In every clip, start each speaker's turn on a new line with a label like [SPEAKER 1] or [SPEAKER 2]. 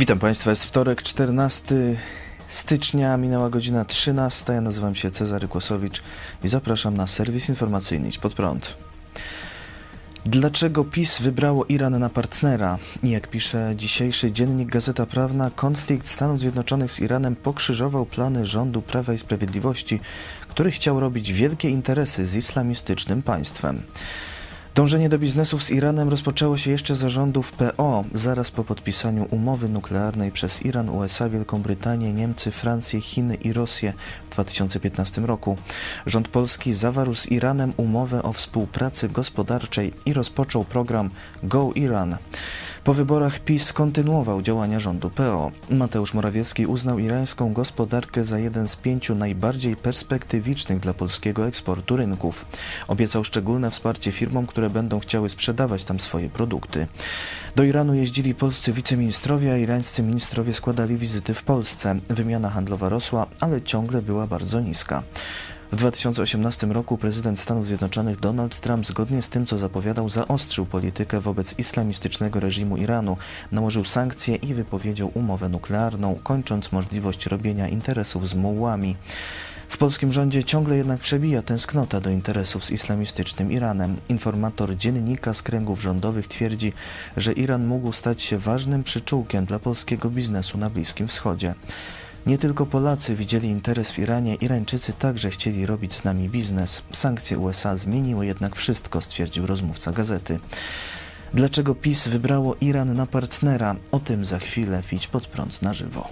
[SPEAKER 1] Witam Państwa, jest wtorek, 14 stycznia, minęła godzina 13. Ja nazywam się Cezary Kłosowicz i zapraszam na serwis informacyjny Idź Pod Prąd. Dlaczego PiS wybrało Iran na partnera? I jak pisze dzisiejszy dziennik Gazeta Prawna, konflikt Stanów Zjednoczonych z Iranem pokrzyżował plany rządu Prawa i Sprawiedliwości, który chciał robić wielkie interesy z islamistycznym państwem. Dążenie do biznesów z Iranem rozpoczęło się jeszcze za rządów PO, zaraz po podpisaniu umowy nuklearnej przez Iran, USA, Wielką Brytanię, Niemcy, Francję, Chiny i Rosję w 2015 roku. Rząd polski zawarł z Iranem umowę o współpracy gospodarczej i rozpoczął program Go Iran. Po wyborach PiS kontynuował działania rządu PO. Mateusz Morawiecki uznał irańską gospodarkę za jeden z 5 najbardziej perspektywicznych dla polskiego eksportu rynków. Obiecał szczególne wsparcie firmom, które będą chciały sprzedawać tam swoje produkty. Do Iranu jeździli polscy wiceministrowie, a irańscy ministrowie składali wizyty w Polsce. Wymiana handlowa rosła, ale ciągle była bardzo niska. W 2018 roku prezydent Stanów Zjednoczonych Donald Trump, zgodnie z tym, co zapowiadał, zaostrzył politykę wobec islamistycznego reżimu Iranu, nałożył sankcje i wypowiedział umowę nuklearną, kończąc możliwość robienia interesów z mułłami. W polskim rządzie ciągle jednak przebija tęsknota do interesów z islamistycznym Iranem. Informator dziennika z kręgów rządowych twierdzi, że Iran mógł stać się ważnym przyczółkiem dla polskiego biznesu na Bliskim Wschodzie. Nie tylko Polacy widzieli interes w Iranie, Irańczycy także chcieli robić z nami biznes. Sankcje USA zmieniły jednak wszystko, stwierdził rozmówca gazety. Dlaczego PiS wybrało Iran na partnera? O tym za chwilę w Idź Pod Prąd na żywo.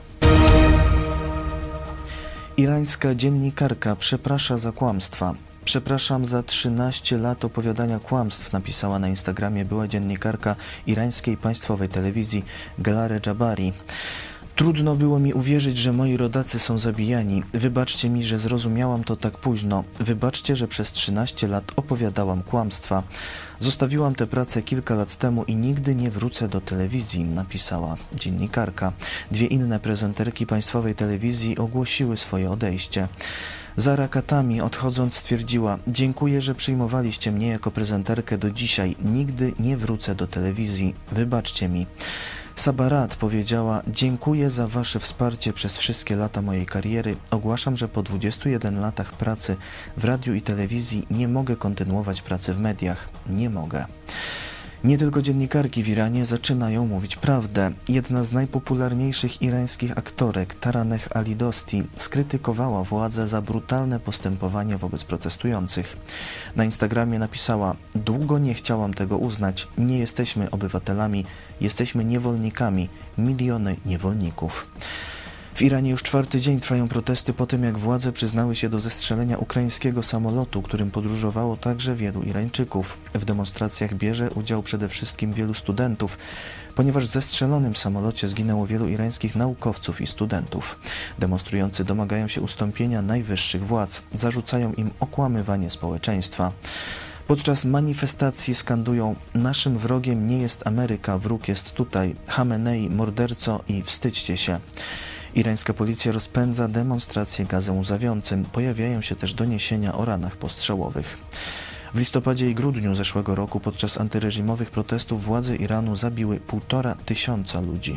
[SPEAKER 1] Irańska dziennikarka przeprasza za kłamstwa. Przepraszam za 13 lat opowiadania kłamstw, napisała na Instagramie była dziennikarka irańskiej państwowej telewizji Galare Jabari. Trudno było mi uwierzyć, że moi rodacy są zabijani. Wybaczcie mi, że zrozumiałam to tak późno. Wybaczcie, że przez 13 lat opowiadałam kłamstwa. Zostawiłam tę pracę kilka lat temu i nigdy nie wrócę do telewizji, napisała dziennikarka. 2 inne prezenterki państwowej telewizji ogłosiły swoje odejście. Zara Katami, odchodząc, stwierdziła: dziękuję, że przyjmowaliście mnie jako prezenterkę do dzisiaj. Nigdy nie wrócę do telewizji. Wybaczcie mi. Sabarat powiedziała: dziękuję za wasze wsparcie przez wszystkie lata mojej kariery. Ogłaszam, że po 21 latach pracy w radiu i telewizji nie mogę kontynuować pracy w mediach. Nie mogę. Nie tylko dziennikarki w Iranie zaczynają mówić prawdę. Jedna z najpopularniejszych irańskich aktorek, Taraneh Ali-Dosti, skrytykowała władzę za brutalne postępowanie wobec protestujących. Na Instagramie napisała: długo nie chciałam tego uznać. Nie jesteśmy obywatelami, jesteśmy niewolnikami. Miliony niewolników. W Iranie już 4. dzień trwają protesty po tym, jak władze przyznały się do zestrzelenia ukraińskiego samolotu, którym podróżowało także wielu Irańczyków. W demonstracjach bierze udział przede wszystkim wielu studentów, ponieważ w zestrzelonym samolocie zginęło wielu irańskich naukowców i studentów. Demonstrujący domagają się ustąpienia najwyższych władz, zarzucają im okłamywanie społeczeństwa. Podczas manifestacji skandują: naszym wrogiem nie jest Ameryka, wróg jest tutaj, Hamenei, morderco, i wstydźcie się. Irańska policja rozpędza demonstracje gazem łzawiącym. Pojawiają się też doniesienia o ranach postrzałowych. W listopadzie i grudniu zeszłego roku podczas antyreżimowych protestów władze Iranu zabiły 1500 ludzi.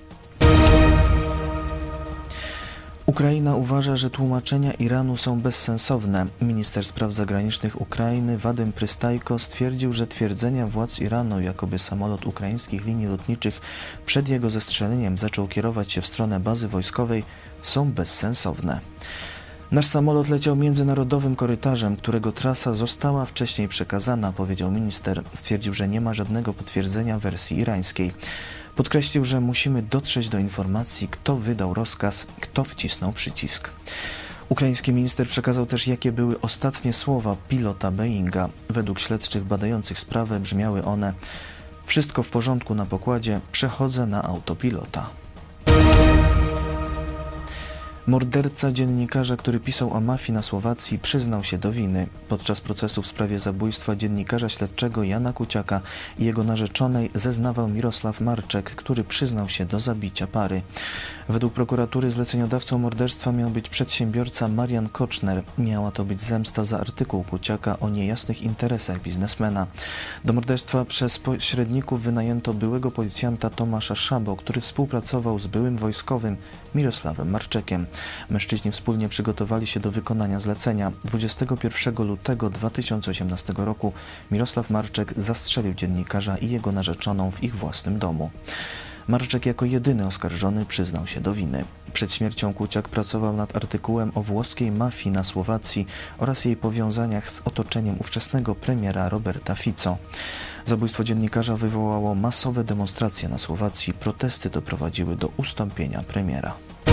[SPEAKER 1] Ukraina uważa, że tłumaczenia Iranu są bezsensowne. Minister spraw zagranicznych Ukrainy Wadym Prystajko stwierdził, że twierdzenia władz Iranu, jakoby samolot ukraińskich linii lotniczych przed jego zestrzeleniem zaczął kierować się w stronę bazy wojskowej, są bezsensowne. Nasz samolot leciał międzynarodowym korytarzem, którego trasa została wcześniej przekazana, powiedział minister. Stwierdził, że nie ma żadnego potwierdzenia wersji irańskiej. Podkreślił, że musimy dotrzeć do informacji, kto wydał rozkaz, kto wcisnął przycisk. Ukraiński minister przekazał też, jakie były ostatnie słowa pilota Boeinga. Według śledczych badających sprawę brzmiały one: wszystko w porządku na pokładzie, przechodzę na autopilota. Morderca dziennikarza, który pisał o mafii na Słowacji, przyznał się do winy. Podczas procesu w sprawie zabójstwa dziennikarza śledczego Jana Kuciaka i jego narzeczonej zeznawał Mirosław Marczek, który przyznał się do zabicia pary. Według prokuratury zleceniodawcą morderstwa miał być przedsiębiorca Marian Koczner. Miała to być zemsta za artykuł Kuciaka o niejasnych interesach biznesmena. Do morderstwa przez pośredników wynajęto byłego policjanta Tomasza Szabo, który współpracował z byłym wojskowym Mirosławem Marczekiem. Mężczyźni wspólnie przygotowali się do wykonania zlecenia. 21 lutego 2018 roku Mirosław Marczek zastrzelił dziennikarza i jego narzeczoną w ich własnym domu. Marczek jako jedyny oskarżony przyznał się do winy. Przed śmiercią Kuciak pracował nad artykułem o włoskiej mafii na Słowacji oraz jej powiązaniach z otoczeniem ówczesnego premiera Roberta Fico. Zabójstwo dziennikarza wywołało masowe demonstracje na Słowacji. Protesty doprowadziły do ustąpienia premiera.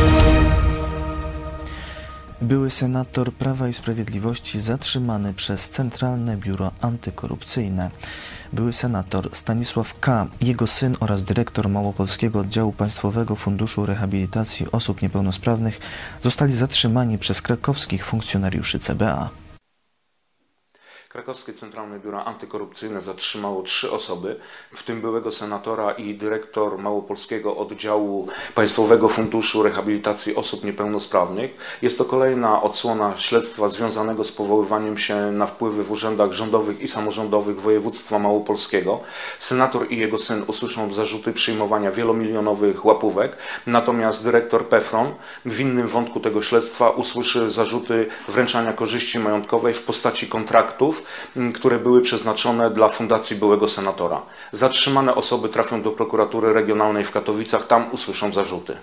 [SPEAKER 1] Były senator Prawa i Sprawiedliwości zatrzymany przez Centralne Biuro Antykorupcyjne. Były senator Stanisław K., jego syn oraz dyrektor Małopolskiego Oddziału Państwowego Funduszu Rehabilitacji Osób Niepełnosprawnych zostali zatrzymani przez krakowskich funkcjonariuszy CBA.
[SPEAKER 2] Krakowskie Centralne Biuro Antykorupcyjne zatrzymało 3 osoby, w tym byłego senatora i dyrektor Małopolskiego Oddziału Państwowego Funduszu Rehabilitacji Osób Niepełnosprawnych. Jest to kolejna odsłona śledztwa związanego z powoływaniem się na wpływy w urzędach rządowych i samorządowych województwa małopolskiego. Senator i jego syn usłyszą zarzuty przyjmowania wielomilionowych łapówek, natomiast dyrektor PFRON w innym wątku tego śledztwa usłyszy zarzuty wręczania korzyści majątkowej w postaci kontraktów, które były przeznaczone dla fundacji byłego senatora. Zatrzymane osoby trafią do prokuratury regionalnej w Katowicach, tam usłyszą zarzuty.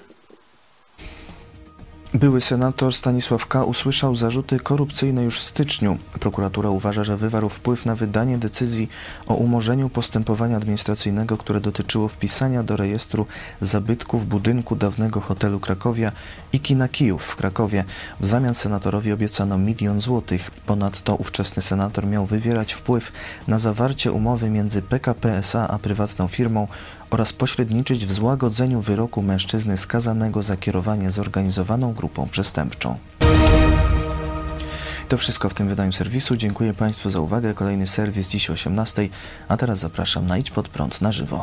[SPEAKER 1] Były senator Stanisław K. usłyszał zarzuty korupcyjne już w styczniu. Prokuratura uważa, że wywarł wpływ na wydanie decyzji o umorzeniu postępowania administracyjnego, które dotyczyło wpisania do rejestru zabytków budynku dawnego hotelu Krakowia i kina Kijów w Krakowie. W zamian senatorowi obiecano 1 000 000 złotych. Ponadto ówczesny senator miał wywierać wpływ na zawarcie umowy między PKP SA a prywatną firmą oraz pośredniczyć w złagodzeniu wyroku mężczyzny skazanego za kierowanie zorganizowaną grupą przestępczą. To wszystko w tym wydaniu serwisu. Dziękuję Państwu za uwagę. Kolejny serwis dziś o 18:00, a teraz zapraszam na Idź Pod Prąd na żywo.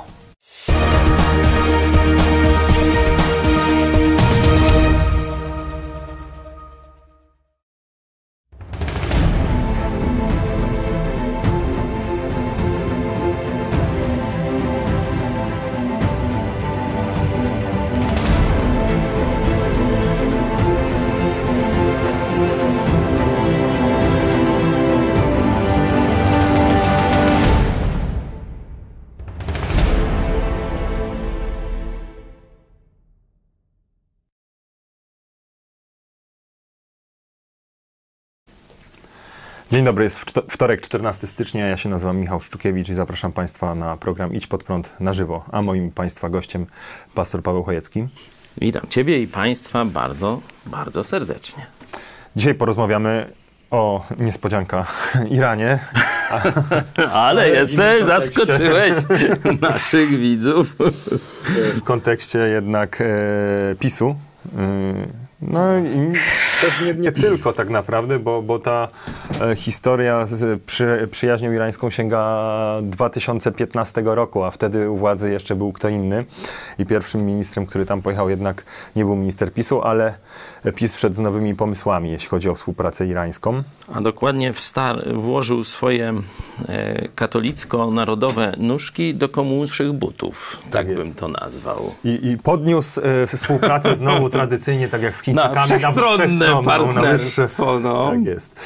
[SPEAKER 3] Dzień dobry, jest wtorek, 14 stycznia, ja się nazywam Michał Szczukiewicz i zapraszam Państwa na program Idź Pod Prąd na żywo, a moim Państwa gościem pastor Paweł Chojecki.
[SPEAKER 4] Witam Ciebie i Państwa bardzo, bardzo serdecznie.
[SPEAKER 3] Dzisiaj porozmawiamy o niespodzianka Iranie.
[SPEAKER 4] Ale jesteś, zaskoczyłeś naszych widzów.
[SPEAKER 3] W kontekście jednak PiS-u. No i też nie tylko tak naprawdę, bo ta historia z przyjaźnią irańską sięga 2015 roku, a wtedy u władzy jeszcze był kto inny. I pierwszym ministrem, który tam pojechał, jednak nie był minister PiS-u, ale PiS wszedł z nowymi pomysłami, jeśli chodzi o współpracę irańską.
[SPEAKER 4] A dokładnie włożył swoje katolicko-narodowe nóżki do komuńszych butów, tak bym to nazwał.
[SPEAKER 3] I podniósł współpracę znowu tradycyjnie, tak jak z Chińczykami,
[SPEAKER 4] na wszechstronne partnerstwo. No.
[SPEAKER 3] Tak jest.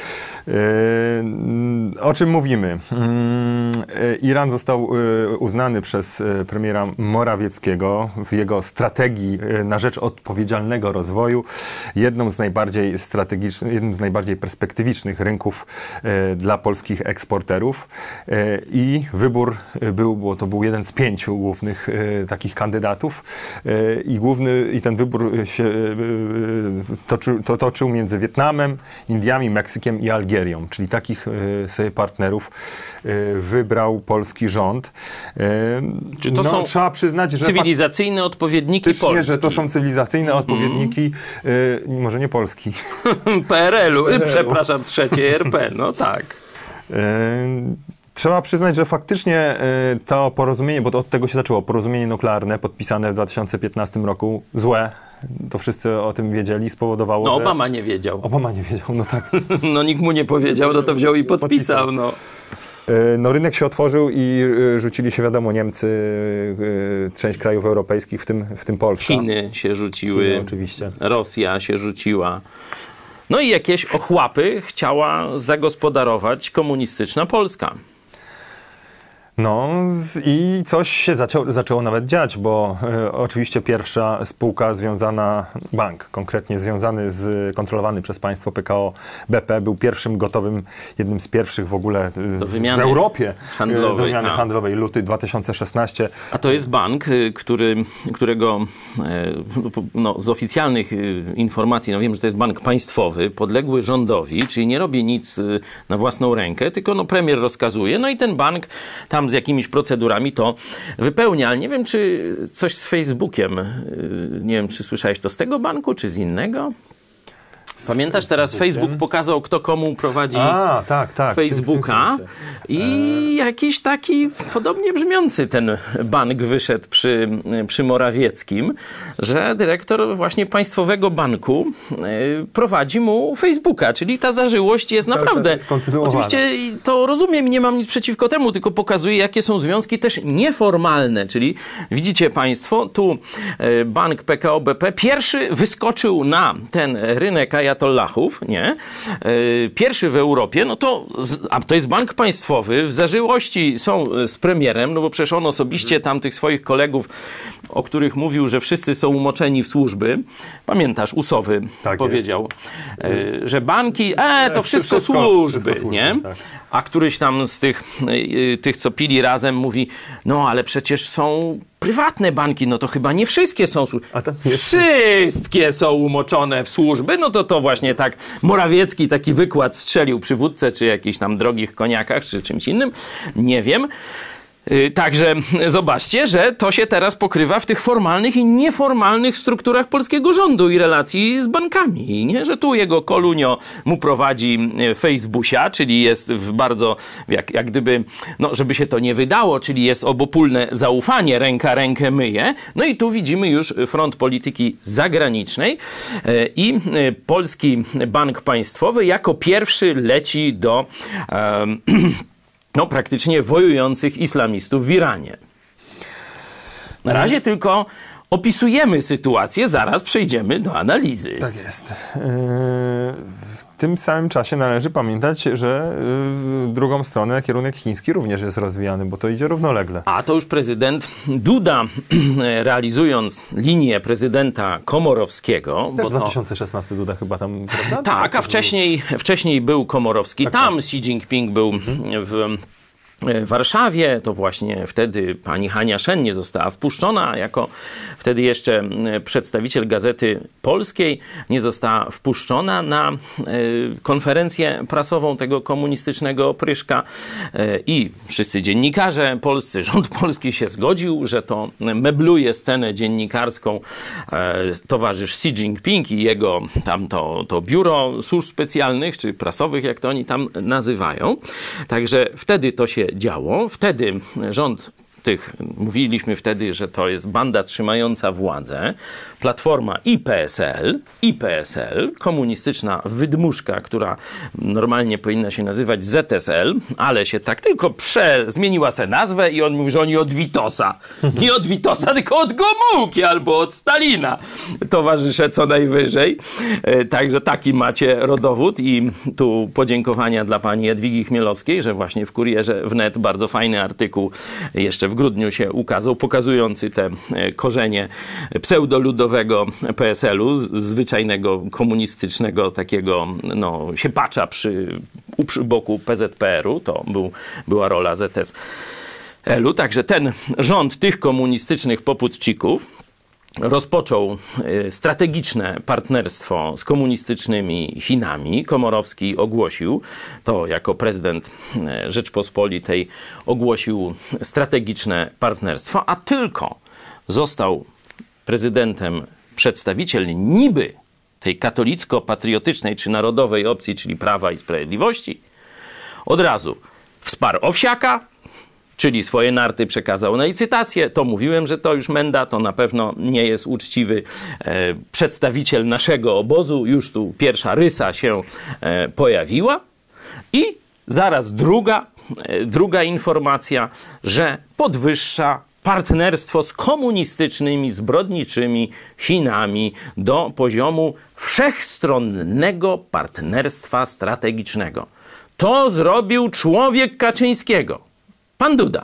[SPEAKER 3] O czym mówimy? Iran został uznany przez premiera Morawieckiego w jego strategii na rzecz odpowiedzialnego rozwoju jednym z najbardziej perspektywicznych rynków dla polskich eksporterów. I wybór był jeden z 5 głównych takich kandydatów. I ten wybór się toczył między Wietnamem, Indiami, Meksykiem i Algierią, czyli takich sobie partnerów wybrał polski rząd.
[SPEAKER 4] Czy to są
[SPEAKER 3] trzeba przyznać, że
[SPEAKER 4] cywilizacyjne odpowiedniki Polski?
[SPEAKER 3] że to są cywilizacyjne odpowiedniki, może nie Polski.
[SPEAKER 4] PRL-u, przepraszam, trzeciej RP, no tak.
[SPEAKER 3] Trzeba przyznać, że faktycznie to porozumienie, bo to od tego się zaczęło, porozumienie nuklearne podpisane w 2015 roku, złe, to wszyscy o tym wiedzieli, spowodowało,
[SPEAKER 4] że...
[SPEAKER 3] że...
[SPEAKER 4] Obama nie wiedział.
[SPEAKER 3] Obama nie wiedział, no tak.
[SPEAKER 4] No nikt mu nie powiedział, no to wziął i podpisał, no.
[SPEAKER 3] No rynek się otworzył i rzucili się, wiadomo, Niemcy, część krajów europejskich, w tym Polska.
[SPEAKER 4] Chiny się rzuciły.
[SPEAKER 3] Chiny, oczywiście.
[SPEAKER 4] Rosja się rzuciła. No i jakieś ochłapy chciała zagospodarować komunistyczna Polska.
[SPEAKER 3] No i coś się zaczęło nawet dziać, bo oczywiście pierwsza spółka związana, bank konkretnie związany kontrolowany przez państwo PKO BP był pierwszym gotowym, jednym z pierwszych w ogóle w Europie do wymiany handlowej, luty 2016.
[SPEAKER 4] A to jest bank, którego z oficjalnych informacji, wiem, że to jest bank państwowy, podległy rządowi, czyli nie robi nic na własną rękę, tylko premier rozkazuje, no i ten bank tam z jakimiś procedurami to wypełnia. Ale nie wiem, czy coś z Facebookiem, nie wiem, czy słyszałeś to z tego banku, czy z innego? Pamiętasz, teraz Facebook pokazał, kto komu prowadzi Facebooka i jakiś taki podobnie brzmiący ten bank wyszedł przy Morawieckim, że dyrektor właśnie państwowego banku prowadzi mu Facebooka, czyli ta zażyłość jest naprawdę... Oczywiście to rozumiem i nie mam nic przeciwko temu, tylko pokazuje, jakie są związki też nieformalne, czyli widzicie państwo, tu bank PKO BP pierwszy wyskoczył na ten rynek ajatollahów, nie? Pierwszy w Europie, no to, a to jest bank państwowy, w zażyłości są z premierem, no bo przecież on osobiście tam tych swoich kolegów, o których mówił, że wszyscy są umoczeni w służby, pamiętasz, Usowy powiedział, że banki, to wszystko służby, nie? Tak. A któryś tam z tych, co pili razem mówi, no ale przecież są prywatne banki, no to chyba nie wszystkie są wszystkie są umoczone w służby, no to właśnie tak Morawiecki taki wykład strzelił przy wódce, czy jakichś tam drogich koniakach, czy czymś innym, nie wiem. Także zobaczcie, że to się teraz pokrywa w tych formalnych i nieformalnych strukturach polskiego rządu i relacji z bankami, nie? Że tu jego kolunio mu prowadzi Facebooka, czyli jest w bardzo, jak gdyby, no żeby się to nie wydało, czyli jest obopólne zaufanie, ręka rękę myje. No i tu widzimy już front polityki zagranicznej i Polski Bank Państwowy jako pierwszy leci do praktycznie wojujących islamistów w Iranie. Na razie tylko opisujemy sytuację, zaraz przejdziemy do analizy.
[SPEAKER 3] Tak jest. W tym samym czasie należy pamiętać, że w drugą stronę kierunek chiński również jest rozwijany, bo to idzie równolegle.
[SPEAKER 4] A to już prezydent Duda, realizując linię prezydenta Komorowskiego.
[SPEAKER 3] Też 2016 Duda chyba tam, prawda?
[SPEAKER 4] Tak, a wcześniej był Komorowski. Tam Xi Jinping był w Warszawie, to właśnie wtedy pani Hania Szen nie została wpuszczona, jako wtedy jeszcze przedstawiciel Gazety Polskiej nie została wpuszczona na konferencję prasową tego komunistycznego opryszka i wszyscy dziennikarze polscy, rząd polski się zgodził, że to mebluje scenę dziennikarską towarzysz Xi Jinping i jego tam to biuro służb specjalnych, czy prasowych, jak to oni tam nazywają. Także wtedy to się działo. Wtedy rząd mówiliśmy wtedy, że to jest banda trzymająca władzę, Platforma i PSL, komunistyczna wydmuszka, która normalnie powinna się nazywać ZSL, ale się tak tylko zmieniła se nazwę i on mówi, że oni od Witosa. Nie od Witosa, tylko od Gomułki albo od Stalina towarzysze co najwyżej. Także taki macie rodowód i tu podziękowania dla pani Jadwigi Chmielowskiej, że właśnie w Kurierze Wnet bardzo fajny artykuł jeszcze w grudniu się ukazał, pokazujący te korzenie pseudoludowego PSL-u, zwyczajnego komunistycznego takiego siepacza przy boku PZPR-u. To była rola ZSL-u. Także ten rząd tych komunistycznych poputczyków rozpoczął strategiczne partnerstwo z komunistycznymi Chinami. Komorowski ogłosił to jako prezydent Rzeczpospolitej, ogłosił strategiczne partnerstwo, a tylko został prezydentem przedstawiciel niby tej katolicko-patriotycznej czy narodowej opcji, czyli Prawa i Sprawiedliwości, od razu wsparł Owsiaka, czyli swoje narty przekazał na licytację. To mówiłem, że to już Menda, to na pewno nie jest uczciwy przedstawiciel naszego obozu. Już tu pierwsza rysa się pojawiła. I zaraz druga informacja, że podwyższa partnerstwo z komunistycznymi, zbrodniczymi Chinami do poziomu wszechstronnego partnerstwa strategicznego. To zrobił człowiek Kaczyńskiego. Pan Duda.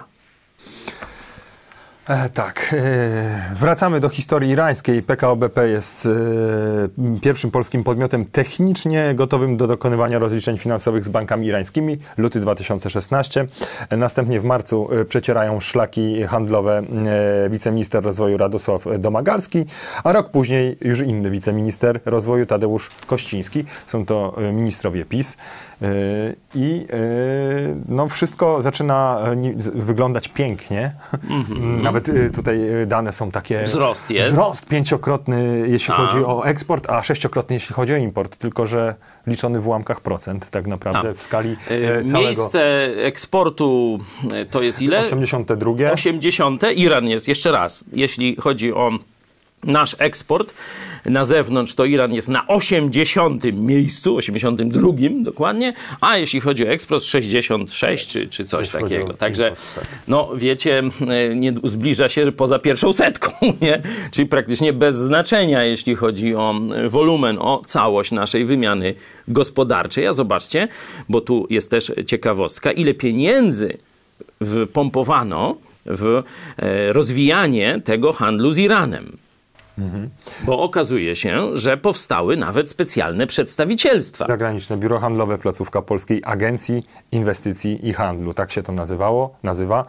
[SPEAKER 3] Tak. Wracamy do historii irańskiej. PKO BP jest pierwszym polskim podmiotem technicznie gotowym do dokonywania rozliczeń finansowych z bankami irańskimi. Luty 2016. Następnie w marcu przecierają szlaki handlowe wiceminister rozwoju Radosław Domagalski, a rok później już inny wiceminister rozwoju Tadeusz Kościński. Są to ministrowie PiS. I no wszystko zaczyna wyglądać pięknie. Nawet tutaj dane są takie...
[SPEAKER 4] Wzrost jest.
[SPEAKER 3] Wzrost 5-krotny, jeśli chodzi o eksport, a 6-krotny, jeśli chodzi o import. Tylko że liczony w ułamkach procent tak naprawdę w skali całego...
[SPEAKER 4] Miejsce eksportu to jest ile?
[SPEAKER 3] 82.
[SPEAKER 4] 80. Iran jest, jeszcze raz, jeśli chodzi o nasz eksport na zewnątrz, to Iran jest na 80. miejscu, 82. dokładnie, a jeśli chodzi o eksport 66 czy coś takiego. Także, no wiecie, nie zbliża się poza pierwszą setką, nie? Czyli praktycznie bez znaczenia, jeśli chodzi o wolumen, o całość naszej wymiany gospodarczej. A zobaczcie, bo tu jest też ciekawostka, ile pieniędzy wpompowano w rozwijanie tego handlu z Iranem. Bo okazuje się, że powstały nawet specjalne przedstawicielstwa.
[SPEAKER 3] Zagraniczne Biuro Handlowe, placówka Polskiej Agencji Inwestycji i Handlu. Tak się to nazywa.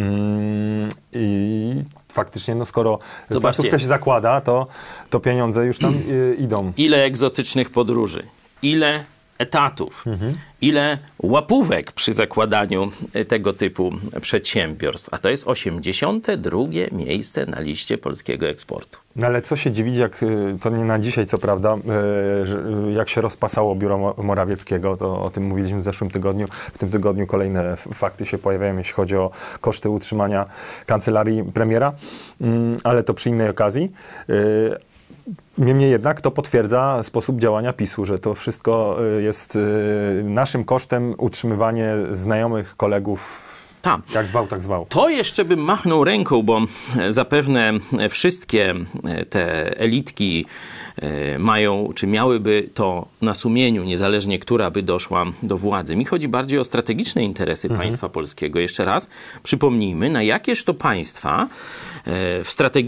[SPEAKER 3] I faktycznie, no skoro placówka się zakłada, to pieniądze już tam idą.
[SPEAKER 4] Ile egzotycznych podróży, ile etatów, ile łapówek przy zakładaniu tego typu przedsiębiorstw. A to jest 82. miejsce na liście polskiego eksportu.
[SPEAKER 3] No ale co się dziwić, jak to nie na dzisiaj, co prawda, jak się rozpasało biuro Morawieckiego, to o tym mówiliśmy w zeszłym tygodniu. W tym tygodniu kolejne fakty się pojawiają, jeśli chodzi o koszty utrzymania kancelarii premiera, ale to przy innej okazji. Niemniej jednak to potwierdza sposób działania PiS-u, że to wszystko jest naszym kosztem utrzymywanie znajomych, kolegów. Jak zwał, tak zwał.
[SPEAKER 4] To jeszcze bym machnął ręką, bo zapewne wszystkie te elitki mają, czy miałyby to na sumieniu, niezależnie która by doszła do władzy. Mi chodzi bardziej o strategiczne interesy państwa polskiego. Jeszcze raz przypomnijmy, na jakież to państwa w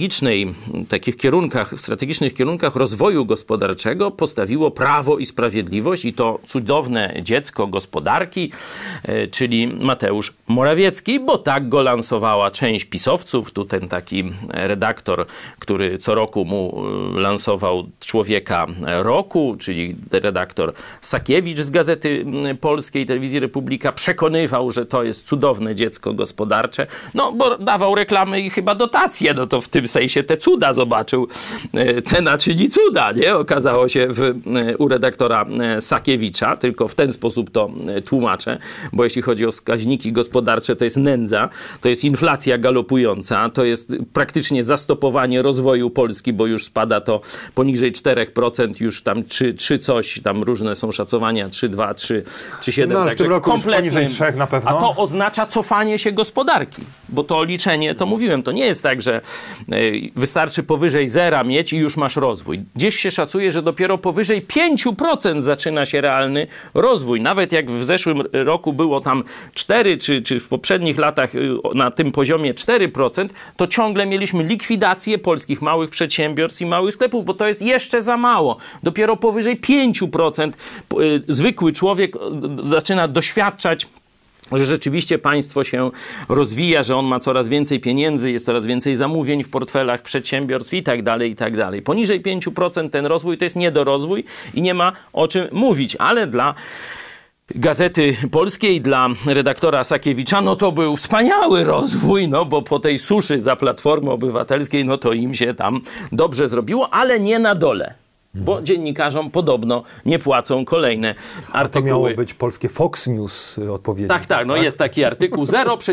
[SPEAKER 4] strategicznych kierunkach rozwoju gospodarczego postawiło Prawo i Sprawiedliwość i to cudowne dziecko gospodarki, czyli Mateusz Morawiecki, bo tak go lansowała część pisowców. Tu ten taki redaktor, który co roku mu lansował człowieka roku, czyli redaktor Sakiewicz z Gazety Polskiej, Telewizji Republika, przekonywał, że to jest cudowne dziecko gospodarcze, no bo dawał reklamy i chyba dotacje, no to w tym sensie te cuda zobaczył. Cena czyni cuda, nie? Okazało się u redaktora Sakiewicza, tylko w ten sposób to tłumaczę, bo jeśli chodzi o wskaźniki gospodarcze, to jest nędza, to jest inflacja galopująca, to jest praktycznie zastopowanie rozwoju Polski, bo już spada to poniżej 4%, już tam 3 coś, tam różne są szacowania, 3,2, 3,7.
[SPEAKER 3] No, ale w tym roku już poniżej 3 na pewno.
[SPEAKER 4] A to oznacza cofanie się gospodarki, bo to liczenie, to mówiłem, to nie jest tak, że wystarczy powyżej zera mieć i już masz rozwój. Gdzieś się szacuje, że dopiero powyżej 5% zaczyna się realny rozwój. Nawet jak w zeszłym roku było tam 4, czy w poprzednich latach na tym poziomie 4%, to ciągle mieliśmy likwidację polskich małych przedsiębiorstw i małych sklepów, bo to jest jeszcze za mało. Dopiero powyżej 5% zwykły człowiek zaczyna doświadczać że rzeczywiście państwo się rozwija, że on ma coraz więcej pieniędzy, jest coraz więcej zamówień w portfelach przedsiębiorstw i tak dalej, i tak dalej. Poniżej 5% ten rozwój to jest niedorozwój i nie ma o czym mówić, ale dla Gazety Polskiej, dla redaktora Sakiewicza, no to był wspaniały rozwój, no bo po tej suszy za Platformy Obywatelskiej, no to im się tam dobrze zrobiło, ale nie na dole. Bo dziennikarzom podobno nie płacą kolejne artykuły.
[SPEAKER 5] A to miało być polskie Fox News odpowiednio.
[SPEAKER 4] Tak, no jest taki artykuł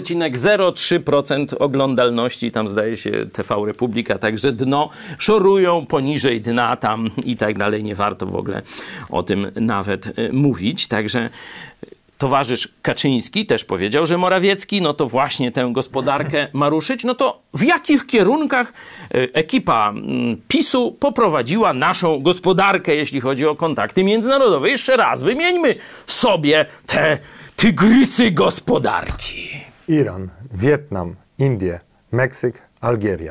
[SPEAKER 4] 0,03% oglądalności, tam zdaje się TV Republika, także dno, szorują poniżej dna tam i tak dalej, nie warto w ogóle o tym nawet mówić, także towarzysz Kaczyński też powiedział, że Morawiecki, no to właśnie tę gospodarkę ma ruszyć. No to w jakich kierunkach ekipa PiS-u poprowadziła naszą gospodarkę, jeśli chodzi o kontakty międzynarodowe? Jeszcze raz wymieńmy sobie te tygrysy gospodarki.
[SPEAKER 5] Iran, Wietnam, Indie, Meksyk, Algieria.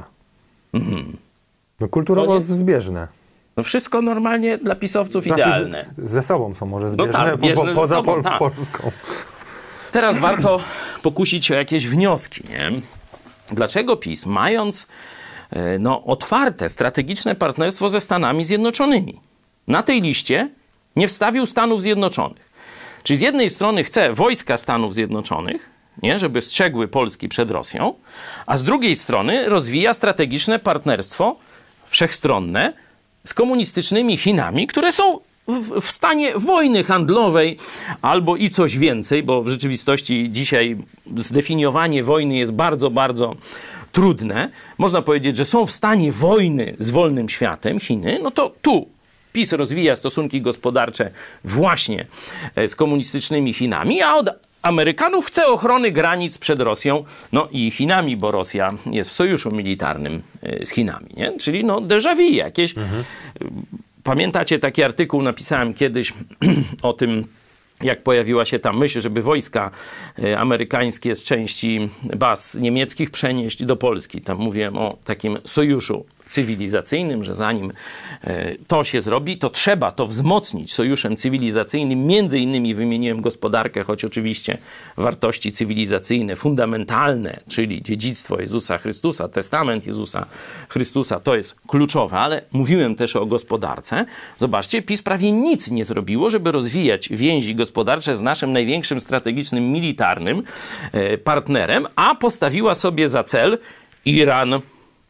[SPEAKER 5] No kulturowo zbieżne.
[SPEAKER 4] No wszystko normalnie dla pisowców idealne.
[SPEAKER 5] Ze sobą są może zbieżne,
[SPEAKER 4] No tak, zbieżne
[SPEAKER 5] poza
[SPEAKER 4] ze sobą, tak.
[SPEAKER 5] Polską.
[SPEAKER 4] Teraz warto pokusić się o jakieś wnioski, nie? Dlaczego PiS, mając otwarte, strategiczne partnerstwo ze Stanami Zjednoczonymi, na tej liście nie wstawił Stanów Zjednoczonych? Czyli z jednej strony chce wojska Stanów Zjednoczonych, nie, żeby strzegły Polski przed Rosją, a z drugiej strony rozwija strategiczne partnerstwo wszechstronne z komunistycznymi Chinami, które są w stanie wojny handlowej albo i coś więcej, bo w rzeczywistości dzisiaj zdefiniowanie wojny jest bardzo, bardzo trudne. Można powiedzieć, że są w stanie wojny z wolnym światem Chiny, no to tu PiS rozwija stosunki gospodarcze właśnie z komunistycznymi Chinami, a od Amerykanów chce ochrony granic przed Rosją, no i Chinami, bo Rosja jest w sojuszu militarnym z Chinami, nie? Czyli no déjà vu jakieś. Pamiętacie taki artykuł, napisałem kiedyś o tym, jak pojawiła się ta myśl, żeby wojska amerykańskie z części baz niemieckich przenieść do Polski. Tam mówiłem o takim sojuszu cywilizacyjnym, że zanim to się zrobi, to trzeba to wzmocnić sojuszem cywilizacyjnym. Między innymi wymieniłem gospodarkę, choć oczywiście wartości cywilizacyjne, fundamentalne, czyli dziedzictwo Jezusa Chrystusa, testament Jezusa Chrystusa, to jest kluczowe, ale mówiłem też o gospodarce. Zobaczcie, PiS prawie nic nie zrobiło, żeby rozwijać więzi gospodarcze z naszym największym strategicznym militarnym partnerem, a postawiła sobie za cel Iran,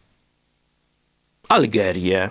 [SPEAKER 4] Algerię,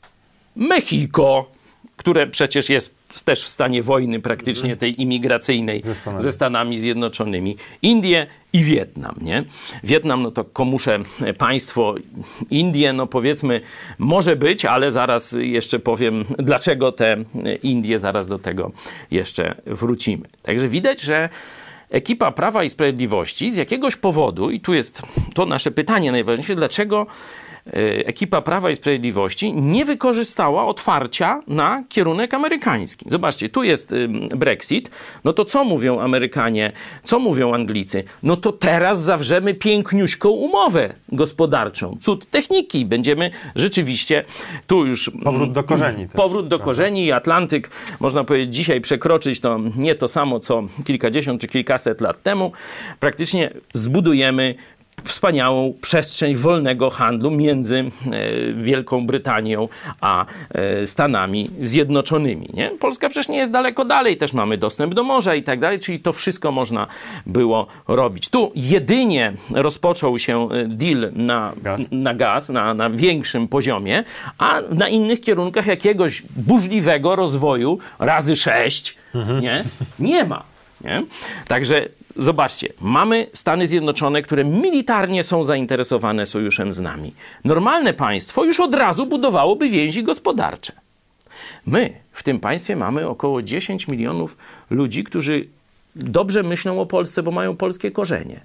[SPEAKER 4] Mexico, które przecież jest też w stanie wojny praktycznie tej imigracyjnej ze Stanami Zjednoczonymi, Indie i Wietnam, nie? Wietnam, no to komusze państwo, Indie, no powiedzmy, może być, ale zaraz jeszcze powiem, dlaczego te Indie, zaraz do tego jeszcze wrócimy. Także widać, że ekipa Prawa i Sprawiedliwości z jakiegoś powodu, i tu jest to nasze pytanie najważniejsze, dlaczego ekipa Prawa i Sprawiedliwości nie wykorzystała otwarcia na kierunek amerykański. Zobaczcie, tu jest Brexit, no to co mówią Amerykanie, co mówią Anglicy? No to teraz zawrzemy piękniuśką umowę gospodarczą, cud techniki, będziemy rzeczywiście tu już...
[SPEAKER 5] Powrót do korzeni.
[SPEAKER 4] Powrót do korzeni i Atlantyk, można powiedzieć, dzisiaj przekroczyć to nie to samo, co kilkadziesiąt czy kilkaset lat temu. Praktycznie zbudujemy wspaniałą przestrzeń wolnego handlu między Wielką Brytanią a Stanami Zjednoczonymi. Nie? Polska przecież nie jest daleko dalej, też mamy dostęp do morza i tak dalej, czyli to wszystko można było robić. Tu jedynie rozpoczął się deal na gaz, na większym poziomie, a na innych kierunkach jakiegoś burzliwego rozwoju razy 6 nie ma. Nie? Także zobaczcie, mamy Stany Zjednoczone, które militarnie są zainteresowane sojuszem z nami. Normalne państwo już od razu budowałoby więzi gospodarcze. My w tym państwie mamy około 10 milionów ludzi, którzy dobrze myślą o Polsce, bo mają polskie korzenie.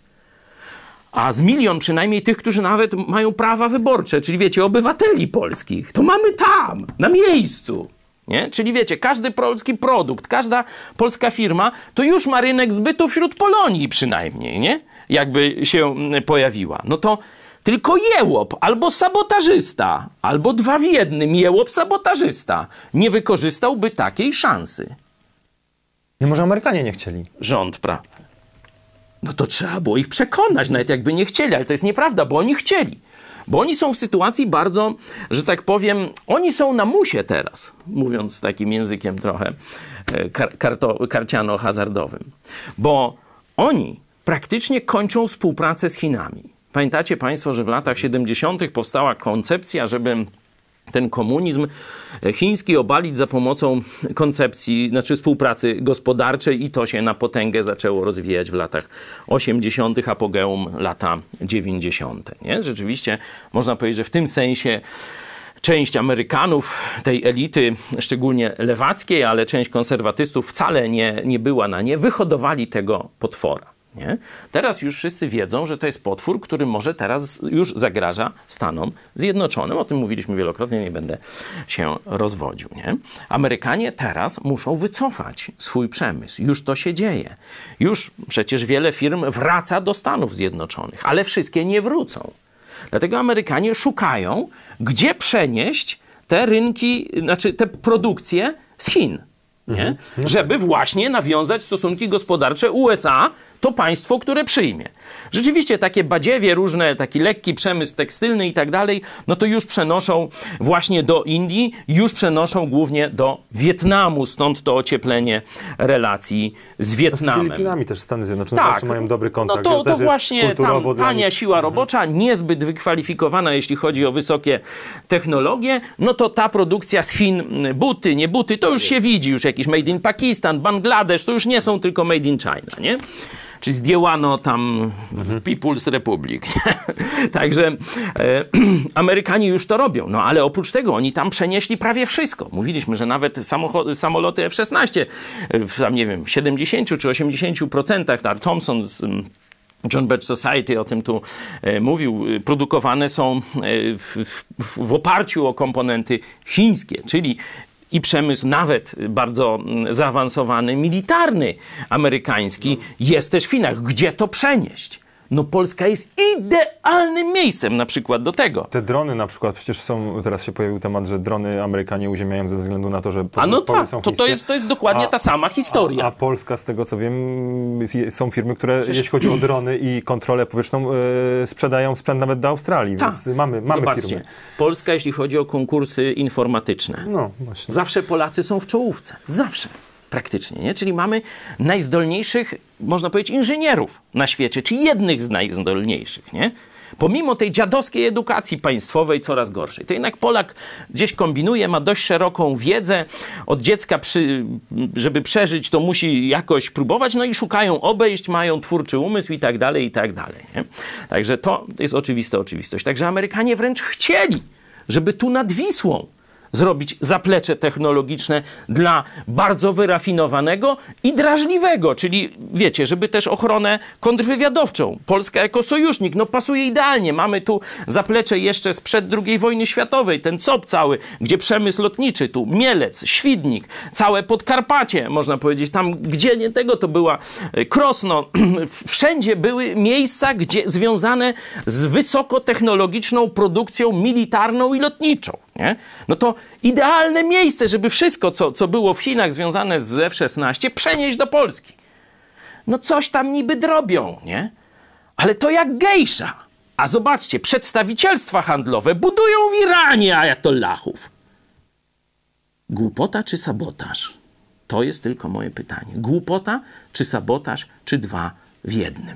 [SPEAKER 4] A z milion przynajmniej tych, którzy nawet mają prawa wyborcze, czyli wiecie, obywateli polskich, to mamy tam, na miejscu. Nie? Czyli wiecie, każdy polski produkt, każda polska firma to już ma rynek zbytu wśród Polonii przynajmniej, nie? Jakby się pojawiła. No to tylko jełop albo sabotażysta, albo dwa w jednym, jełop sabotażysta nie wykorzystałby takiej szansy.
[SPEAKER 5] Nie, może Amerykanie nie chcieli.
[SPEAKER 4] Rząd prawa. no to trzeba było ich przekonać, nawet jakby nie chcieli, ale to jest nieprawda, bo oni chcieli. Bo oni są w sytuacji bardzo, że tak powiem, oni są na musie teraz, mówiąc takim językiem trochę karciano-hazardowym. Bo oni praktycznie kończą współpracę z Chinami. Pamiętacie Państwo, że w latach 70. powstała koncepcja, żeby ten komunizm chiński obalić za pomocą koncepcji, znaczy współpracy gospodarczej, i to się na potęgę zaczęło rozwijać w latach 80., apogeum lata 90. Nie? Rzeczywiście można powiedzieć, że w tym sensie część Amerykanów, tej elity, szczególnie lewackiej, ale część konserwatystów wcale nie była na nie, wyhodowali tego potwora. Nie? Teraz już wszyscy wiedzą, że to jest potwór, który może teraz już zagraża Stanom Zjednoczonym. O tym mówiliśmy wielokrotnie, nie będę się rozwodził. Nie? Amerykanie teraz muszą wycofać swój przemysł. Już to się dzieje. Już przecież wiele firm wraca do Stanów Zjednoczonych, ale wszystkie nie wrócą. Dlatego Amerykanie szukają, gdzie przenieść te rynki, znaczy te produkcje z Chin. Nie? Żeby właśnie nawiązać stosunki gospodarcze USA, to państwo, które przyjmie. Rzeczywiście takie badziewie różne, taki lekki przemysł tekstylny i tak dalej, no to już przenoszą właśnie do Indii, już przenoszą głównie do Wietnamu, stąd to ocieplenie relacji z Wietnamem.
[SPEAKER 5] Z Filipinami też Stany Zjednoczone
[SPEAKER 4] tak,
[SPEAKER 5] zawsze mają dobry kontakt.
[SPEAKER 4] No to właśnie tam tania siła
[SPEAKER 5] robocza,
[SPEAKER 4] robocza, niezbyt wykwalifikowana, jeśli chodzi o wysokie technologie, no to ta produkcja z Chin, buty, nie buty, to już się widzi, już jakiś made in Pakistan, Bangladesz, to już nie są tylko made in China, nie? Czy zdjęłano tam w People's Republic. Także Amerykanie już to robią. No ale oprócz tego oni tam przenieśli prawie wszystko. Mówiliśmy, że nawet samoloty F-16 w tam, nie wiem, 70 czy 80%, Thomson z John Birch Society o tym tu mówił, produkowane są w oparciu o komponenty chińskie, czyli i przemysł nawet bardzo zaawansowany, militarny, amerykański jest też w Chinach. Gdzie to przenieść? No Polska jest idealnym miejscem na przykład do tego.
[SPEAKER 5] Te drony na przykład, przecież są, teraz się pojawił temat, że drony Amerykanie uziemiają ze względu na to, że podzespoły są chińskie.
[SPEAKER 4] To jest dokładnie ta sama historia.
[SPEAKER 5] A Polska, z tego co wiem, są firmy, które jeśli chodzi o drony i kontrolę powietrzną, sprzedają sprzęt nawet do Australii, więc mamy
[SPEAKER 4] Zobaczcie,
[SPEAKER 5] firmy.
[SPEAKER 4] Polska, jeśli chodzi o konkursy informatyczne,
[SPEAKER 5] no, właśnie.
[SPEAKER 4] Zawsze Polacy są w czołówce. Zawsze. Praktycznie, nie? Czyli mamy najzdolniejszych, można powiedzieć, inżynierów na świecie, czy jednych z najzdolniejszych, nie? Pomimo tej dziadowskiej edukacji państwowej coraz gorszej. To jednak Polak gdzieś kombinuje, ma dość szeroką wiedzę. Od dziecka, żeby przeżyć, to musi jakoś próbować, no i szukają obejść, mają twórczy umysł i tak dalej, i tak dalej. Nie? Także to jest oczywista oczywistość. Także Amerykanie wręcz chcieli, żeby tu nad Wisłą zrobić zaplecze technologiczne dla bardzo wyrafinowanego i drażliwego, czyli wiecie, żeby też ochronę kontrwywiadowczą. Polska jako sojusznik, no pasuje idealnie. Mamy tu zaplecze jeszcze sprzed II wojny światowej, ten COP cały, gdzie przemysł lotniczy, tu Mielec, Świdnik, całe Podkarpacie, można powiedzieć, tam gdzie nie tego to była Krosno, wszędzie były miejsca, gdzie związane z wysokotechnologiczną produkcją militarną i lotniczą. Nie? No to idealne miejsce, żeby wszystko, co było w Chinach związane z F-16, przenieść do Polski. No coś tam niby drobią, nie? Ale to jak gejsza. A zobaczcie, przedstawicielstwa handlowe budują w Iranie ajatollahów. Głupota czy sabotaż? To jest tylko moje pytanie. Głupota czy sabotaż, czy dwa w jednym?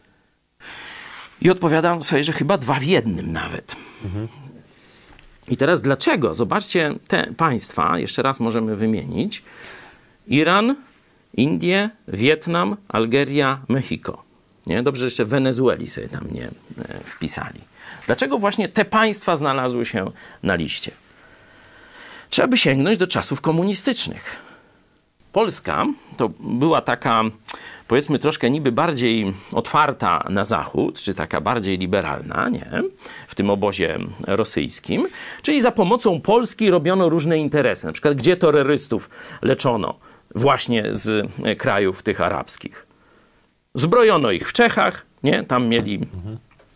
[SPEAKER 4] I odpowiadam sobie, że chyba dwa w jednym nawet. I teraz dlaczego? Zobaczcie te państwa, jeszcze raz możemy wymienić. Iran, Indie, Wietnam, Algeria, Mexiko. Nie? Dobrze, że jeszcze Wenezueli sobie tam nie wpisali. Dlaczego właśnie te państwa znalazły się na liście? Trzeba by sięgnąć do czasów komunistycznych. Polska to była taka, powiedzmy, troszkę niby bardziej otwarta na Zachód, czy taka bardziej liberalna, nie? W tym obozie rosyjskim. Czyli za pomocą Polski robiono różne interesy. Na przykład, gdzie terrorystów leczono właśnie z krajów tych arabskich. Zbrojono ich w Czechach, nie? Tam mieli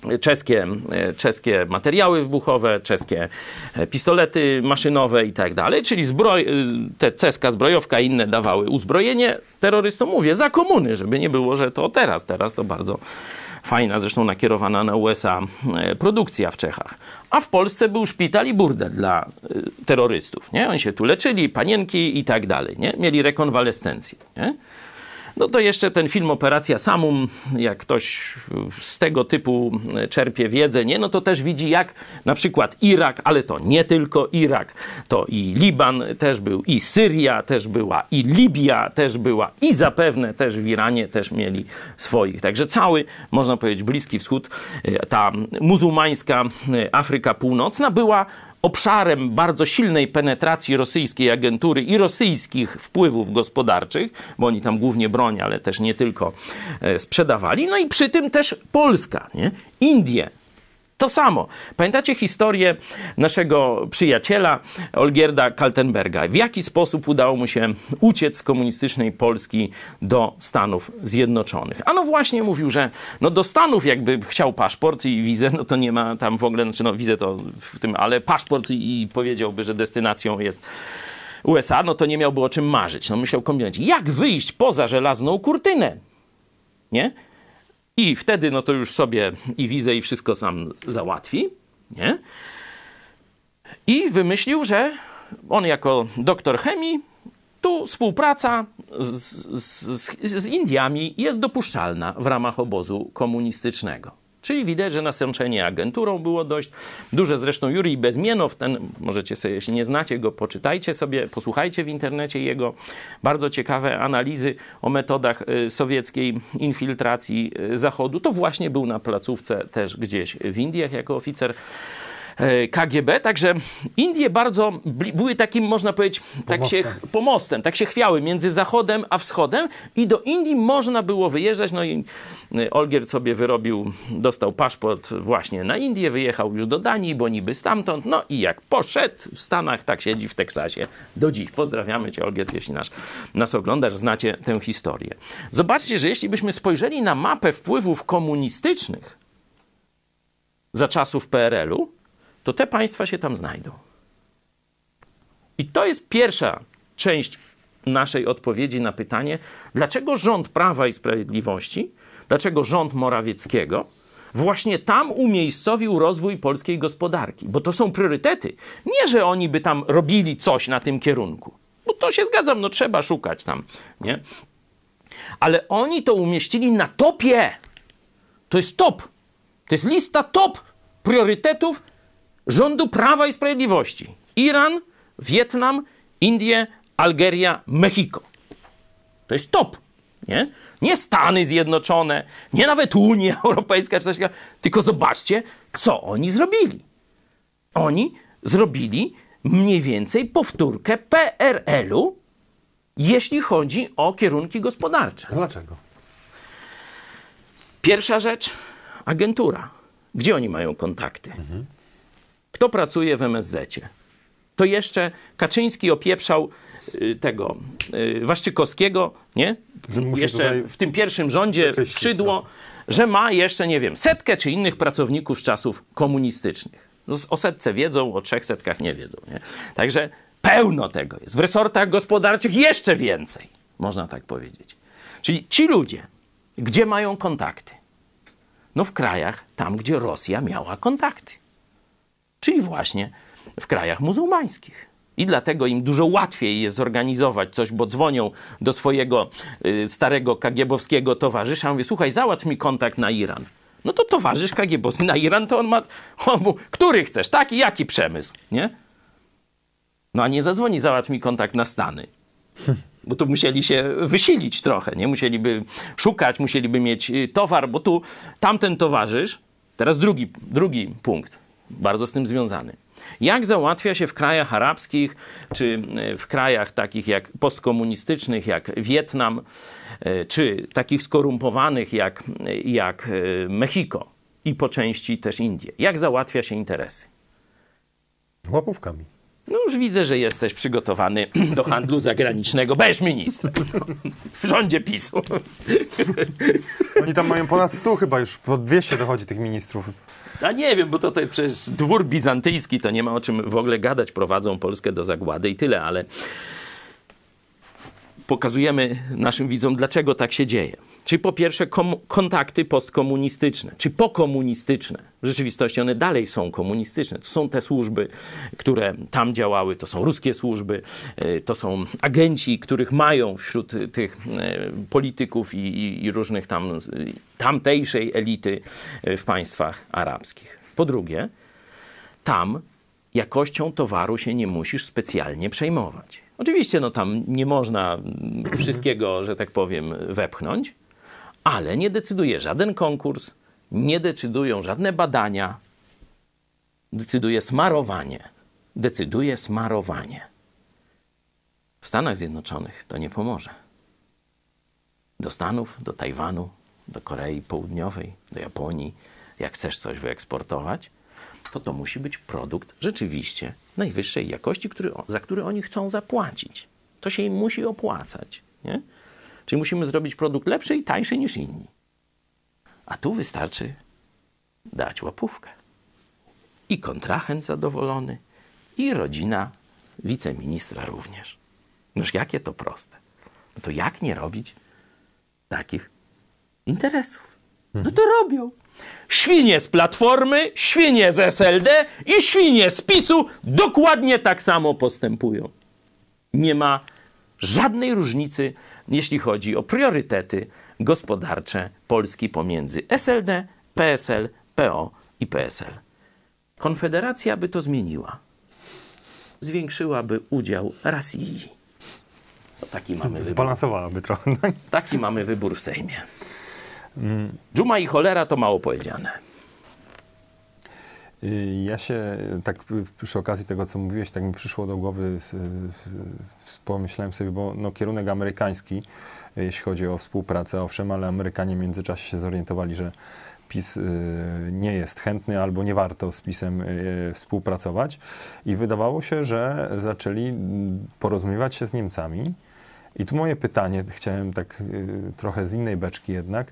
[SPEAKER 4] czeskie materiały wybuchowe, czeskie pistolety maszynowe i tak dalej, czyli te ceska zbrojowka i inne dawały uzbrojenie terrorystom, mówię, za komuny, żeby nie było, że to teraz to bardzo fajna, zresztą nakierowana na USA produkcja w Czechach. A w Polsce był szpital i burdel dla terrorystów, nie? Oni się tu leczyli, panienki i tak dalej, nie? Mieli rekonwalescencję, nie? No to jeszcze ten film Operacja Samum, jak ktoś z tego typu czerpie wiedzę, nie? No to też widzi, jak na przykład Irak, ale to nie tylko Irak, to i Liban też był, i Syria też była, i Libia też była, i zapewne też w Iranie też mieli swoich. Także cały, można powiedzieć, Bliski Wschód, ta muzułmańska Afryka Północna była obszarem bardzo silnej penetracji rosyjskiej agentury i rosyjskich wpływów gospodarczych, bo oni tam głównie broń, ale też nie tylko sprzedawali. No i przy tym też Polska, nie? Indie. To samo. Pamiętacie historię naszego przyjaciela Olgierda Kaltenberga? W jaki sposób udało mu się uciec z komunistycznej Polski do Stanów Zjednoczonych? A no właśnie mówił, że no do Stanów jakby chciał paszport i wizę, no to nie ma tam w ogóle, znaczy no wizę to w tym, ale paszport i powiedziałby, że destynacją jest USA, no to nie miałby o czym marzyć. No myślał kombinować, jak wyjść poza żelazną kurtynę, nie? I wtedy no to już sobie i wizę i wszystko sam załatwi, nie? I wymyślił, że on jako doktor chemii, tu współpraca z Indiami jest dopuszczalna w ramach obozu komunistycznego. Czyli widać, że nasączenie agenturą było dość duże. Zresztą Jurij Bezmienow, ten, możecie sobie, jeśli nie znacie go, poczytajcie sobie, posłuchajcie w internecie jego bardzo ciekawe analizy o metodach sowieckiej infiltracji Zachodu. To właśnie był na placówce też gdzieś w Indiach jako oficer KGB, także Indie bardzo były takim, można powiedzieć, pomostem, tak się chwiały między Zachodem a Wschodem i do Indii można było wyjeżdżać, no i Olgierd sobie dostał paszport właśnie na Indię, wyjechał już do Danii, bo niby stamtąd, no i jak poszedł w Stanach, tak siedzi w Teksasie do dziś. Pozdrawiamy cię, Olgierd, jeśli nas oglądasz, znacie tę historię. Zobaczcie, że jeśli byśmy spojrzeli na mapę wpływów komunistycznych za czasów PRL-u, to te państwa się tam znajdą. I to jest pierwsza część naszej odpowiedzi na pytanie, dlaczego rząd Prawa i Sprawiedliwości, dlaczego rząd Morawieckiego właśnie tam umiejscowił rozwój polskiej gospodarki. Bo to są priorytety. Nie, że oni by tam robili coś na tym kierunku. Bo to się zgadzam, no trzeba szukać tam, nie? Ale oni to umieścili na topie. To jest top. To jest lista top priorytetów rządu Prawa i Sprawiedliwości. Iran, Wietnam, Indie, Algeria, Mexiko. To jest top, nie? Nie Stany Zjednoczone, nie nawet Unia Europejska, czy coś takiego, tylko zobaczcie, co oni zrobili. Oni zrobili mniej więcej powtórkę PRL-u, jeśli chodzi o kierunki gospodarcze.
[SPEAKER 5] Dlaczego?
[SPEAKER 4] Pierwsza rzecz, agentura. Gdzie oni mają kontakty? Kto pracuje w MSZ-cie? To jeszcze Kaczyński opieprzał tego Waszczykowskiego, nie? Jeszcze w tym pierwszym rządzie Szydło, że ma jeszcze, nie wiem, 100 czy innych pracowników z czasów komunistycznych. No, o 100 wiedzą, o 300 nie wiedzą, nie? Także pełno tego jest. W resortach gospodarczych jeszcze więcej, można tak powiedzieć. Czyli ci ludzie, gdzie mają kontakty? No w krajach tam, gdzie Rosja miała kontakty. Czyli właśnie w krajach muzułmańskich. I dlatego im dużo łatwiej jest zorganizować coś, bo dzwonią do swojego starego kagiebowskiego towarzysza. Mówi, słuchaj, załatw mi kontakt na Iran. No to towarzysz kagiebowski na Iran, to on mu, który chcesz, taki, jaki przemysł, nie? No a nie zadzwoni, załatw mi kontakt na Stany. Bo tu musieli się wysilić trochę, nie? Musieliby szukać, musieliby mieć towar, bo tu tamten towarzysz, teraz drugi punkt, bardzo z tym związany. Jak załatwia się w krajach arabskich, czy w krajach takich jak postkomunistycznych, jak Wietnam, czy takich skorumpowanych jak Mexiko i po części też Indie. Jak załatwia się interesy?
[SPEAKER 5] Łapówkami.
[SPEAKER 4] No już widzę, że jesteś przygotowany do handlu zagranicznego. Będziesz ministrem. W rządzie PiS-u.
[SPEAKER 3] Oni tam mają ponad 100 chyba, już po 200 dochodzi tych ministrów.
[SPEAKER 4] A nie wiem, bo to jest przecież dwór bizantyjski, to nie ma o czym w ogóle gadać. Prowadzą Polskę do zagłady i tyle, ale pokazujemy naszym widzom, dlaczego tak się dzieje. Czyli po pierwsze kontakty postkomunistyczne, czy pokomunistyczne. W rzeczywistości one dalej są komunistyczne. To są te służby, które tam działały, to są ruskie służby, to są agenci, których mają wśród tych polityków i różnych tamtejszej elity w państwach arabskich. Po drugie, tam jakością towaru się nie musisz specjalnie przejmować. Oczywiście no tam nie można wszystkiego, że tak powiem, wepchnąć, ale nie decyduje żaden konkurs, nie decydują żadne badania. Decyduje smarowanie. Decyduje smarowanie. W Stanach Zjednoczonych to nie pomoże. Do Stanów, do Tajwanu, do Korei Południowej, do Japonii, jak chcesz coś wyeksportować, to musi być produkt rzeczywiście najwyższej jakości, za który oni chcą zapłacić. To się im musi opłacać, nie? Czyli musimy zrobić produkt lepszy i tańszy niż inni. A tu wystarczy dać łapówkę. I kontrahent zadowolony, i rodzina wiceministra również. Noż jakie to proste. No to jak nie robić takich interesów? No to robią. Świnie z Platformy, świnie z SLD i świnie z PiS-u dokładnie tak samo postępują. Nie ma żadnej różnicy, jeśli chodzi o priorytety gospodarcze Polski pomiędzy SLD, PSL, PO i PSL. Konfederacja by to zmieniła. Zwiększyłaby udział Rosji. To taki mamy wybór.
[SPEAKER 3] Zbalansowałaby trochę.
[SPEAKER 4] Taki mamy wybór w Sejmie. Dżuma i cholera to mało powiedziane.
[SPEAKER 3] Ja się tak przy okazji tego, co mówiłeś, tak mi przyszło do głowy, pomyślałem sobie, bo no, kierunek amerykański, jeśli chodzi o współpracę, owszem, ale Amerykanie w międzyczasie się zorientowali, że PiS nie jest chętny albo nie warto z PiS-em współpracować i wydawało się, że zaczęli porozumiewać się z Niemcami. I tu moje pytanie, chciałem tak trochę z innej beczki jednak,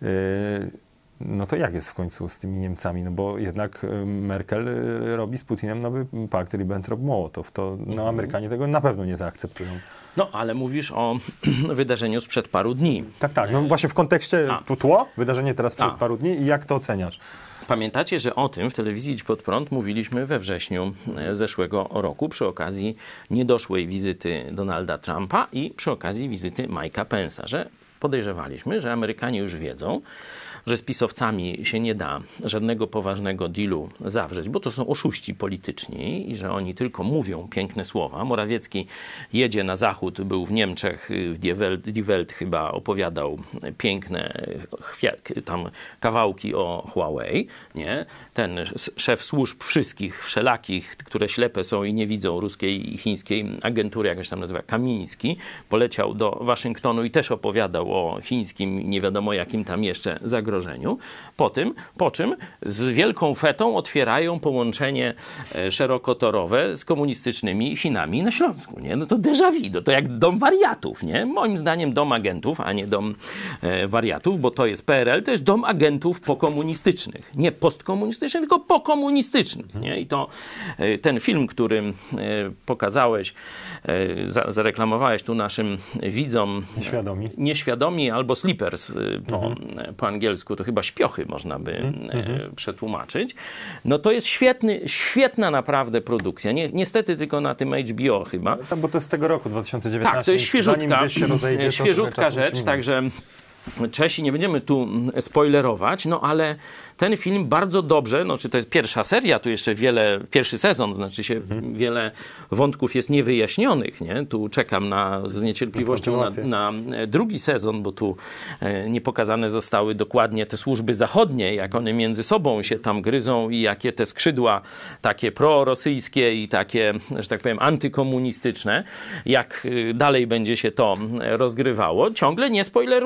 [SPEAKER 3] no to jak jest w końcu z tymi Niemcami? No bo jednak Merkel robi z Putinem nowy pakt Ribbentrop-Mołotow. To no, Amerykanie tego na pewno nie zaakceptują.
[SPEAKER 4] No, ale mówisz o wydarzeniu sprzed paru dni.
[SPEAKER 3] Tak. No właśnie w kontekście wydarzenie teraz sprzed paru dni i jak to oceniasz?
[SPEAKER 4] Pamiętacie, że o tym w telewizji Idź Pod Prąd mówiliśmy we wrześniu zeszłego roku przy okazji niedoszłej wizyty Donalda Trumpa i przy okazji wizyty Mike'a Pence'a, że podejrzewaliśmy, że Amerykanie już wiedzą, że z pisowcami się nie da żadnego poważnego dealu zawrzeć, bo to są oszuści polityczni i że oni tylko mówią piękne słowa. Morawiecki jedzie na zachód, był w Niemczech, w Die Welt chyba opowiadał piękne tam kawałki o Huawei, nie? Ten szef służb wszystkich, wszelakich, które ślepe są i nie widzą ruskiej i chińskiej agentury, jak się tam nazywa, Kamiński, poleciał do Waszyngtonu i też opowiadał o chińskim, nie wiadomo jakim tam jeszcze zagrożeniu. Po czym z wielką fetą otwierają połączenie szerokotorowe z komunistycznymi Chinami na Śląsku. Nie? No to déjà vu, to jak dom wariatów. Nie? Moim zdaniem dom agentów, a nie dom wariatów, bo to jest PRL, to jest dom agentów pokomunistycznych. Nie postkomunistycznych, tylko pokomunistycznych. Nie? I to ten film, który pokazałeś, zareklamowałeś tu naszym widzom. Nieświadomi albo sleepers po angielsku, to chyba śpiochy można by przetłumaczyć. No to jest świetna naprawdę produkcja. Niestety tylko na tym HBO chyba.
[SPEAKER 3] Bo to jest z tego roku, 2019.
[SPEAKER 4] Tak, to jest świeżutka,
[SPEAKER 3] zanim gdzieś się rozejdzie,
[SPEAKER 4] świeżutka rzecz, także Czesi, nie będziemy tu spoilerować, no ale ten film bardzo dobrze, no czy to jest pierwsza seria, tu jeszcze pierwszy sezon, znaczy się wiele wątków jest niewyjaśnionych, nie? Tu czekam z niecierpliwością na drugi sezon, bo tu nie pokazane zostały dokładnie te służby zachodnie, jak one między sobą się tam gryzą i jakie te skrzydła takie prorosyjskie i takie, że tak powiem, antykomunistyczne, jak dalej będzie się to rozgrywało. Ciągle nie spoilerujemy,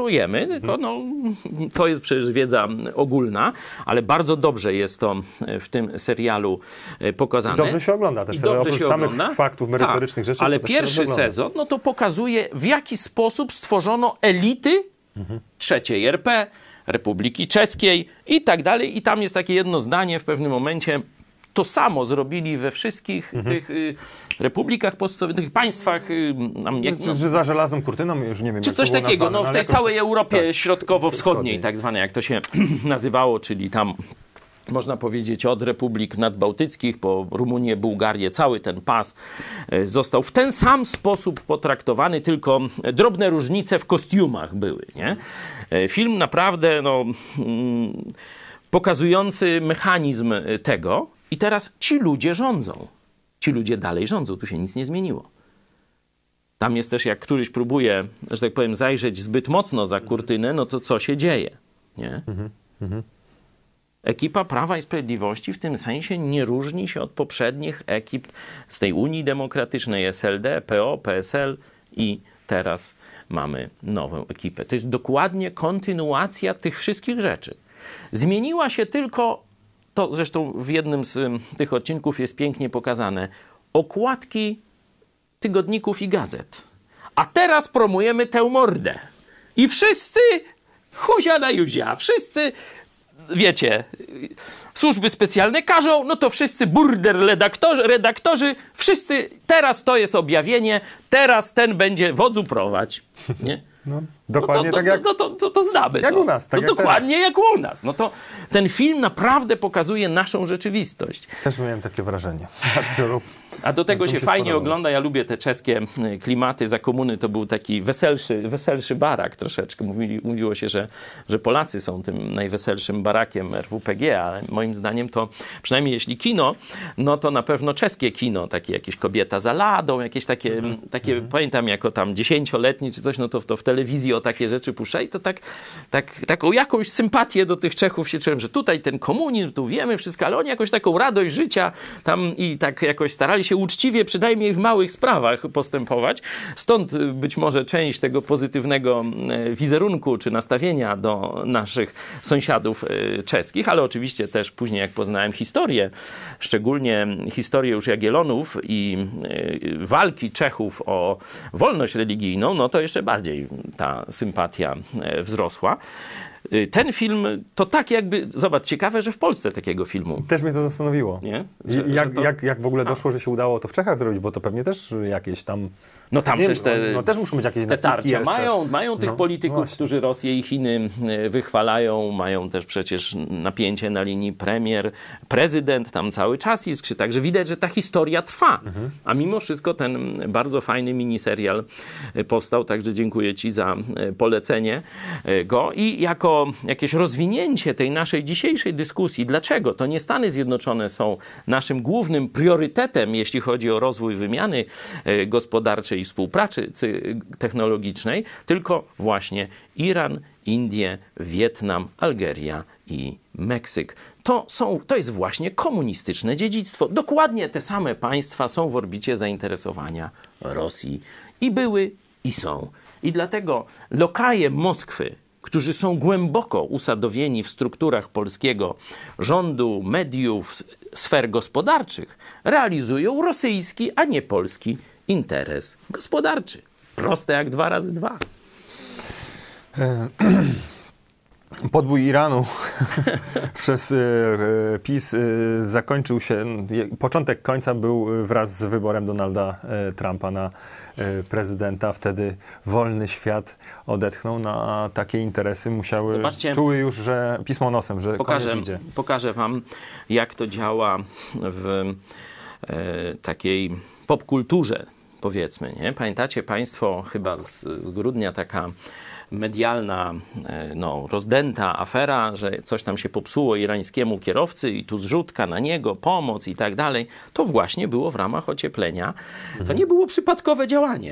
[SPEAKER 4] wiemy, tylko no, to jest przecież wiedza ogólna, ale bardzo dobrze jest to w tym serialu pokazane.
[SPEAKER 5] I dobrze się ogląda te seriale, oprócz samych faktów merytorycznych rzeczy.
[SPEAKER 4] Ale pierwszy sezon, no to pokazuje, w jaki sposób stworzono elity trzeciej RP, Republiki Czeskiej i tak dalej. I tam jest takie jedno zdanie w pewnym momencie. To samo zrobili we wszystkich tych republikach postsowietycznych, państwach.
[SPEAKER 5] Że za żelazną kurtyną, już nie wiem.
[SPEAKER 4] Czy coś takiego, no w tej całej Europie środkowo-wschodniej, tak zwanej, jak to się nazywało, czyli tam można powiedzieć od republik nadbałtyckich po Rumunię, Bułgarię, cały ten pas został w ten sam sposób potraktowany, tylko drobne różnice w kostiumach były, nie? Film naprawdę, no, pokazujący mechanizm tego i teraz ci ludzie rządzą. Ci ludzie dalej rządzą, tu się nic nie zmieniło. Tam jest też, jak któryś próbuje, że tak powiem, zajrzeć zbyt mocno za kurtynę, no to co się dzieje, nie? Ekipa Prawa i Sprawiedliwości w tym sensie nie różni się od poprzednich ekip z tej Unii Demokratycznej, SLD, PO, PSL i teraz mamy nową ekipę. To jest dokładnie kontynuacja tych wszystkich rzeczy. Zmieniła się tylko, to zresztą w jednym z tych odcinków jest pięknie pokazane, okładki tygodników i gazet. A teraz promujemy tę mordę. I wszyscy huzia na juzia, wszyscy, wiecie, służby specjalne każą, no to wszyscy burder redaktorzy, wszyscy, teraz to jest objawienie, teraz ten będzie wodzu prowadź, nie?
[SPEAKER 5] No, dokładnie tak jak...
[SPEAKER 4] To znamy.
[SPEAKER 5] Jak u nas, tak jak
[SPEAKER 4] dokładnie
[SPEAKER 5] teraz.
[SPEAKER 4] jak u nas. No to ten film naprawdę pokazuje naszą rzeczywistość.
[SPEAKER 5] Też miałem takie wrażenie.
[SPEAKER 4] A do tego się fajnie ogląda. Ja lubię te czeskie klimaty. Za komuny to był taki weselszy barak troszeczkę. Mówiło się, że Polacy są tym najweselszym barakiem RWPG, ale moim zdaniem to, przynajmniej jeśli kino, no to na pewno czeskie kino, takie jakieś Kobieta za ladą, jakieś takie, pamiętam jako tam 10-letni czy coś, no to w telewizji o takie rzeczy puszczali, to taką jakąś sympatię do tych Czechów się czułem, że tutaj ten komunizm, tu wiemy wszystko, ale oni jakoś taką radość życia tam i tak jakoś starali się uczciwie, przynajmniej w małych sprawach postępować. Stąd być może część tego pozytywnego wizerunku czy nastawienia do naszych sąsiadów czeskich, ale oczywiście też później jak poznałem historię, szczególnie historię już Jagiellonów i walki Czechów o wolność religijną, no to jeszcze bardziej ta sympatia wzrosła. Ten film to tak jakby, zobacz, ciekawe, że w Polsce takiego filmu.
[SPEAKER 5] Też mnie to zastanowiło.
[SPEAKER 4] Nie?
[SPEAKER 5] Jak w ogóle doszło, że się udało to w Czechach zrobić, bo to pewnie też jakieś tam...
[SPEAKER 4] No tam przecież
[SPEAKER 5] też muszą być jakieś
[SPEAKER 4] te tarcia mają tych polityków,
[SPEAKER 5] właśnie.
[SPEAKER 4] którzy Rosję i Chiny wychwalają, mają też przecież napięcie na linii premier, prezydent, tam cały czas iskrzy, także widać, że ta historia trwa. A mimo wszystko ten bardzo fajny miniserial powstał, także dziękuję Ci za polecenie go i jako jakieś rozwinięcie tej naszej dzisiejszej dyskusji, dlaczego to nie Stany Zjednoczone są naszym głównym priorytetem, jeśli chodzi o rozwój wymiany gospodarczej i współpracy technologicznej, tylko właśnie Iran, Indie, Wietnam, Algeria i Meksyk. To jest właśnie komunistyczne dziedzictwo. Dokładnie te same państwa są w orbicie zainteresowania Rosji. I były, i są. I dlatego lokaje Moskwy, którzy są głęboko usadowieni w strukturach polskiego rządu, mediów, sfer gospodarczych, realizują rosyjski, a nie polski interes gospodarczy. Proste jak 2 razy 2.
[SPEAKER 5] Podbój Iranu przez PiS zakończył się, początek końca był wraz z wyborem Donalda Trumpa na prezydenta. Wtedy wolny świat odetchnął, a takie interesy czuły już, że pismo nosem, że koniec idzie.
[SPEAKER 4] Pokażę wam, jak to działa w takiej popkulturze, powiedzmy, nie? Pamiętacie państwo, chyba z grudnia taka medialna, rozdęta afera, że coś tam się popsuło irańskiemu kierowcy i tu zrzutka na niego, pomoc i tak dalej. To właśnie było w ramach ocieplenia. To nie było przypadkowe działanie.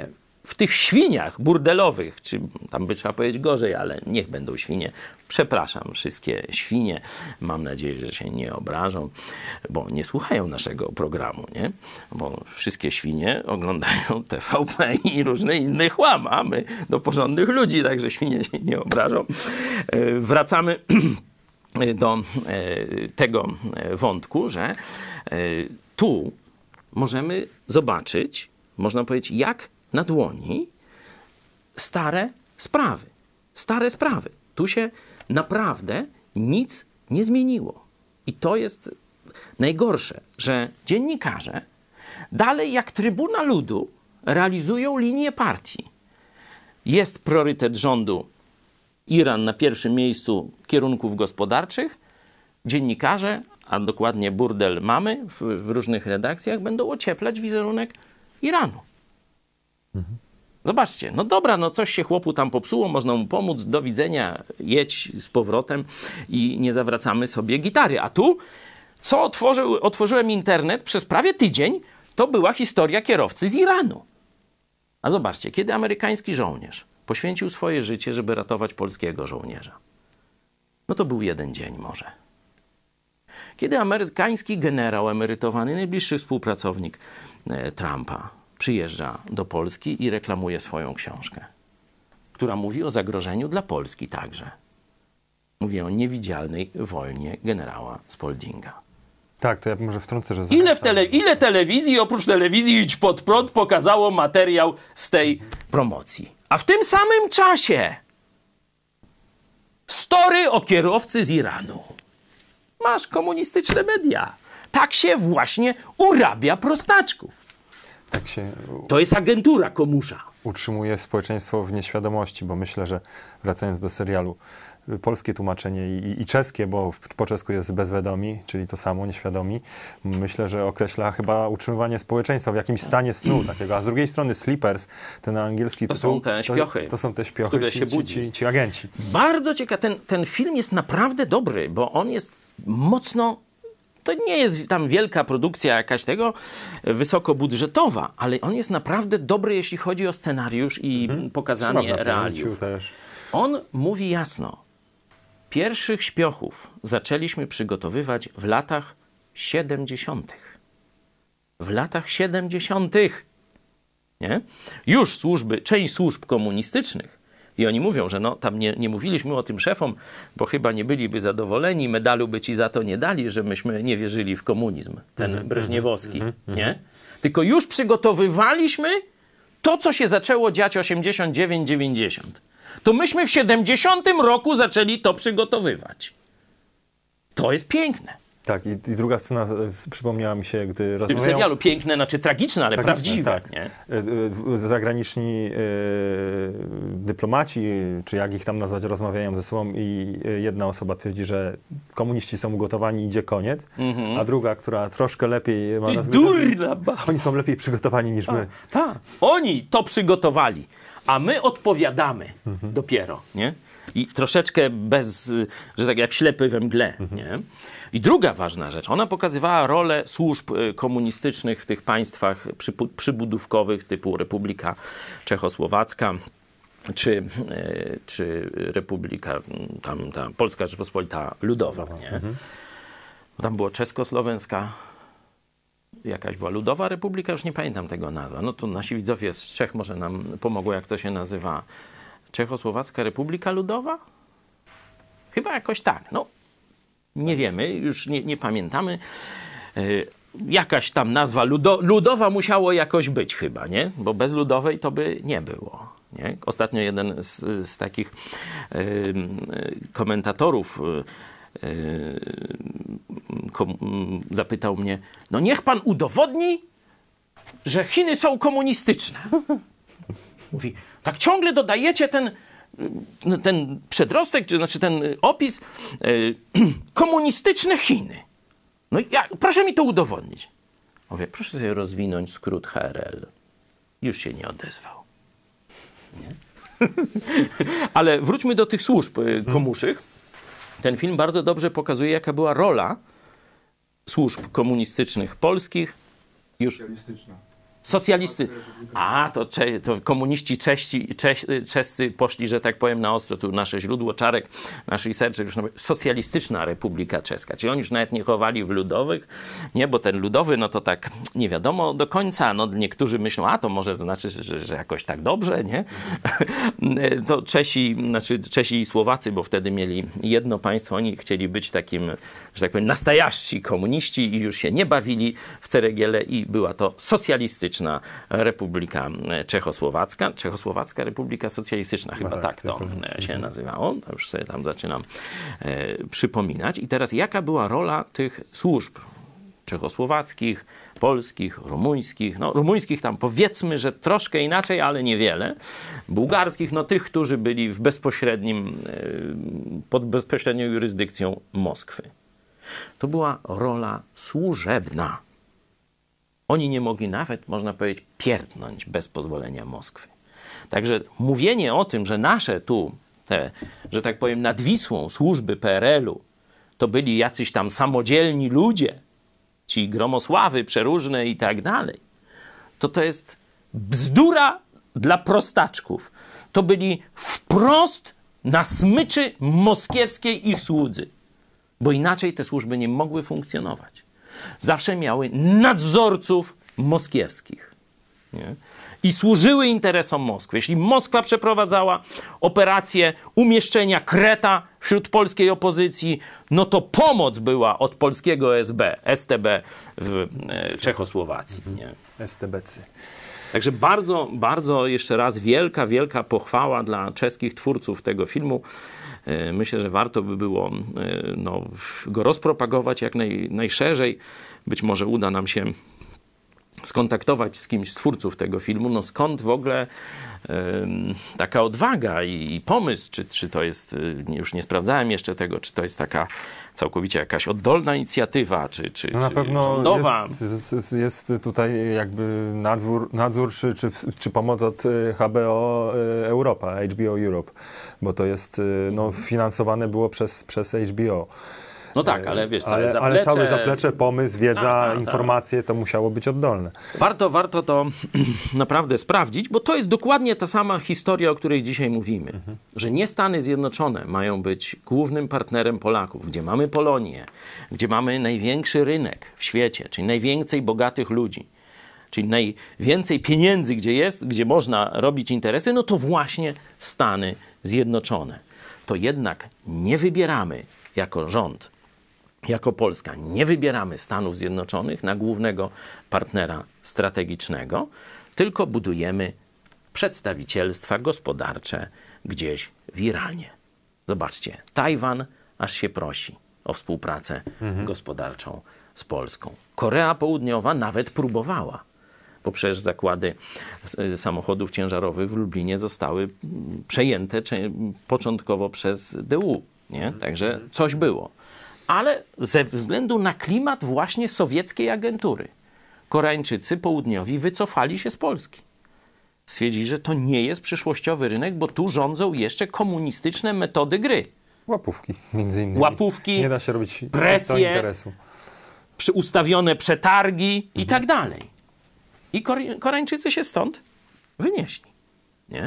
[SPEAKER 4] w tych świniach burdelowych, czy tam by trzeba powiedzieć gorzej, ale niech będą świnie. Przepraszam wszystkie świnie. Mam nadzieję, że się nie obrażą, bo nie słuchają naszego programu, nie? Bo wszystkie świnie oglądają TVP i różne inne chłam, a my do porządnych ludzi, także świnie się nie obrażą. Wracamy do tego wątku, że tu możemy zobaczyć, można powiedzieć, jak na dłoni stare sprawy. Stare sprawy. Tu się naprawdę nic nie zmieniło. I to jest najgorsze, że dziennikarze dalej jak Trybuna Ludu realizują linię partii. Jest priorytet rządu Iran na pierwszym miejscu kierunków gospodarczych. Dziennikarze, a dokładnie burdel mamy w różnych redakcjach, będą ocieplać wizerunek Iranu. Zobaczcie, no dobra, no coś się chłopu tam popsuło, można mu pomóc, do widzenia, jedź z powrotem i nie zawracamy sobie gitary. A tu, co otworzyłem internet przez prawie tydzień, to była historia kierowcy z Iranu. A zobaczcie, kiedy amerykański żołnierz poświęcił swoje życie, żeby ratować polskiego żołnierza. No to był jeden dzień może. Kiedy amerykański generał emerytowany, najbliższy współpracownik Trumpa, przyjeżdża do Polski i reklamuje swoją książkę, która mówi o zagrożeniu dla Polski także. Mówi o niewidzialnej wojnie generała Spaldinga.
[SPEAKER 5] Tak, to ja może wtrącę, że...
[SPEAKER 4] Ile telewizji, oprócz telewizji Idź Pod Prąd, pokazało materiał z tej promocji. A w tym samym czasie story o kierowcy z Iranu. Masz komunistyczne media. Tak się właśnie urabia prostaczków.
[SPEAKER 5] Tak się
[SPEAKER 4] To jest agentura komusza.
[SPEAKER 5] utrzymuje społeczeństwo w nieświadomości, bo myślę, że wracając do serialu, polskie tłumaczenie i czeskie, bo po czesku jest bezwedomi, czyli to samo, nieświadomi, myślę, że określa chyba utrzymywanie społeczeństwa w jakimś stanie snu takiego. A z drugiej strony Sleepers, ten angielski tytuł,
[SPEAKER 4] są te śpiochy,
[SPEAKER 5] to są te śpiochy,
[SPEAKER 4] które się budzi.
[SPEAKER 5] ci agenci.
[SPEAKER 4] Bardzo ciekawe. Ten film jest naprawdę dobry, bo on jest mocno... To nie jest tam wielka produkcja jakaś tego, wysokobudżetowa, ale on jest naprawdę dobry, jeśli chodzi o scenariusz i pokazanie realiów.
[SPEAKER 5] Też.
[SPEAKER 4] On mówi jasno, pierwszych śpiochów zaczęliśmy przygotowywać w latach 70. W latach 70. Nie? Już część służb komunistycznych, i oni mówią, że no, tam nie mówiliśmy o tym szefom, bo chyba nie byliby zadowoleni, medalu by ci za to nie dali, że myśmy nie wierzyli w komunizm, ten breżniewowski, nie? Tylko już przygotowywaliśmy to, co się zaczęło dziać 89-90. To myśmy w 70 roku zaczęli to przygotowywać. To jest piękne.
[SPEAKER 5] Tak, i druga scena przypomniała mi się, gdy
[SPEAKER 4] W tym serialu piękne, znaczy tragiczne, ale prawdziwe.
[SPEAKER 5] Tak.
[SPEAKER 4] Nie?
[SPEAKER 5] Zagraniczni dyplomaci, czy jak ich tam nazwać, rozmawiają ze sobą i jedna osoba twierdzi, że komuniści są ugotowani, idzie koniec, a druga, która troszkę lepiej ma
[SPEAKER 4] Durna baba.
[SPEAKER 5] Oni są lepiej przygotowani niż my.
[SPEAKER 4] Tak. Oni to przygotowali, a my odpowiadamy dopiero, nie? I troszeczkę że tak jak ślepy we mgle, nie? I druga ważna rzecz, ona pokazywała rolę służb komunistycznych w tych państwach przybudówkowych typu Republika Czechosłowacka, czy Republika, ta Polska Rzeczpospolita Ludowa, nie? Tam było Czeskosłowenska, jakaś była Ludowa Republika, już nie pamiętam tego nazwa. No to nasi widzowie z Czech może nam pomogą, jak to się nazywa. Czechosłowacka Republika Ludowa? Chyba jakoś tak. No, nie wiemy, już nie pamiętamy. Jakaś tam nazwa ludowa musiało jakoś być chyba, nie? Bo bez ludowej to by nie było. Nie? Ostatnio jeden z takich komentatorów zapytał mnie, no niech pan udowodni, że Chiny są komunistyczne. Mówi, tak ciągle dodajecie ten przedrostek, znaczy ten opis komunistyczne Chiny. No proszę mi to udowodnić. Mówię, proszę sobie rozwinąć skrót HRL. Już się nie odezwał. Nie? Ale wróćmy do tych służb komuszych. Ten film bardzo dobrze pokazuje, jaka była rola służb komunistycznych polskich. To komuniści czescy poszli, że tak powiem, na ostro. Tu nasze źródło Czarek, nasz researcher już Socjalistyczna Republika Czeska. Czyli oni już nawet nie chowali w ludowych, nie, bo ten ludowy, no to tak nie wiadomo do końca. No niektórzy myślą, to może znaczy, że jakoś tak dobrze, nie? To Czesi i Słowacy, bo wtedy mieli jedno państwo, oni chcieli być takim, że tak powiem, nastajaści komuniści i już się nie bawili w ceregiele i była to Socjalistyczna Republika Czechosłowacka. Czechosłowacka Republika Socjalistyczna, chyba tak to się nazywało. To już sobie tam zaczynam przypominać. I teraz jaka była rola tych służb czechosłowackich, polskich, rumuńskich, no rumuńskich tam powiedzmy, że troszkę inaczej, ale niewiele, bułgarskich, no tych, którzy byli w pod bezpośrednią jurysdykcją Moskwy. To była rola służebna. Oni nie mogli nawet, można powiedzieć, pierdnąć bez pozwolenia Moskwy. Także mówienie o tym, że nasze tu, te, że tak powiem, nad Wisłą służby PRL-u to byli jacyś tam samodzielni ludzie, ci gromosławy przeróżne i tak dalej, to jest bzdura dla prostaczków. To byli wprost na smyczy moskiewskiej ich słudzy, bo inaczej te służby nie mogły funkcjonować. Zawsze miały nadzorców moskiewskich, nie? I służyły interesom Moskwy. Jeśli Moskwa przeprowadzała operację umieszczenia kreta wśród polskiej opozycji, no to pomoc była od polskiego STB w Czechosłowacji. Nie?
[SPEAKER 5] STBcy.
[SPEAKER 4] Także bardzo, bardzo jeszcze raz wielka pochwała dla czeskich twórców tego filmu. Myślę, że warto by było go rozpropagować jak najszerzej. Być może uda nam się skontaktować z kimś z twórców tego filmu. No skąd w ogóle taka odwaga i pomysł, czy to jest, już nie sprawdzałem jeszcze tego, czy to jest taka całkowicie jakaś oddolna inicjatywa, czy
[SPEAKER 5] na pewno
[SPEAKER 4] rządowa.
[SPEAKER 5] Jest tutaj jakby nadzór czy pomoc od HBO Europa, HBO Europe, bo to jest, finansowane było przez HBO.
[SPEAKER 4] No tak, ale wiesz, całe zaplecze...
[SPEAKER 5] Ale całe zaplecze, pomysł, wiedza, informacje, to musiało być oddolne.
[SPEAKER 4] Warto to naprawdę sprawdzić, bo to jest dokładnie ta sama historia, o której dzisiaj mówimy. Że nie Stany Zjednoczone mają być głównym partnerem Polaków, gdzie mamy Polonię, gdzie mamy największy rynek w świecie, czyli najwięcej bogatych ludzi, czyli najwięcej pieniędzy, gdzie można robić interesy, no to właśnie Stany Zjednoczone. To jednak nie wybieramy jako rząd, jako Polska, nie wybieramy Stanów Zjednoczonych na głównego partnera strategicznego, tylko budujemy przedstawicielstwa gospodarcze gdzieś w Iranie. Zobaczcie, Tajwan aż się prosi o współpracę gospodarczą z Polską. Korea Południowa nawet próbowała, bo przecież zakłady samochodów ciężarowych w Lublinie zostały przejęte początkowo przez DU. Nie? Także coś było. Ale ze względu na klimat właśnie sowieckiej agentury Koreańczycy południowi wycofali się z Polski. Stwierdzili, że to nie jest przyszłościowy rynek, bo tu rządzą jeszcze komunistyczne metody gry.
[SPEAKER 5] Łapówki, między innymi.
[SPEAKER 4] Łapówki,
[SPEAKER 5] nie da się robić
[SPEAKER 4] presje,
[SPEAKER 5] interesu.
[SPEAKER 4] Ustawione przetargi i tak dalej. I Koreańczycy się stąd wynieśli. Nie?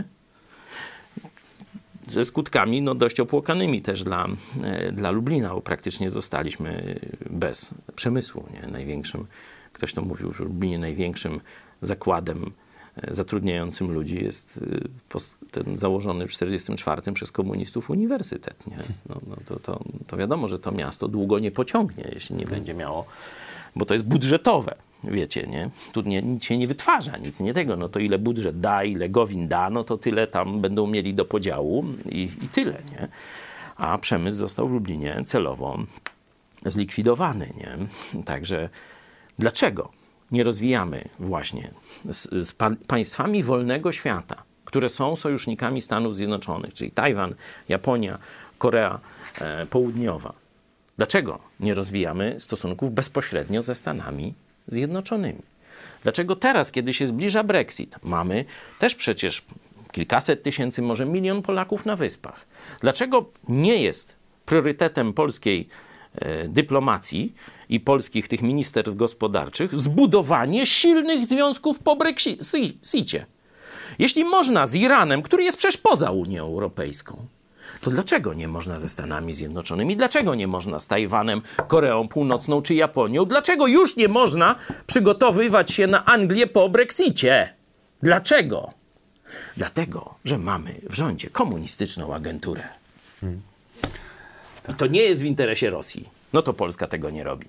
[SPEAKER 4] Ze skutkami dość opłakanymi też dla Lublina, bo praktycznie zostaliśmy bez przemysłu. Nie? Największym, ktoś to mówił, że w Lublinie największym zakładem zatrudniającym ludzi jest ten założony w 1944 przez komunistów uniwersytet. Nie? To wiadomo, że to miasto długo nie pociągnie, jeśli nie będzie miało, bo to jest budżetowe. Wiecie, nie? Tu nic się nie wytwarza, nic nie tego. No to ile budżet da, ile Gowin da, no to tyle tam będą mieli do podziału i tyle, nie? A przemysł został w Lublinie celowo zlikwidowany, nie? Także dlaczego nie rozwijamy właśnie z państwami wolnego świata, które są sojusznikami Stanów Zjednoczonych, czyli Tajwan, Japonia, Korea Południowa? Dlaczego nie rozwijamy stosunków bezpośrednio ze Stanami Zjednoczonymi? Dlaczego teraz, kiedy się zbliża Brexit, mamy też przecież kilkaset tysięcy, może 1 milion Polaków na Wyspach? Dlaczego nie jest priorytetem polskiej dyplomacji i polskich tych ministerstw gospodarczych zbudowanie silnych związków po Brexicie. Jeśli można z Iranem, który jest przecież poza Unią Europejską, to dlaczego nie można ze Stanami Zjednoczonymi? Dlaczego nie można z Tajwanem, Koreą Północną czy Japonią? Dlaczego już nie można przygotowywać się na Anglię po Brexicie? Dlaczego? Dlatego, że mamy w rządzie komunistyczną agenturę. I to nie jest w interesie Rosji. No to Polska tego nie robi.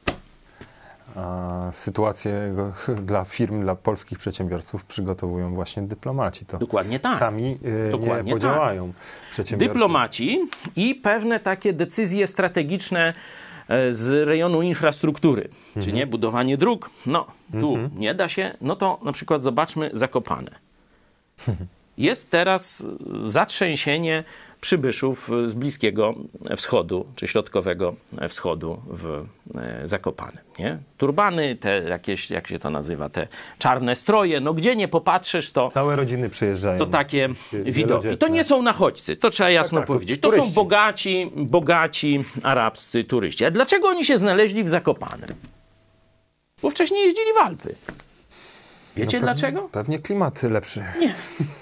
[SPEAKER 3] A sytuację dla firm, dla polskich przedsiębiorców przygotowują właśnie dyplomaci. To
[SPEAKER 4] dokładnie tak.
[SPEAKER 3] Sami
[SPEAKER 4] Dokładnie
[SPEAKER 3] nie podziałają przedsiębiorcy.
[SPEAKER 4] Dyplomaci i pewne takie decyzje strategiczne z rejonu infrastruktury, czy nie, budowanie dróg, no tu nie da się, no to na przykład zobaczmy Zakopane. Jest teraz zatrzęsienie przybyszów z Bliskiego Wschodu, czy Środkowego Wschodu w Zakopanem, nie? Turbany, te jakieś, jak się to nazywa, te czarne stroje, no gdzie nie popatrzysz, to...
[SPEAKER 3] Całe rodziny przyjeżdżają.
[SPEAKER 4] To takie widoki. To nie są nachodźcy, to trzeba jasno powiedzieć. To są bogaci arabscy turyści. A dlaczego oni się znaleźli w Zakopanem? Bo wcześniej jeździli w Alpy. Wiecie dlaczego?
[SPEAKER 3] Pewnie klimat lepszy.
[SPEAKER 4] Nie.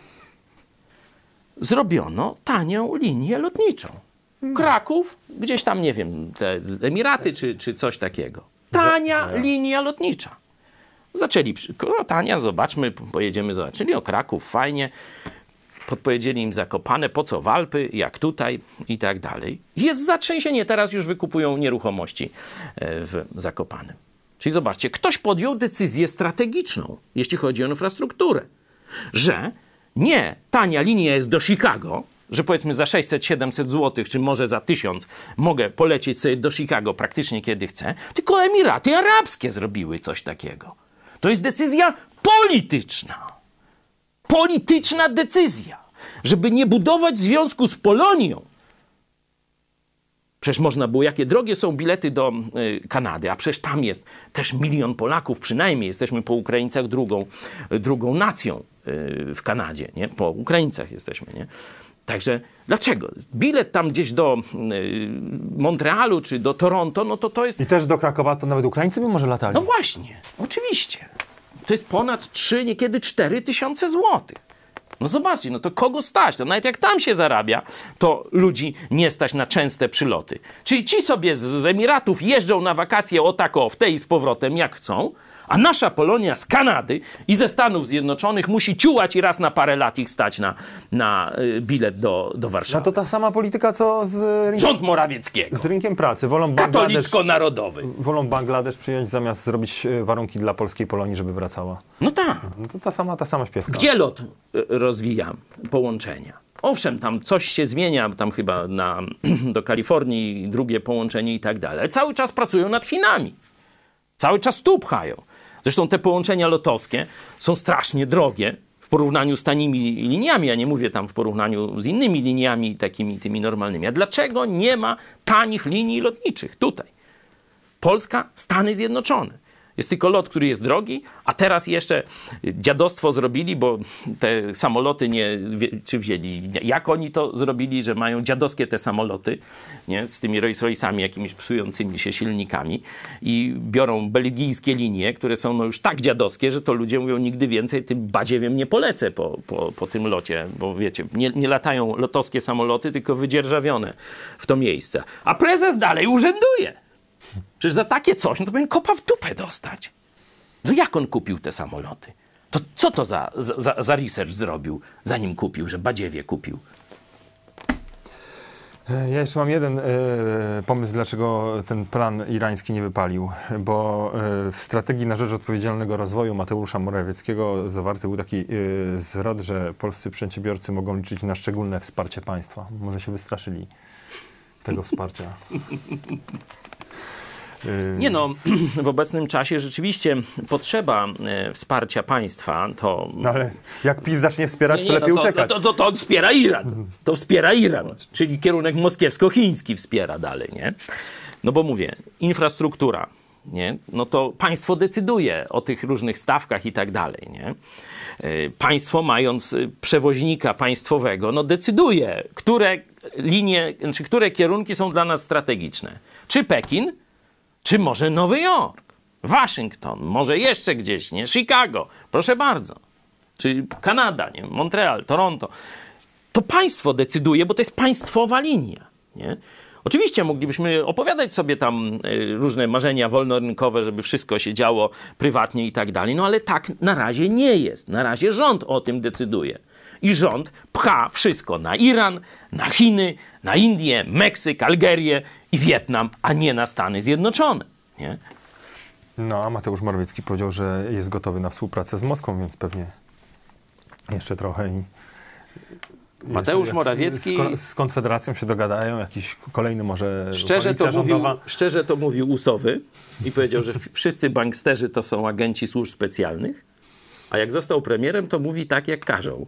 [SPEAKER 4] Zrobiono tanią linię lotniczą. Kraków, gdzieś tam, nie wiem, te Emiraty czy coś takiego. Tania linia lotnicza. Zaczęli, tania, zobaczmy, pojedziemy, zobaczyli, o Kraków, fajnie. Podpowiedzieli im Zakopane, po co w Alpy, jak tutaj i tak dalej. Jest zatrzęsienie, teraz już wykupują nieruchomości w Zakopanem. Czyli zobaczcie, ktoś podjął decyzję strategiczną, jeśli chodzi o infrastrukturę, że nie tania linia jest do Chicago, że powiedzmy za 600-700 zł, czy może za 1000 mogę polecieć sobie do Chicago praktycznie kiedy chcę, tylko Emiraty Arabskie zrobiły coś takiego. To jest decyzja polityczna. Polityczna decyzja, żeby nie budować związku z Polonią. Przecież można było, jakie drogie są bilety do Kanady, a przecież tam jest też 1 milion Polaków, przynajmniej jesteśmy po Ukraińcach drugą nacją w Kanadzie, nie? Po Ukraińcach jesteśmy, nie? Także dlaczego? Bilet tam gdzieś do Montrealu czy do Toronto, no to jest...
[SPEAKER 3] I też do Krakowa to nawet Ukraińcy by może latali.
[SPEAKER 4] No właśnie, oczywiście. To jest ponad 3, niekiedy 4 tysiące złotych. No zobaczcie, no to kogo stać? To nawet jak tam się zarabia, to ludzi nie stać na częste przyloty. Czyli ci sobie z Emiratów jeżdżą na wakacje o tako, w tej i z powrotem jak chcą, a nasza Polonia z Kanady i ze Stanów Zjednoczonych musi ciułać i raz na parę lat ich stać na bilet do Warszawy.
[SPEAKER 3] No to ta sama polityka, co
[SPEAKER 4] rząd Morawieckiego.
[SPEAKER 3] Z rynkiem pracy.
[SPEAKER 4] Katolicko-narodowy.
[SPEAKER 3] Wolą Bangladesz przyjąć, zamiast zrobić warunki dla polskiej Polonii, żeby wracała.
[SPEAKER 4] No tak.
[SPEAKER 3] No to ta sama śpiewka.
[SPEAKER 4] Gdzie LOT rozwija połączenia? Owszem, tam coś się zmienia, tam chyba do Kalifornii drugie połączenie i tak dalej. Ale cały czas pracują nad Chinami. Cały czas tu pchają. Zresztą te połączenia lotowskie są strasznie drogie w porównaniu z tanimi liniami. Ja nie mówię tam w porównaniu z innymi liniami takimi tymi normalnymi. A dlaczego nie ma tanich linii lotniczych tutaj? Polska, Stany Zjednoczone. Jest tylko lot, który jest drogi, a teraz jeszcze dziadostwo zrobili, bo te samoloty czy wzięli, jak oni to zrobili, że mają dziadowskie te samoloty, nie, z tymi Rolls-Royce'ami jakimiś psującymi się silnikami i biorą belgijskie linie, które są no już tak dziadowskie, że to ludzie mówią, nigdy więcej tym badziewiem nie polecę po tym locie, bo wiecie, nie latają lotowskie samoloty, tylko wydzierżawione w to miejsce. A prezes dalej urzęduje. Przecież za takie coś, no to powinien kopa w dupę dostać. No jak on kupił te samoloty? To co to za research zrobił, zanim kupił, że badziewie kupił?
[SPEAKER 3] Ja jeszcze mam jeden pomysł, dlaczego ten plan irański nie wypalił. Bo w strategii na rzecz odpowiedzialnego rozwoju Mateusza Morawieckiego zawarty był taki zwrot, że polscy przedsiębiorcy mogą liczyć na szczególne wsparcie państwa. Może się wystraszyli tego wsparcia.
[SPEAKER 4] Nie no, w obecnym czasie rzeczywiście potrzeba wsparcia państwa, to...
[SPEAKER 3] No ale jak PiS zacznie wspierać, to lepiej uciekać.
[SPEAKER 4] To wspiera Iran. To wspiera Iran, czyli kierunek moskiewsko-chiński wspiera dalej, nie? No bo mówię, infrastruktura, nie? No to państwo decyduje o tych różnych stawkach i tak dalej, nie? Państwo, mając przewoźnika państwowego, no decyduje, które linie, czy które kierunki są dla nas strategiczne? Czy Pekin, czy może Nowy Jork, Waszyngton, może jeszcze gdzieś, nie? Chicago, proszę bardzo. Czy Kanada, nie? Montreal, Toronto. To państwo decyduje, bo to jest państwowa linia, nie? Oczywiście moglibyśmy opowiadać sobie tam różne marzenia wolnorynkowe, żeby wszystko się działo prywatnie i tak dalej, no ale tak na razie nie jest. Na razie rząd o tym decyduje. I rząd pcha wszystko na Iran, na Chiny, na Indię, Meksyk, Algerię i Wietnam, a nie na Stany Zjednoczone, nie?
[SPEAKER 5] No, a Mateusz Morawiecki powiedział, że jest gotowy na współpracę z Moskwą, więc pewnie jeszcze trochę i...
[SPEAKER 4] Mateusz Morawiecki...
[SPEAKER 5] Z Konfederacją się dogadają, jakiś kolejny może
[SPEAKER 4] Szczerze to mówił Usowy i powiedział, że wszyscy banksterzy to są agenci służb specjalnych, a jak został premierem, to mówi tak, jak każą.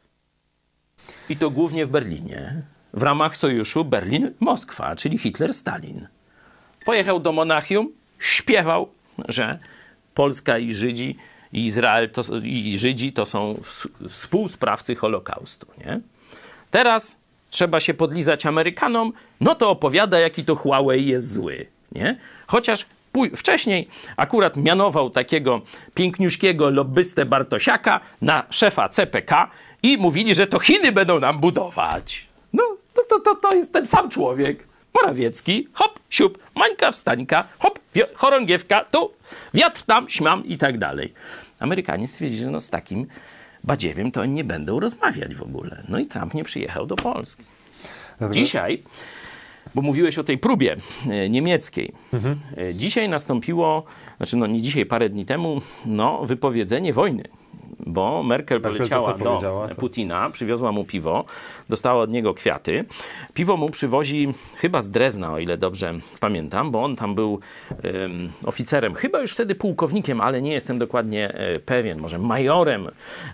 [SPEAKER 4] I to głównie w Berlinie, w ramach sojuszu Berlin-Moskwa, czyli Hitler-Stalin. Pojechał do Monachium, śpiewał, że Polska i Żydzi i Izrael i Żydzi to są współsprawcy Holokaustu, nie? Teraz trzeba się podlizać Amerykanom, no to opowiada, jaki to Huawei jest zły, nie? Chociaż wcześniej akurat mianował takiego piękniuśkiego lobbystę Bartosiaka na szefa CPK i mówili, że to Chiny będą nam budować. No, to jest ten sam człowiek. Morawiecki, hop, siup, Mańka, wstańka, hop, chorągiewka, tu, wiatr tam, śmam i tak dalej. Amerykanie stwierdzili, że no z takim badziewiem to oni nie będą rozmawiać w ogóle. No i Trump nie przyjechał do Polski. Dzisiaj, bo mówiłeś o tej próbie niemieckiej, dzisiaj nastąpiło, znaczy no nie dzisiaj, parę dni temu, no wypowiedzenie wojny. Bo Merkel poleciała do Putina, przywiozła mu piwo, dostała od niego kwiaty. Piwo mu przywozi chyba z Drezna, o ile dobrze pamiętam, bo on tam był oficerem, chyba już wtedy pułkownikiem, ale nie jestem dokładnie pewien, może majorem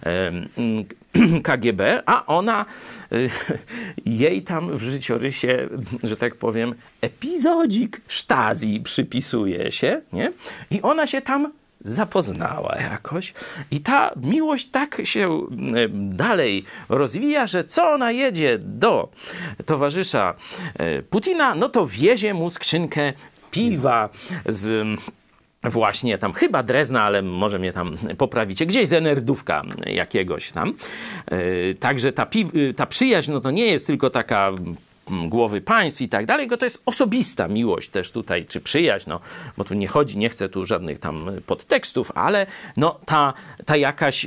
[SPEAKER 4] KGB, a ona, jej tam w życiorysie, że tak powiem, epizodzik Stasi przypisuje się, nie? I ona się tam zapoznała jakoś i ta miłość tak się dalej rozwija, że co ona jedzie do towarzysza Putina, no to wiezie mu skrzynkę piwa z właśnie tam chyba Drezna, ale może mnie tam poprawicie, gdzieś z Enerdówka jakiegoś tam. Także ta przyjaźń, no to nie jest tylko taka głowy państw i tak dalej, tylko to jest osobista miłość też tutaj, czy przyjaźń, no, bo tu nie chodzi, nie chcę tu żadnych tam podtekstów, ale no ta jakaś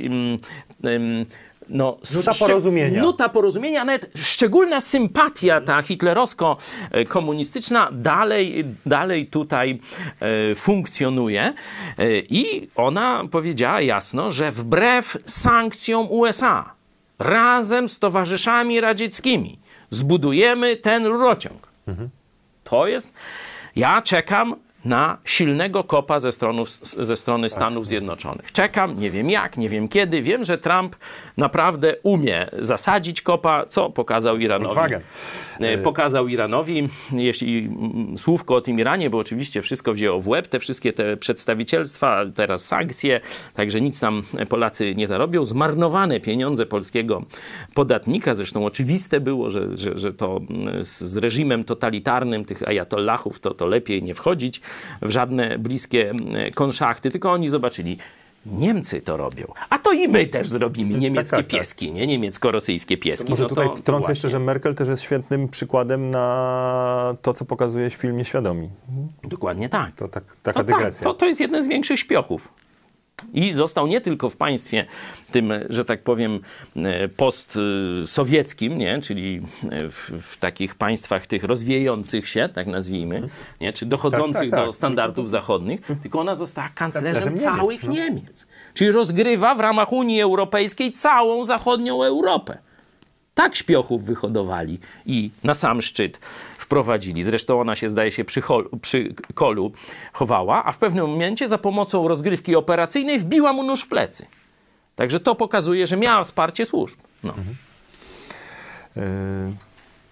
[SPEAKER 4] nuta porozumienia, a nawet szczególna sympatia ta hitlerowsko-komunistyczna dalej tutaj funkcjonuje i ona powiedziała jasno, że wbrew sankcjom USA razem z towarzyszami radzieckimi zbudujemy ten rurociąg. To jest... Ja czekam na silnego kopa ze strony Stanów Zjednoczonych. Czekam, nie wiem jak, nie wiem kiedy. Wiem, że Trump naprawdę umie zasadzić kopa, co pokazał Iranowi. Pokazał Iranowi, jeśli słówko o tym Iranie, bo oczywiście wszystko wzięło w łeb, te wszystkie te przedstawicielstwa, teraz sankcje, także nic tam Polacy nie zarobią. Zmarnowane pieniądze polskiego podatnika, zresztą oczywiste było, że to z reżimem totalitarnym tych ajatollahów to lepiej nie wchodzić w żadne bliskie konszachty, tylko oni zobaczyli, Niemcy to robią, a to i my też zrobimy niemieckie pieski, nie niemiecko-rosyjskie pieski.
[SPEAKER 5] Może tutaj wtrącę jeszcze, że Merkel też jest świetnym przykładem na to, co pokazuje w filmie Świadomi.
[SPEAKER 4] Dokładnie tak.
[SPEAKER 5] To taka dygresja.
[SPEAKER 4] To jest jeden z większych śpiochów. I został nie tylko w państwie tym, że tak powiem, postsowieckim, nie? Czyli w takich państwach tych rozwijających się, tak nazwijmy, nie? Czy dochodzących do standardów zachodnich, tylko ona została kanclerzem całych Niemiec. Czyli rozgrywa w ramach Unii Europejskiej całą zachodnią Europę. Tak śpiochów wyhodowali i na sam szczyt wprowadzili. Zresztą ona się, zdaje się, przy Kolu chowała, a w pewnym momencie za pomocą rozgrywki operacyjnej wbiła mu nóż w plecy. Także to pokazuje, że miała wsparcie służb. No.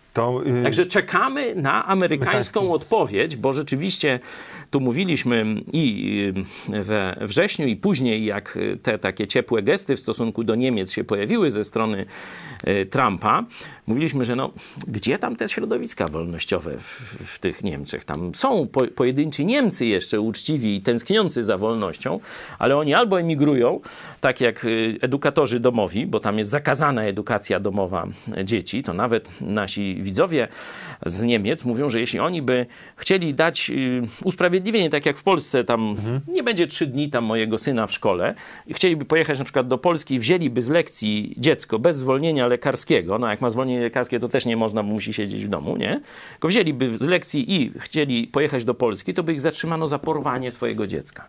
[SPEAKER 4] Także czekamy na amerykańską odpowiedź, bo rzeczywiście tu mówiliśmy i we wrześniu, i później, jak te takie ciepłe gesty w stosunku do Niemiec się pojawiły ze strony Trumpa, mówiliśmy, że no, gdzie tam te środowiska wolnościowe w tych Niemczech? Tam są pojedynczy Niemcy jeszcze uczciwi i tęskniący za wolnością, ale oni albo emigrują, tak jak edukatorzy domowi, bo tam jest zakazana edukacja domowa dzieci, to nawet nasi widzowie z Niemiec mówią, że jeśli oni by chcieli dać usprawiedliwienie, tak jak w Polsce, tam nie będzie 3 dni tam mojego syna w szkole i chcieliby pojechać na przykład do Polski i wzięliby z lekcji dziecko bez zwolnienia lekarskiego, no jak ma zwolnienie lekarskie, to też nie można, bo musi siedzieć w domu, nie? Tylko wzięliby z lekcji i chcieli pojechać do Polski, to by ich zatrzymano za porwanie swojego dziecka.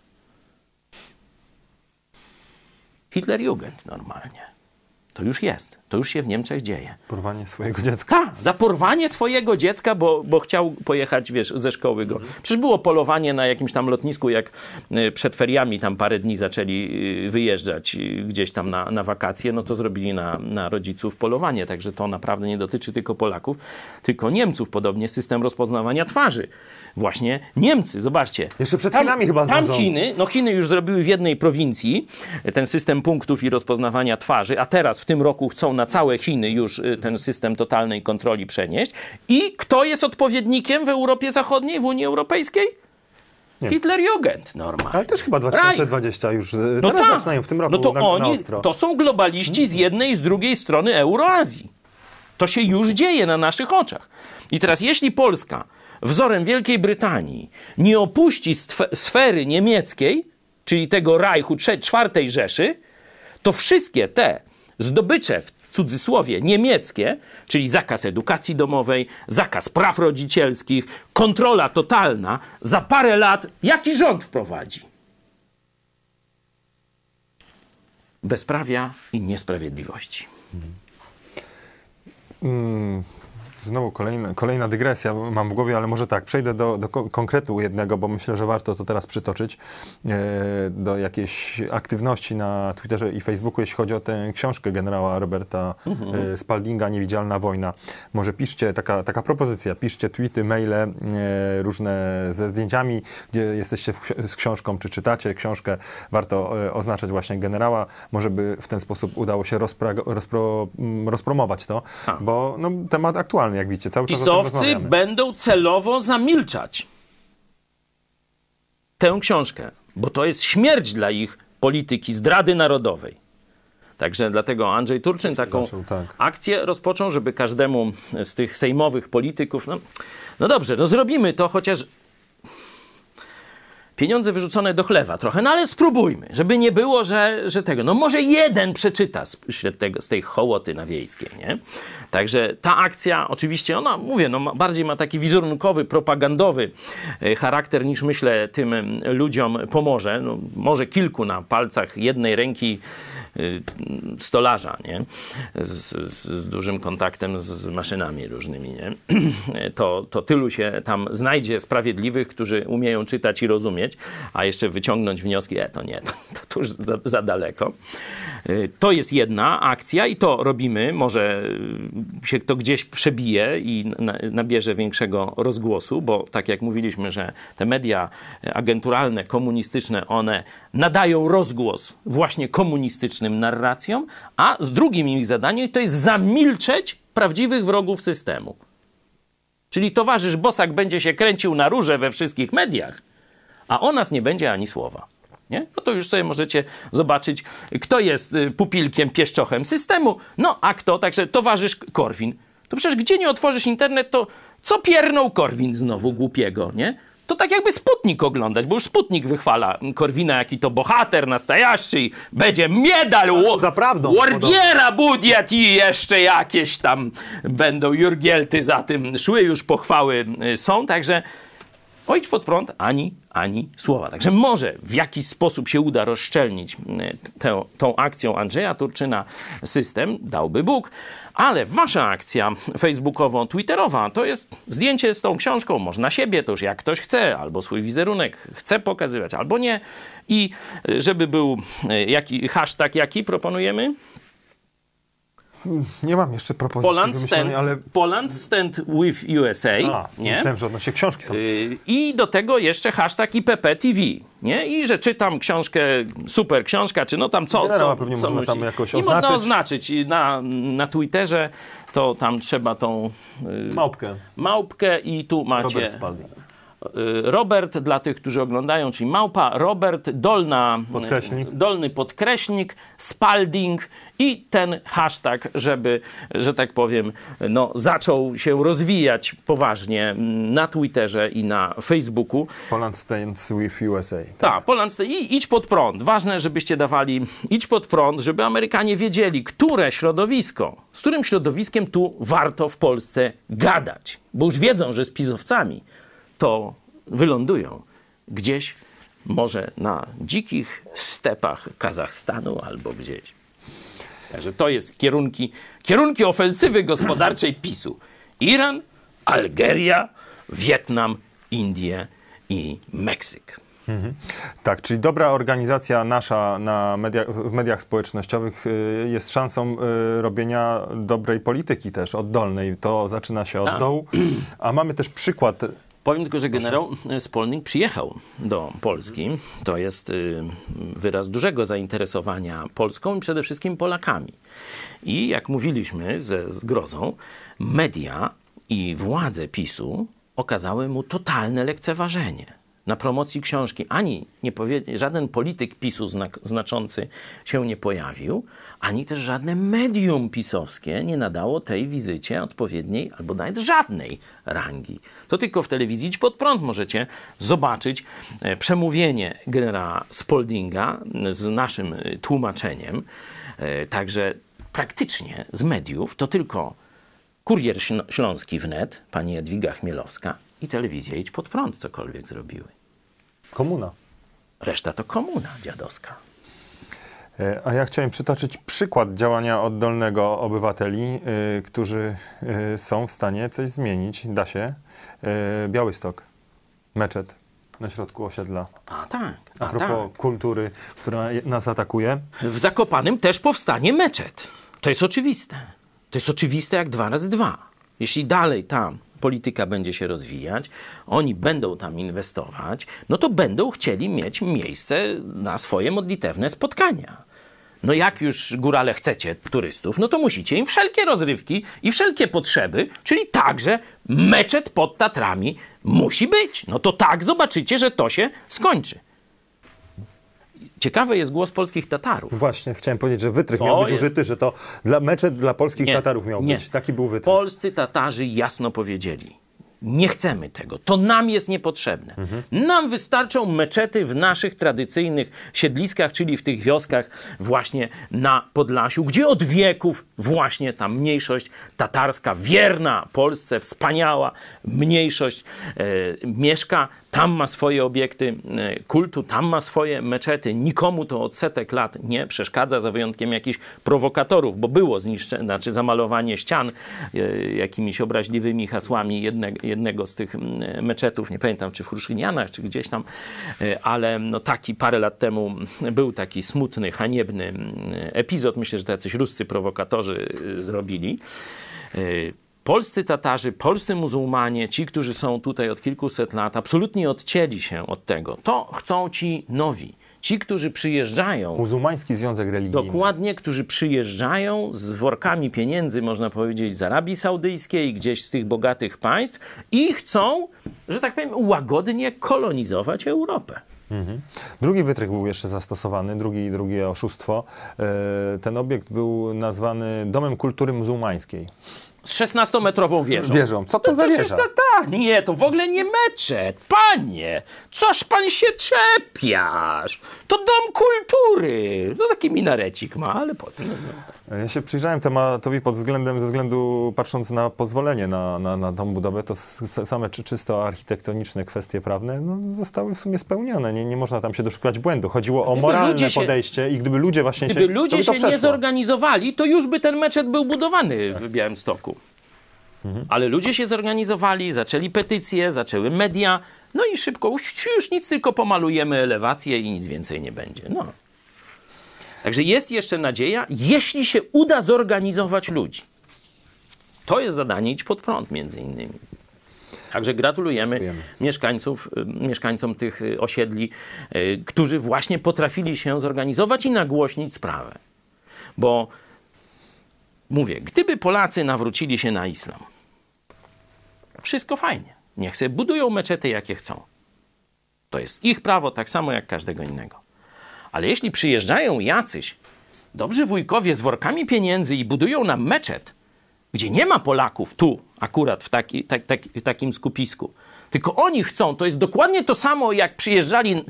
[SPEAKER 4] Hitlerjugend normalnie. To już jest. To już się w Niemczech dzieje.
[SPEAKER 5] Porwanie swojego dziecka.
[SPEAKER 4] Tak, za porwanie swojego dziecka, bo chciał pojechać, wiesz, ze szkoły go. Przecież było polowanie na jakimś tam lotnisku, jak przed feriami tam parę dni zaczęli wyjeżdżać gdzieś tam na wakacje, no to zrobili na rodziców polowanie. Także to naprawdę nie dotyczy tylko Polaków, tylko Niemców. Podobnie system rozpoznawania twarzy. Właśnie Niemcy, zobaczcie.
[SPEAKER 5] Jeszcze przed Chinami chyba zdążą.
[SPEAKER 4] Tam Chiny już zrobiły w jednej prowincji ten system punktów i rozpoznawania twarzy, a teraz w tym roku chcą na całe Chiny już ten system totalnej kontroli przenieść. I kto jest odpowiednikiem w Europie Zachodniej, w Unii Europejskiej? Hitlerjugend normalnie.
[SPEAKER 5] Ale też chyba 2020 już. No teraz zaczynają w tym roku
[SPEAKER 4] to
[SPEAKER 5] na
[SPEAKER 4] oni,
[SPEAKER 5] ostro.
[SPEAKER 4] to są globaliści z jednej i z drugiej strony Euroazji. To się już dzieje na naszych oczach. I teraz jeśli Polska wzorem Wielkiej Brytanii nie opuści sfery niemieckiej, czyli tego Reichu IV Rzeszy, to wszystkie te zdobycze, w cudzysłowie, niemieckie, czyli zakaz edukacji domowej, zakaz praw rodzicielskich, kontrola totalna, za parę lat jaki rząd wprowadzi? Bezprawia i niesprawiedliwości.
[SPEAKER 5] Znowu kolejna dygresja mam w głowie, ale może tak, przejdę do konkretu jednego, bo myślę, że warto to teraz przytoczyć, do jakiejś aktywności na Twitterze i Facebooku, jeśli chodzi o tę książkę generała Roberta Spaldinga, Niewidzialna wojna. Może piszcie, taka propozycja, piszcie tweety, maile różne ze zdjęciami, gdzie jesteście z książką, czy czytacie książkę, warto oznaczać właśnie generała, może by w ten sposób udało się rozpromować to, bo no, temat aktualny. Jak widzicie, cały czas
[SPEAKER 4] PiS-owcy będą celowo zamilczać tę książkę, bo to jest śmierć dla ich polityki zdrady narodowej. Także dlatego Andrzej Turczyn taką akcję rozpoczął, żeby każdemu z tych sejmowych polityków, no dobrze, no zrobimy to, chociaż pieniądze wyrzucone do chlewa trochę, no ale spróbujmy, żeby nie było, że tego. No może jeden przeczyta z tej hołoty na Wiejskiej, nie? Także ta akcja oczywiście, ona, mówię, no bardziej ma taki wizerunkowy, propagandowy charakter, niż myślę tym ludziom pomoże. No, może kilku na palcach jednej ręki stolarza, nie? Z dużym kontaktem z maszynami różnymi, nie? To tylu się tam znajdzie sprawiedliwych, którzy umieją czytać i rozumieć, a jeszcze wyciągnąć wnioski, to już za daleko. To jest jedna akcja i to robimy. Może się to gdzieś przebije i nabierze większego rozgłosu, bo tak jak mówiliśmy, że te media agenturalne, komunistyczne, one nadają rozgłos właśnie komunistycznym narracjom, a z drugim ich zadaniem to jest zamilczeć prawdziwych wrogów systemu. Czyli towarzysz Bosak będzie się kręcił na róże we wszystkich mediach, a o nas nie będzie ani słowa. Nie? No to już sobie możecie zobaczyć, kto jest pupilkiem, pieszczochem systemu, no a kto, także towarzysz Korwin. To przecież gdzie nie otworzysz internet, to co piernął Korwin znowu głupiego, nie? To tak jakby Sputnik oglądać, bo już Sputnik wychwala Korwina, jaki to bohater nastajaszy i będzie medal Wardiera Budiet i jeszcze jakieś tam będą jurgielty za tym szły, już pochwały są, także Ojcz pod prąd, ani słowa. Także może w jakiś sposób się uda rozszczelnić tą akcją Andrzeja Turczyna system, dałby Bóg, ale wasza akcja facebookowo-twitterowa to jest zdjęcie z tą książką, można siebie, to już jak ktoś chce, albo swój wizerunek chce pokazywać, albo nie. I żeby był hashtag jaki proponujemy?
[SPEAKER 5] Nie mam jeszcze propozycji wymyślonej, ale...
[SPEAKER 4] Poland Stand with USA. Nie?
[SPEAKER 5] Myślałem, że odnośnie książki są.
[SPEAKER 4] I do tego jeszcze hashtag IPP TV. Nie? I że czytam książkę, super książka, czy no tam co
[SPEAKER 5] pewnie
[SPEAKER 4] co
[SPEAKER 5] można tam jakoś
[SPEAKER 4] I
[SPEAKER 5] oznaczyć.
[SPEAKER 4] można oznaczyć na Twitterze, to tam trzeba tą małpkę i tu macie...
[SPEAKER 5] Robert Spalding.
[SPEAKER 4] Robert, dla tych, którzy oglądają, czyli małpa, Robert, dolny podkreśnik, Spalding i ten hashtag, żeby, że tak powiem, no, zaczął się rozwijać poważnie na Twitterze i na Facebooku.
[SPEAKER 5] Poland Stands with USA.
[SPEAKER 4] Tak, Poland Stands i idź pod prąd. Ważne, żebyście dawali idź pod prąd, żeby Amerykanie wiedzieli, które środowisko, z którym środowiskiem tu warto w Polsce gadać. Bo już wiedzą, że z pisowcami to wylądują gdzieś, może na dzikich stepach Kazachstanu albo gdzieś. Także to jest kierunki ofensywy gospodarczej PiS-u. Iran, Algeria, Wietnam, Indie i Meksyk.
[SPEAKER 5] Tak, czyli dobra organizacja nasza w mediach społecznościowych jest szansą robienia dobrej polityki też, oddolnej. To zaczyna się od dołu, a mamy też przykład.
[SPEAKER 4] Powiem tylko, że generał Spalding przyjechał do Polski. To jest wyraz dużego zainteresowania Polską i przede wszystkim Polakami. I jak mówiliśmy ze zgrozą, media i władze PiS-u okazały mu totalne lekceważenie. Na promocji książki ani żaden polityk PiS-u znaczący się nie pojawił, ani też żadne medium pisowskie nie nadało tej wizycie odpowiedniej albo nawet żadnej rangi. To tylko w telewizji Idź Pod Prąd możecie zobaczyć przemówienie generała Spaldinga z naszym tłumaczeniem. Także praktycznie z mediów to tylko Kurier Śląski wnet, pani Jadwiga Chmielowska i telewizja Idź Pod Prąd cokolwiek zrobiły.
[SPEAKER 5] Komuna.
[SPEAKER 4] Reszta to komuna dziadowska.
[SPEAKER 5] A ja chciałem przytoczyć przykład działania oddolnego obywateli, którzy są w stanie coś zmienić. Da się. Białystok. Meczet na środku osiedla.
[SPEAKER 4] A tak.
[SPEAKER 5] A propos kultury, która nas atakuje.
[SPEAKER 4] W Zakopanem też powstanie meczet. To jest oczywiste. To jest oczywiste jak 2 razy 2. Jeśli dalej tam polityka będzie się rozwijać, oni będą tam inwestować, no to będą chcieli mieć miejsce na swoje modlitewne spotkania. No jak już górale chcecie turystów, no to musicie im wszelkie rozrywki i wszelkie potrzeby, czyli także meczet pod Tatrami musi być. No to tak zobaczycie, że to się skończy. Ciekawy jest głos polskich Tatarów.
[SPEAKER 5] Właśnie, chciałem powiedzieć, że wytrych miał być użyty, że to meczet dla polskich Tatarów miał być. Taki był wytrych.
[SPEAKER 4] Polscy Tatarzy jasno powiedzieli: nie chcemy tego, to nam jest niepotrzebne. Nam wystarczą meczety w naszych tradycyjnych siedliskach, czyli w tych wioskach właśnie na Podlasiu, gdzie od wieków właśnie ta mniejszość tatarska, wierna Polsce, wspaniała mniejszość mieszka. Tam ma swoje obiekty kultu, tam ma swoje meczety. Nikomu to od setek lat nie przeszkadza, za wyjątkiem jakichś prowokatorów, bo było zamalowanie ścian jakimiś obraźliwymi hasłami jednego z tych meczetów, nie pamiętam, czy w Chruszynianach, czy gdzieś tam, ale no taki parę lat temu był taki smutny, haniebny epizod. Myślę, że tacyś ruscy prowokatorzy zrobili. Polscy Tatarzy, polscy muzułmanie, ci, którzy są tutaj od kilkuset lat, absolutnie odcięli się od tego. To chcą ci nowi. Ci, którzy przyjeżdżają...
[SPEAKER 5] Muzułmański Związek Religijny.
[SPEAKER 4] Dokładnie, którzy przyjeżdżają z workami pieniędzy, można powiedzieć, z Arabii Saudyjskiej, gdzieś z tych bogatych państw i chcą, że tak powiem, łagodnie kolonizować Europę.
[SPEAKER 5] Drugi wytrych był jeszcze zastosowany, drugie oszustwo. Ten obiekt był nazwany Domem Kultury Muzułmańskiej.
[SPEAKER 4] Z 16-metrową wieżą.
[SPEAKER 5] Wieżą. Co to za wieża?
[SPEAKER 4] Tak, nie, to w ogóle nie meczet. Panie, coż pan się czepiasz? To dom kultury. To taki minarecik ma, ale potem...
[SPEAKER 5] Ja się przyjrzałem tematowi ze względu patrząc na pozwolenie na tą budowę, to same czysto architektoniczne kwestie prawne zostały w sumie spełnione. Nie można tam się doszukać błędu. Chodziło o moralne podejście i gdyby ludzie właśnie
[SPEAKER 4] Gdyby ludzie się nie zorganizowali, to już by ten meczet był budowany w Białymstoku. Ale ludzie się zorganizowali, zaczęli petycje, zaczęły media, no i szybko, już nic, tylko pomalujemy elewację i nic więcej nie będzie. No. Także jest jeszcze nadzieja, jeśli się uda zorganizować ludzi. To jest zadanie Idź Pod Prąd między innymi. Także gratulujemy mieszkańcom tych osiedli, którzy właśnie potrafili się zorganizować i nagłośnić sprawę. Bo mówię, gdyby Polacy nawrócili się na islam, wszystko fajnie. Niech sobie budują meczety, jakie chcą. To jest ich prawo, tak samo jak każdego innego. Ale jeśli przyjeżdżają jacyś dobrzy wujkowie z workami pieniędzy i budują nam meczet, gdzie nie ma Polaków tu, akurat w takim skupisku, tylko oni chcą, to jest dokładnie to samo, jak przyjeżdżali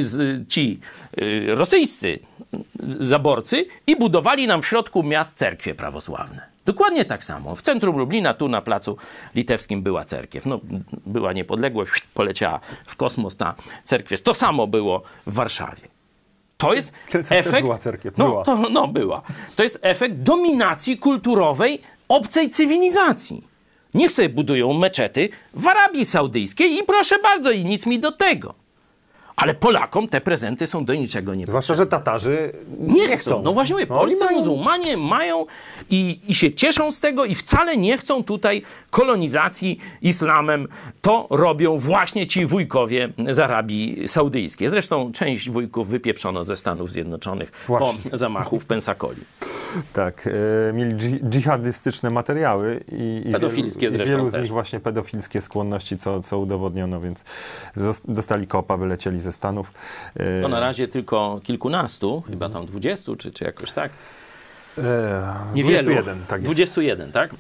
[SPEAKER 4] ci rosyjscy zaborcy i budowali nam w środku miast cerkwie prawosławne. Dokładnie tak samo. W centrum Lublina, tu na Placu Litewskim była cerkiew. No, była niepodległość, poleciała w kosmos ta cerkiew. To samo było w Warszawie. To jest efekt...
[SPEAKER 5] Też była cerkiew.
[SPEAKER 4] Była. To jest efekt dominacji kulturowej obcej cywilizacji. Niech sobie budują meczety w Arabii Saudyjskiej i proszę bardzo, i nic mi do tego. Ale Polakom te prezenty są do niczego nie potrzebne.
[SPEAKER 5] Zwłaszcza, że Tatarzy
[SPEAKER 4] nie chcą. No właśnie, polscy muzułmanie mają i się cieszą z tego i wcale nie chcą tutaj kolonizacji islamem. To robią właśnie ci wujkowie z Arabii Saudyjskiej. Zresztą część wujków wypieprzono ze Stanów Zjednoczonych po zamachu w Pensacoli.
[SPEAKER 5] Tak, mieli dżihadystyczne materiały i
[SPEAKER 4] pedofilskie zresztą
[SPEAKER 5] wielu z
[SPEAKER 4] też.
[SPEAKER 5] nich właśnie pedofilskie skłonności, co udowodniono, więc dostali kopa, wylecieli ze Stanów.
[SPEAKER 4] To na razie tylko kilkunastu, chyba tam 20 czy jakoś tak. Niewielu.
[SPEAKER 5] 21, tak jest.
[SPEAKER 4] 21, tak?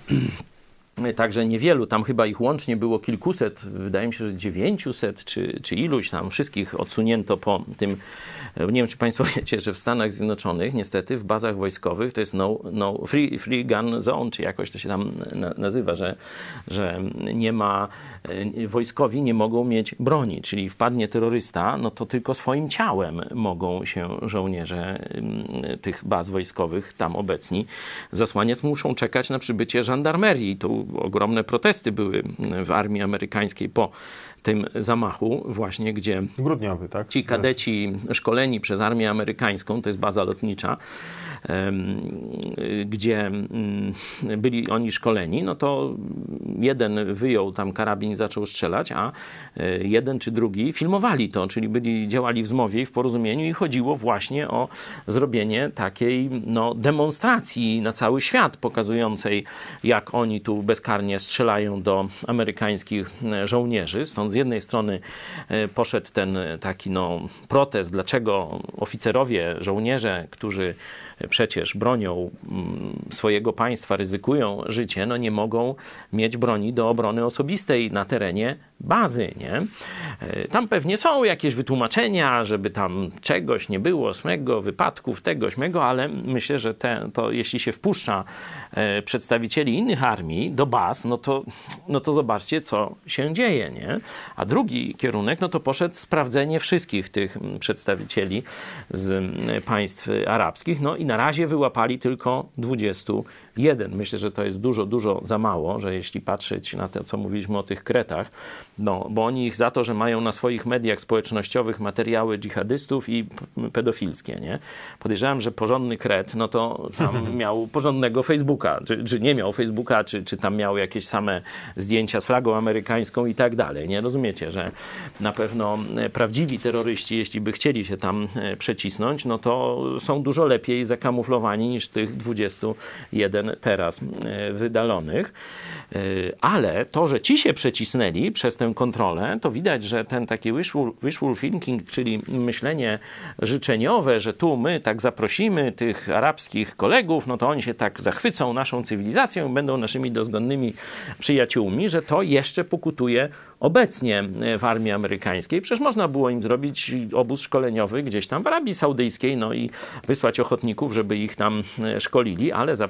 [SPEAKER 4] Także niewielu, tam chyba ich łącznie było kilkuset, wydaje mi się, że 900 czy iluś tam, wszystkich odsunięto po tym. Nie wiem, czy Państwo wiecie, że w Stanach Zjednoczonych niestety w bazach wojskowych to jest free gun zone, czy jakoś to się tam nazywa, że nie ma, wojskowi nie mogą mieć broni, czyli wpadnie terrorysta, no to tylko swoim ciałem mogą się żołnierze tych baz wojskowych tam obecni zasłaniać, muszą czekać na przybycie żandarmerii. Tu ogromne protesty były w armii amerykańskiej po tym zamachu właśnie, gdzie
[SPEAKER 5] grudniowy, tak?
[SPEAKER 4] Ci kadeci szkoleni przez armię amerykańską, to jest baza lotnicza, gdzie byli oni szkoleni, no to jeden wyjął tam karabin i zaczął strzelać, a jeden czy drugi filmowali to, czyli działali w zmowie i w porozumieniu i chodziło właśnie o zrobienie takiej demonstracji na cały świat, pokazującej, jak oni tu bezkarnie strzelają do amerykańskich żołnierzy. Stąd z jednej strony poszedł ten taki protest, dlaczego oficerowie, żołnierze, którzy przecież bronią swojego państwa, ryzykują życie, nie mogą mieć broni do obrony osobistej na terenie bazy, nie? Tam pewnie są jakieś wytłumaczenia, żeby tam czegoś nie było, smego, wypadków, tego, śmego, ale myślę, że to jeśli się wpuszcza przedstawicieli innych armii do baz, no to zobaczcie, co się dzieje, nie? A drugi kierunek, to poszedł sprawdzenie wszystkich tych przedstawicieli z państw arabskich, i na razie wyłapali tylko 21. Myślę, że to jest dużo, dużo za mało, że jeśli patrzeć na to, co mówiliśmy o tych Kretach, bo oni ich za to, że mają na swoich mediach społecznościowych materiały dżihadystów i pedofilskie, nie? Podejrzewam, że porządny Kret, to tam miał porządnego Facebooka, czy nie miał Facebooka, czy tam miał jakieś same zdjęcia z flagą amerykańską i tak dalej, nie? Rozumiecie, że na pewno prawdziwi terroryści, jeśli by chcieli się tam przecisnąć, to są dużo lepiej zakamuflowani niż tych 21 teraz wydalonych. Ale to, że ci się przecisnęli przez tę kontrolę, to widać, że ten taki wishful thinking, czyli myślenie życzeniowe, że tu my tak zaprosimy tych arabskich kolegów, to oni się tak zachwycą naszą cywilizacją, będą naszymi dozgonnymi przyjaciółmi, że to jeszcze pokutuje obecnie w armii amerykańskiej. Przecież można było im zrobić obóz szkoleniowy gdzieś tam w Arabii Saudyjskiej, i wysłać ochotników, żeby ich tam szkolili, ale zapraszać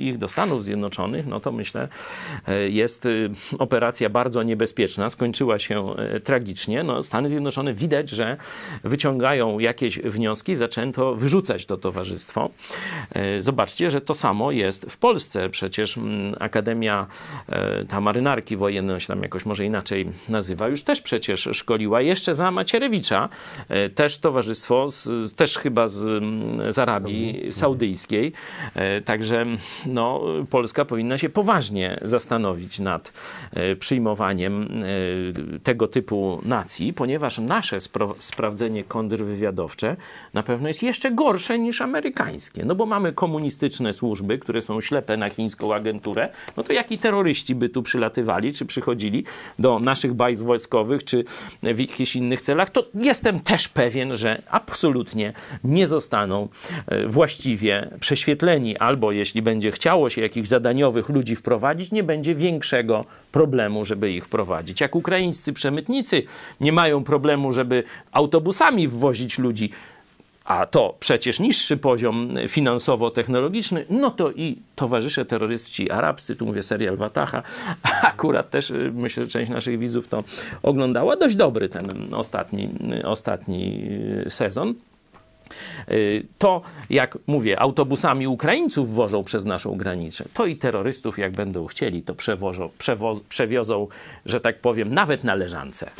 [SPEAKER 4] przenosi ich do Stanów Zjednoczonych, no to myślę, jest operacja bardzo niebezpieczna. Skończyła się tragicznie. No, Stany Zjednoczone widać, że wyciągają jakieś wnioski, zaczęto wyrzucać to towarzystwo. Zobaczcie, że to samo jest w Polsce. Przecież Akademia ta Marynarki Wojennej, się tam jakoś może inaczej nazywa, już też przecież szkoliła. Jeszcze za Macierewicza też towarzystwo, też chyba z Arabii Saudyjskiej. Także no, Polska powinna się poważnie zastanowić nad przyjmowaniem tego typu nacji, ponieważ nasze sprawdzenie kontrwywiadowcze na pewno jest jeszcze gorsze niż amerykańskie. No bo mamy komunistyczne służby, które są ślepe na chińską agenturę. No to jaki terroryści by tu przylatywali, czy przychodzili do naszych baz wojskowych, czy w jakichś innych celach, to jestem też pewien, że absolutnie nie zostaną właściwie prześwietleni. Albo jeśli będzie chciało się jakichś zadaniowych ludzi wprowadzić, nie będzie większego problemu, żeby ich wprowadzić. Jak ukraińscy przemytnicy nie mają problemu, żeby autobusami wwozić ludzi, a to przecież niższy poziom finansowo-technologiczny, no to i towarzysze terroryści arabscy, tu mówię serial Wataha, akurat też myślę, że część naszych widzów to oglądała. Dość dobry ten ostatni sezon. To, jak mówię, autobusami Ukraińców wożą przez naszą granicę, to i terrorystów, jak będą chcieli, to przewiozą, że tak powiem, nawet na leżance.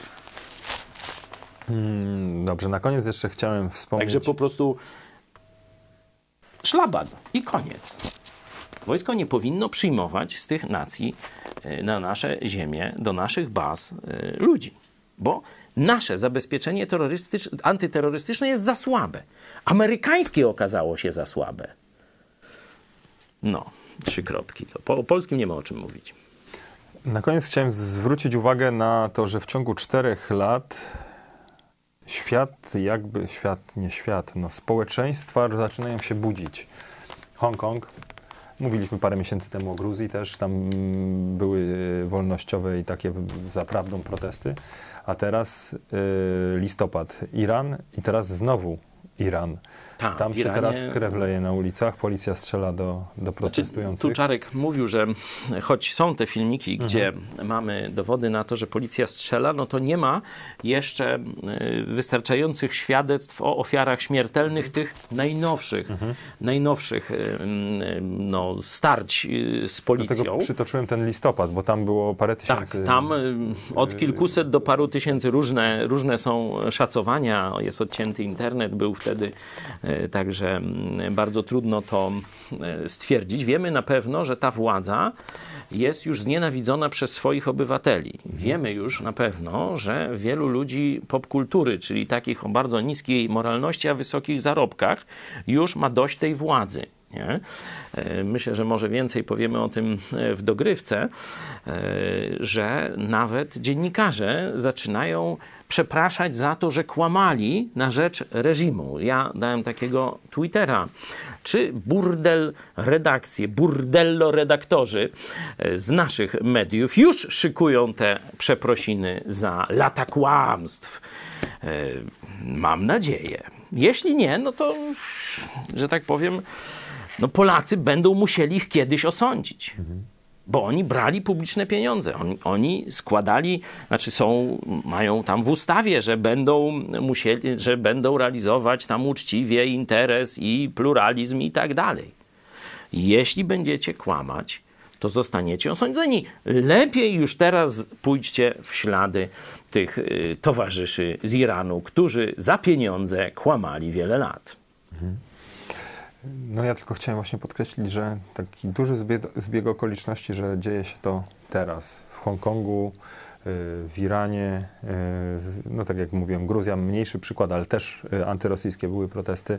[SPEAKER 5] Dobrze, na koniec jeszcze chciałem wspomnieć...
[SPEAKER 4] Także po prostu szlaban i koniec. Wojsko nie powinno przyjmować z tych nacji na nasze ziemię, do naszych baz ludzi, bo nasze zabezpieczenie antyterrorystyczne jest za słabe. Amerykańskie okazało się za słabe. No, 3 kropki. O polskim nie ma o czym mówić.
[SPEAKER 5] Na koniec chciałem zwrócić uwagę na to, że w ciągu 4 lat społeczeństwa zaczynają się budzić. Hongkong, mówiliśmy parę miesięcy temu o Gruzji też, tam były wolnościowe i takie za prawdą protesty, a teraz listopad, Iran i teraz znowu Iran. Tam się teraz krew leje na ulicach, policja strzela do protestujących.
[SPEAKER 4] Tu Czarek mówił, że choć są te filmiki, gdzie mamy dowody na to, że policja strzela, no to nie ma jeszcze wystarczających świadectw o ofiarach śmiertelnych tych najnowszych starć z policją.
[SPEAKER 5] Dlatego przytoczyłem ten listopad, bo tam było parę tysięcy...
[SPEAKER 4] Tak, tam od kilkuset do paru tysięcy różne są szacowania. Jest odcięty internet, był wtedy, także bardzo trudno to stwierdzić. Wiemy na pewno, że ta władza jest już znienawidzona przez swoich obywateli. Wiemy już na pewno, że wielu ludzi popkultury, czyli takich o bardzo niskiej moralności, a wysokich zarobkach, już ma dość tej władzy. Nie? Myślę, że może więcej powiemy o tym w dogrywce, że nawet dziennikarze zaczynają przepraszać za to, że kłamali na rzecz reżimu. Ja dałem takiego Twittera. Czy burdel redakcje, burdello redaktorzy z naszych mediów już szykują te przeprosiny za lata kłamstw? Mam nadzieję. Jeśli nie, no to, że tak powiem, no Polacy będą musieli ich kiedyś osądzić. Bo oni brali publiczne pieniądze. Oni składali, mają tam w ustawie, że będą realizować tam uczciwie interes i pluralizm i tak dalej. Jeśli będziecie kłamać, to zostaniecie osądzeni. Lepiej już teraz pójdźcie w ślady tych towarzyszy z Iranu, którzy za pieniądze kłamali wiele lat.
[SPEAKER 5] No ja tylko chciałem właśnie podkreślić, że taki duży zbieg okoliczności, że dzieje się to teraz w Hongkongu, w Iranie, no tak jak mówiłem, Gruzja, mniejszy przykład, ale też antyrosyjskie były protesty.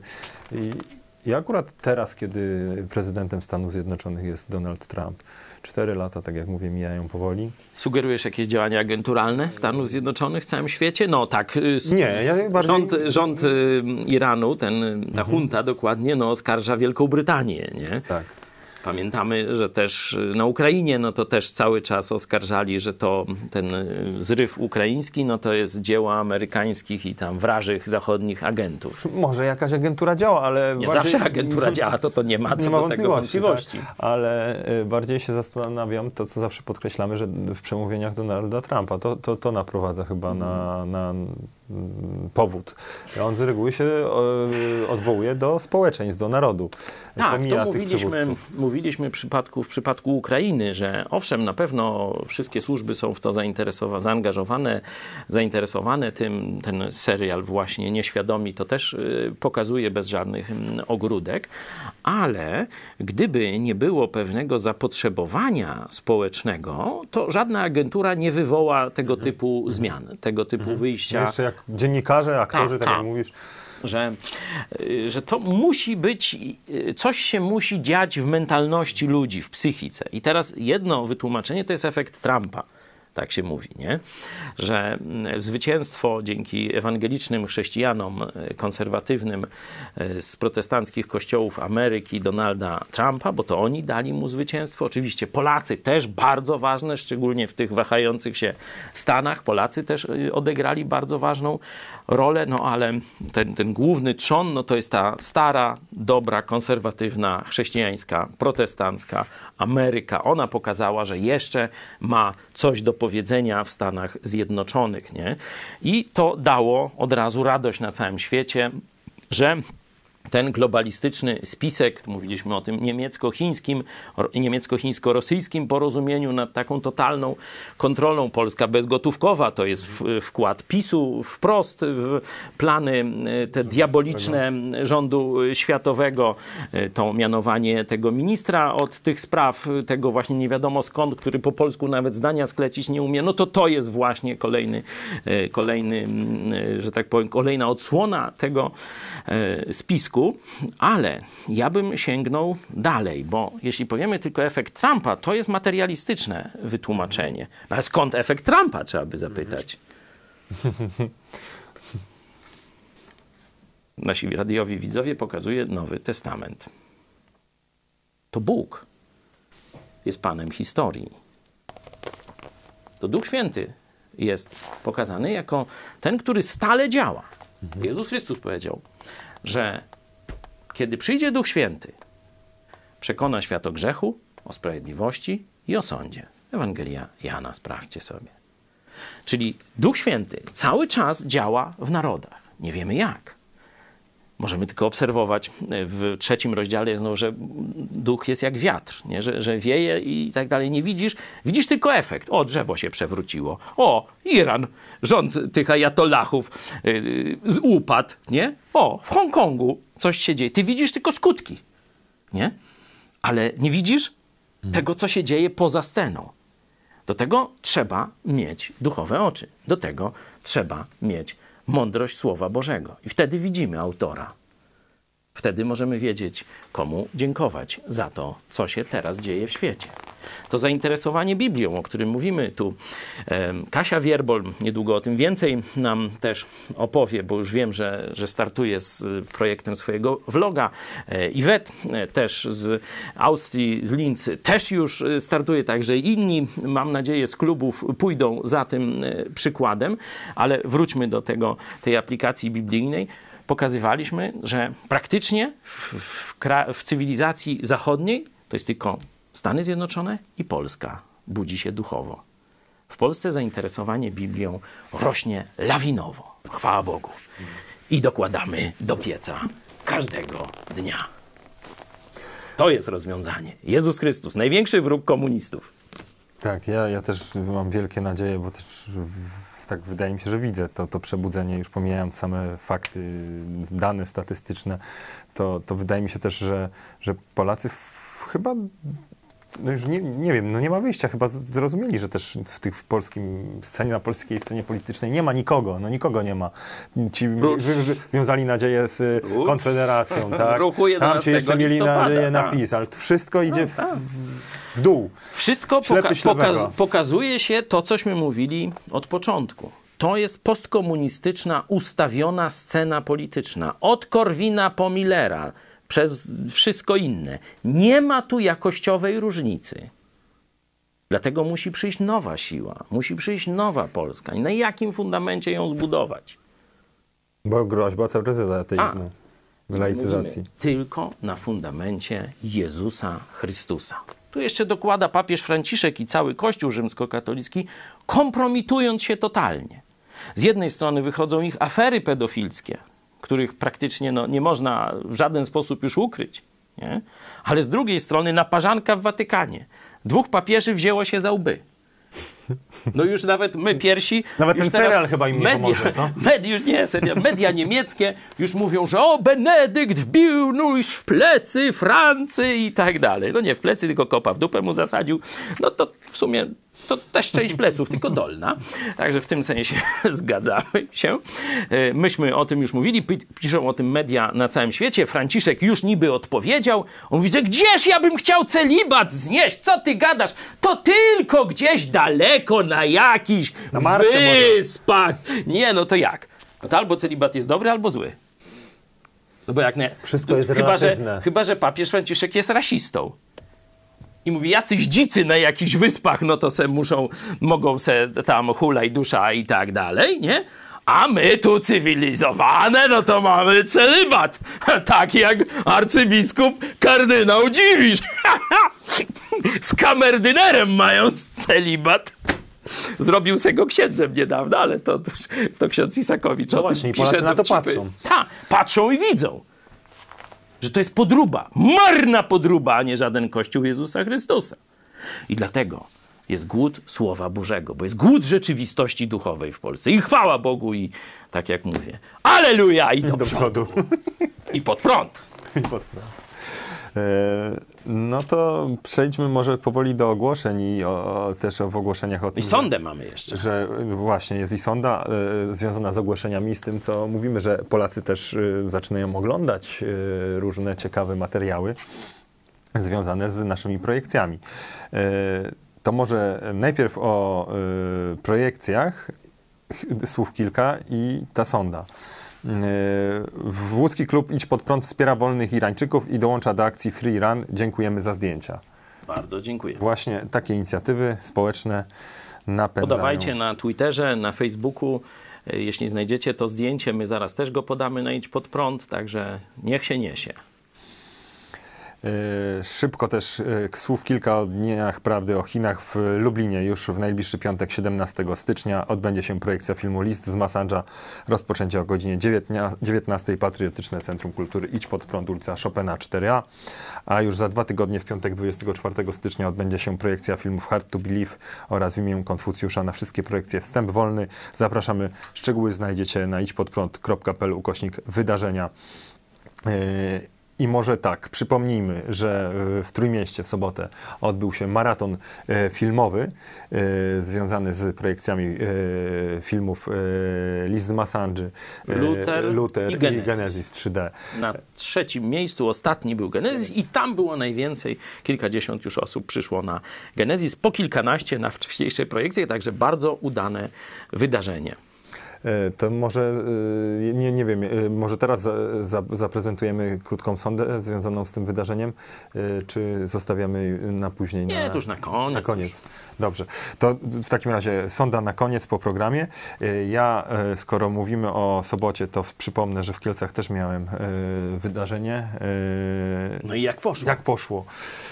[SPEAKER 5] I akurat teraz, kiedy prezydentem Stanów Zjednoczonych jest Donald Trump, 4 lata, tak jak mówię, mijają powoli.
[SPEAKER 4] Sugerujesz jakieś działania agenturalne Stanów Zjednoczonych w całym świecie? No tak.
[SPEAKER 5] Nie, ja bardziej...
[SPEAKER 4] Rząd Iranu, ta junta dokładnie, oskarża Wielką Brytanię, nie?
[SPEAKER 5] Tak.
[SPEAKER 4] Pamiętamy, że też na Ukrainie, no to też cały czas oskarżali, że to ten zryw ukraiński, no to jest dzieło amerykańskich i tam wrażych zachodnich agentów.
[SPEAKER 5] Może jakaś agentura działa, ale...
[SPEAKER 4] Nie zawsze agentura działa, to nie ma co do tego wątpliwości.
[SPEAKER 5] Tak? Ale bardziej się zastanawiam, to co zawsze podkreślamy, że w przemówieniach Donalda Trumpa, to naprowadza chyba na powód. On z reguły się odwołuje do społeczeństw, do narodu.
[SPEAKER 4] Tak,
[SPEAKER 5] Pomija
[SPEAKER 4] to
[SPEAKER 5] tych
[SPEAKER 4] mówiliśmy w przypadku Ukrainy, że owszem, na pewno wszystkie służby są w to zainteresowane tym. Ten serial właśnie Nieświadomi to też pokazuje bez żadnych ogródek, ale gdyby nie było pewnego zapotrzebowania społecznego, to żadna agentura nie wywoła tego typu zmian, tego typu wyjścia.
[SPEAKER 5] Jeszcze jak dziennikarze, aktorzy, tak jak mówisz.
[SPEAKER 4] Że to musi być, coś się musi dziać w mentalności ludzi, w psychice. I teraz jedno wytłumaczenie to jest efekt Trumpa. Tak się mówi, nie? Że zwycięstwo dzięki ewangelicznym chrześcijanom konserwatywnym z protestanckich kościołów Ameryki Donalda Trumpa, bo to oni dali mu zwycięstwo. Oczywiście Polacy też bardzo ważne, szczególnie w tych wahających się Stanach. Polacy też odegrali bardzo ważną rolę, no ale ten główny trzon, no to jest ta stara, dobra, konserwatywna, chrześcijańska, protestancka Ameryka. Ona pokazała, że jeszcze ma coś do powiedzenia w Stanach Zjednoczonych, nie? I to dało od razu radość na całym świecie, że ten globalistyczny spisek, mówiliśmy o tym niemiecko-chińsko-rosyjskim porozumieniu nad taką totalną kontrolą, Polska bezgotówkowa, to jest wkład PiS-u wprost w plany te diaboliczne rządu światowego, to mianowanie tego ministra od tych spraw, tego właśnie nie wiadomo skąd, który po polsku nawet zdania sklecić nie umie, no to jest właśnie kolejny, że tak powiem, kolejna odsłona tego spisku. Ale ja bym sięgnął dalej, bo jeśli powiemy tylko efekt Trumpa, to jest materialistyczne wytłumaczenie. No ale skąd efekt Trumpa, trzeba by zapytać. Nasi radiowi widzowie pokazuje Nowy Testament. To Bóg jest Panem historii. To Duch Święty jest pokazany jako ten, który stale działa. Jezus Chrystus powiedział, że kiedy przyjdzie Duch Święty, przekona świat o grzechu, o sprawiedliwości i o sądzie. Ewangelia Jana, sprawdźcie sobie. Czyli Duch Święty cały czas działa w narodach. Nie wiemy jak. Możemy tylko obserwować w 3 rozdziale znowu, że duch jest jak wiatr, nie? Że wieje i tak dalej. Nie widzisz, widzisz tylko efekt. O, drzewo się przewróciło. O, Iran, rząd tych ajatollahów upadł, nie? O, w Hongkongu coś się dzieje. Ty widzisz tylko skutki, nie? Ale nie widzisz tego, co się dzieje poza sceną. Do tego trzeba mieć duchowe oczy. Do tego trzeba mieć mądrość Słowa Bożego. I wtedy widzimy autora. Wtedy możemy wiedzieć, komu dziękować za to, co się teraz dzieje w świecie. To zainteresowanie Biblią, o którym mówimy tu. Kasia Wierbol niedługo o tym więcej nam też opowie, bo już wiem, że startuje z projektem swojego vloga. Iwet też z Austrii, z Linz też już startuje, także inni, mam nadzieję, z klubów pójdą za tym przykładem, ale wróćmy do tej aplikacji biblijnej. Pokazywaliśmy, że praktycznie w cywilizacji zachodniej to jest tylko Stany Zjednoczone i Polska budzi się duchowo. W Polsce zainteresowanie Biblią rośnie lawinowo. Chwała Bogu. I dokładamy do pieca każdego dnia. To jest rozwiązanie. Jezus Chrystus, największy wróg komunistów.
[SPEAKER 5] Tak, ja też mam wielkie nadzieje, bo też tak wydaje mi się, że widzę to przebudzenie, już pomijając same fakty, dane statystyczne, to wydaje mi się też, że Polacy chyba, no już nie wiem, no nie ma wyjścia, chyba zrozumieli, że też w tych na polskiej scenie politycznej nie ma nikogo, no nikogo nie ma. Ci wiązali nadzieję z Konfederacją, tak? Tam ci jeszcze mieli nadzieję na PiS, ale to wszystko idzie w dół.
[SPEAKER 4] Wszystko pokazuje się to, cośmy mówili od początku. To jest postkomunistyczna, ustawiona scena polityczna. Od Korwina po Millera. przez wszystko inne. Nie ma tu jakościowej różnicy. Dlatego musi przyjść nowa siła, musi przyjść nowa Polska. I na jakim fundamencie ją zbudować?
[SPEAKER 3] Bo groźba cały czas jest ateizmu, laicyzacji.
[SPEAKER 4] Tylko na fundamencie Jezusa Chrystusa. Tu jeszcze dokłada papież Franciszek i cały Kościół rzymskokatolicki, kompromitując się totalnie. Z jednej strony wychodzą ich afery pedofilskie, których praktycznie nie można w żaden sposób już ukryć. Nie? Ale z drugiej strony naparzanka w Watykanie. 2 papieży wzięło się za łby. No już nawet my pierwsi...
[SPEAKER 3] Nawet
[SPEAKER 4] już
[SPEAKER 3] ten serial chyba im nie pomoże, co?
[SPEAKER 4] Media niemieckie już mówią, że Benedykt wbił nóż w plecy Francji i tak dalej. No nie w plecy, tylko kopa w dupę mu zasadził. No to w sumie to też część pleców, tylko dolna. Także w tym sensie zgadzamy się. Myśmy o tym już mówili, piszą o tym media na całym świecie. Franciszek już niby odpowiedział. On mówi, że gdzież ja bym chciał celibat znieść? Co ty gadasz? To tylko gdzieś daleko na jakichś wyspach. Nie, no to jak? No to albo celibat jest dobry, albo zły. No bo jak nie...
[SPEAKER 3] Wszystko jest relatywne.
[SPEAKER 4] Chyba, że papież Franciszek jest rasistą. I mówi, jacyś dzicy na jakichś wyspach, no to mogą se tam hulaj dusza i tak dalej, nie? A my tu cywilizowane, no to mamy celibat. Tak jak arcybiskup kardynał Dziwisz. Z kamerdynerem mając celibat. Zrobił se go księdzem niedawno, ale to ksiądz Isakowicz o tym pisze.
[SPEAKER 3] Polacy na to patrzą.
[SPEAKER 4] Tak, patrzą i widzą, że to jest podróba, marna podróba, a nie żaden Kościół Jezusa Chrystusa. I dlatego jest głód Słowa Bożego, bo jest głód rzeczywistości duchowej w Polsce. I chwała Bogu i tak jak mówię, alleluja i do przodu. I pod prąd.
[SPEAKER 3] No to przejdźmy może powoli do ogłoszeń i też w ogłoszeniach o tym.
[SPEAKER 4] I sondę mamy jeszcze.
[SPEAKER 3] Że właśnie jest i sonda związana z ogłoszeniami, z tym co mówimy, że Polacy też zaczynają oglądać różne ciekawe materiały związane z naszymi projekcjami. To może najpierw o projekcjach, słów kilka i ta sonda. Łódzki klub Idź Pod Prąd wspiera wolnych Irańczyków i dołącza do akcji Free Run. Dziękujemy za zdjęcia.
[SPEAKER 4] Bardzo dziękuję.
[SPEAKER 3] Właśnie takie inicjatywy społeczne napędzają.
[SPEAKER 4] Podawajcie na Twitterze, na Facebooku. Jeśli znajdziecie to zdjęcie, my zaraz też go podamy na Idź Pod Prąd, także niech się niesie.
[SPEAKER 3] Szybko też słów kilka o Dniach Prawdy o Chinach w Lublinie. Już w najbliższy piątek, 17 stycznia, odbędzie się projekcja filmu List z Massage'a. Rozpoczęcie o godzinie 19. Patriotyczne Centrum Kultury Idź Pod Prąd, ulica Chopina 4A. A już za 2 tygodnie, w piątek 24 stycznia, odbędzie się projekcja filmów Hard to Believe oraz W imię Konfucjusza. Na wszystkie projekcje wstęp wolny. Zapraszamy. Szczegóły znajdziecie na idźpodprąd.pl/wydarzenia. I może tak, przypomnijmy, że w Trójmieście w sobotę odbył się maraton filmowy związany z projekcjami filmów List z Massage'a, Luther i Genesis 3D.
[SPEAKER 4] Na 3. miejscu ostatni był Genesis i tam było najwięcej, kilkadziesiąt już osób przyszło na Genesis, po kilkanaście na wcześniejsze projekcje, także bardzo udane wydarzenie.
[SPEAKER 3] To może, nie wiem, może teraz zaprezentujemy krótką sondę związaną z tym wydarzeniem, czy zostawiamy na później?
[SPEAKER 4] Nie, to już na koniec.
[SPEAKER 3] Na koniec. Dobrze. To w takim razie sonda na koniec po programie. Ja, skoro mówimy o sobocie, to przypomnę, że w Kielcach też miałem wydarzenie.
[SPEAKER 4] No i jak poszło?
[SPEAKER 3] Jak poszło?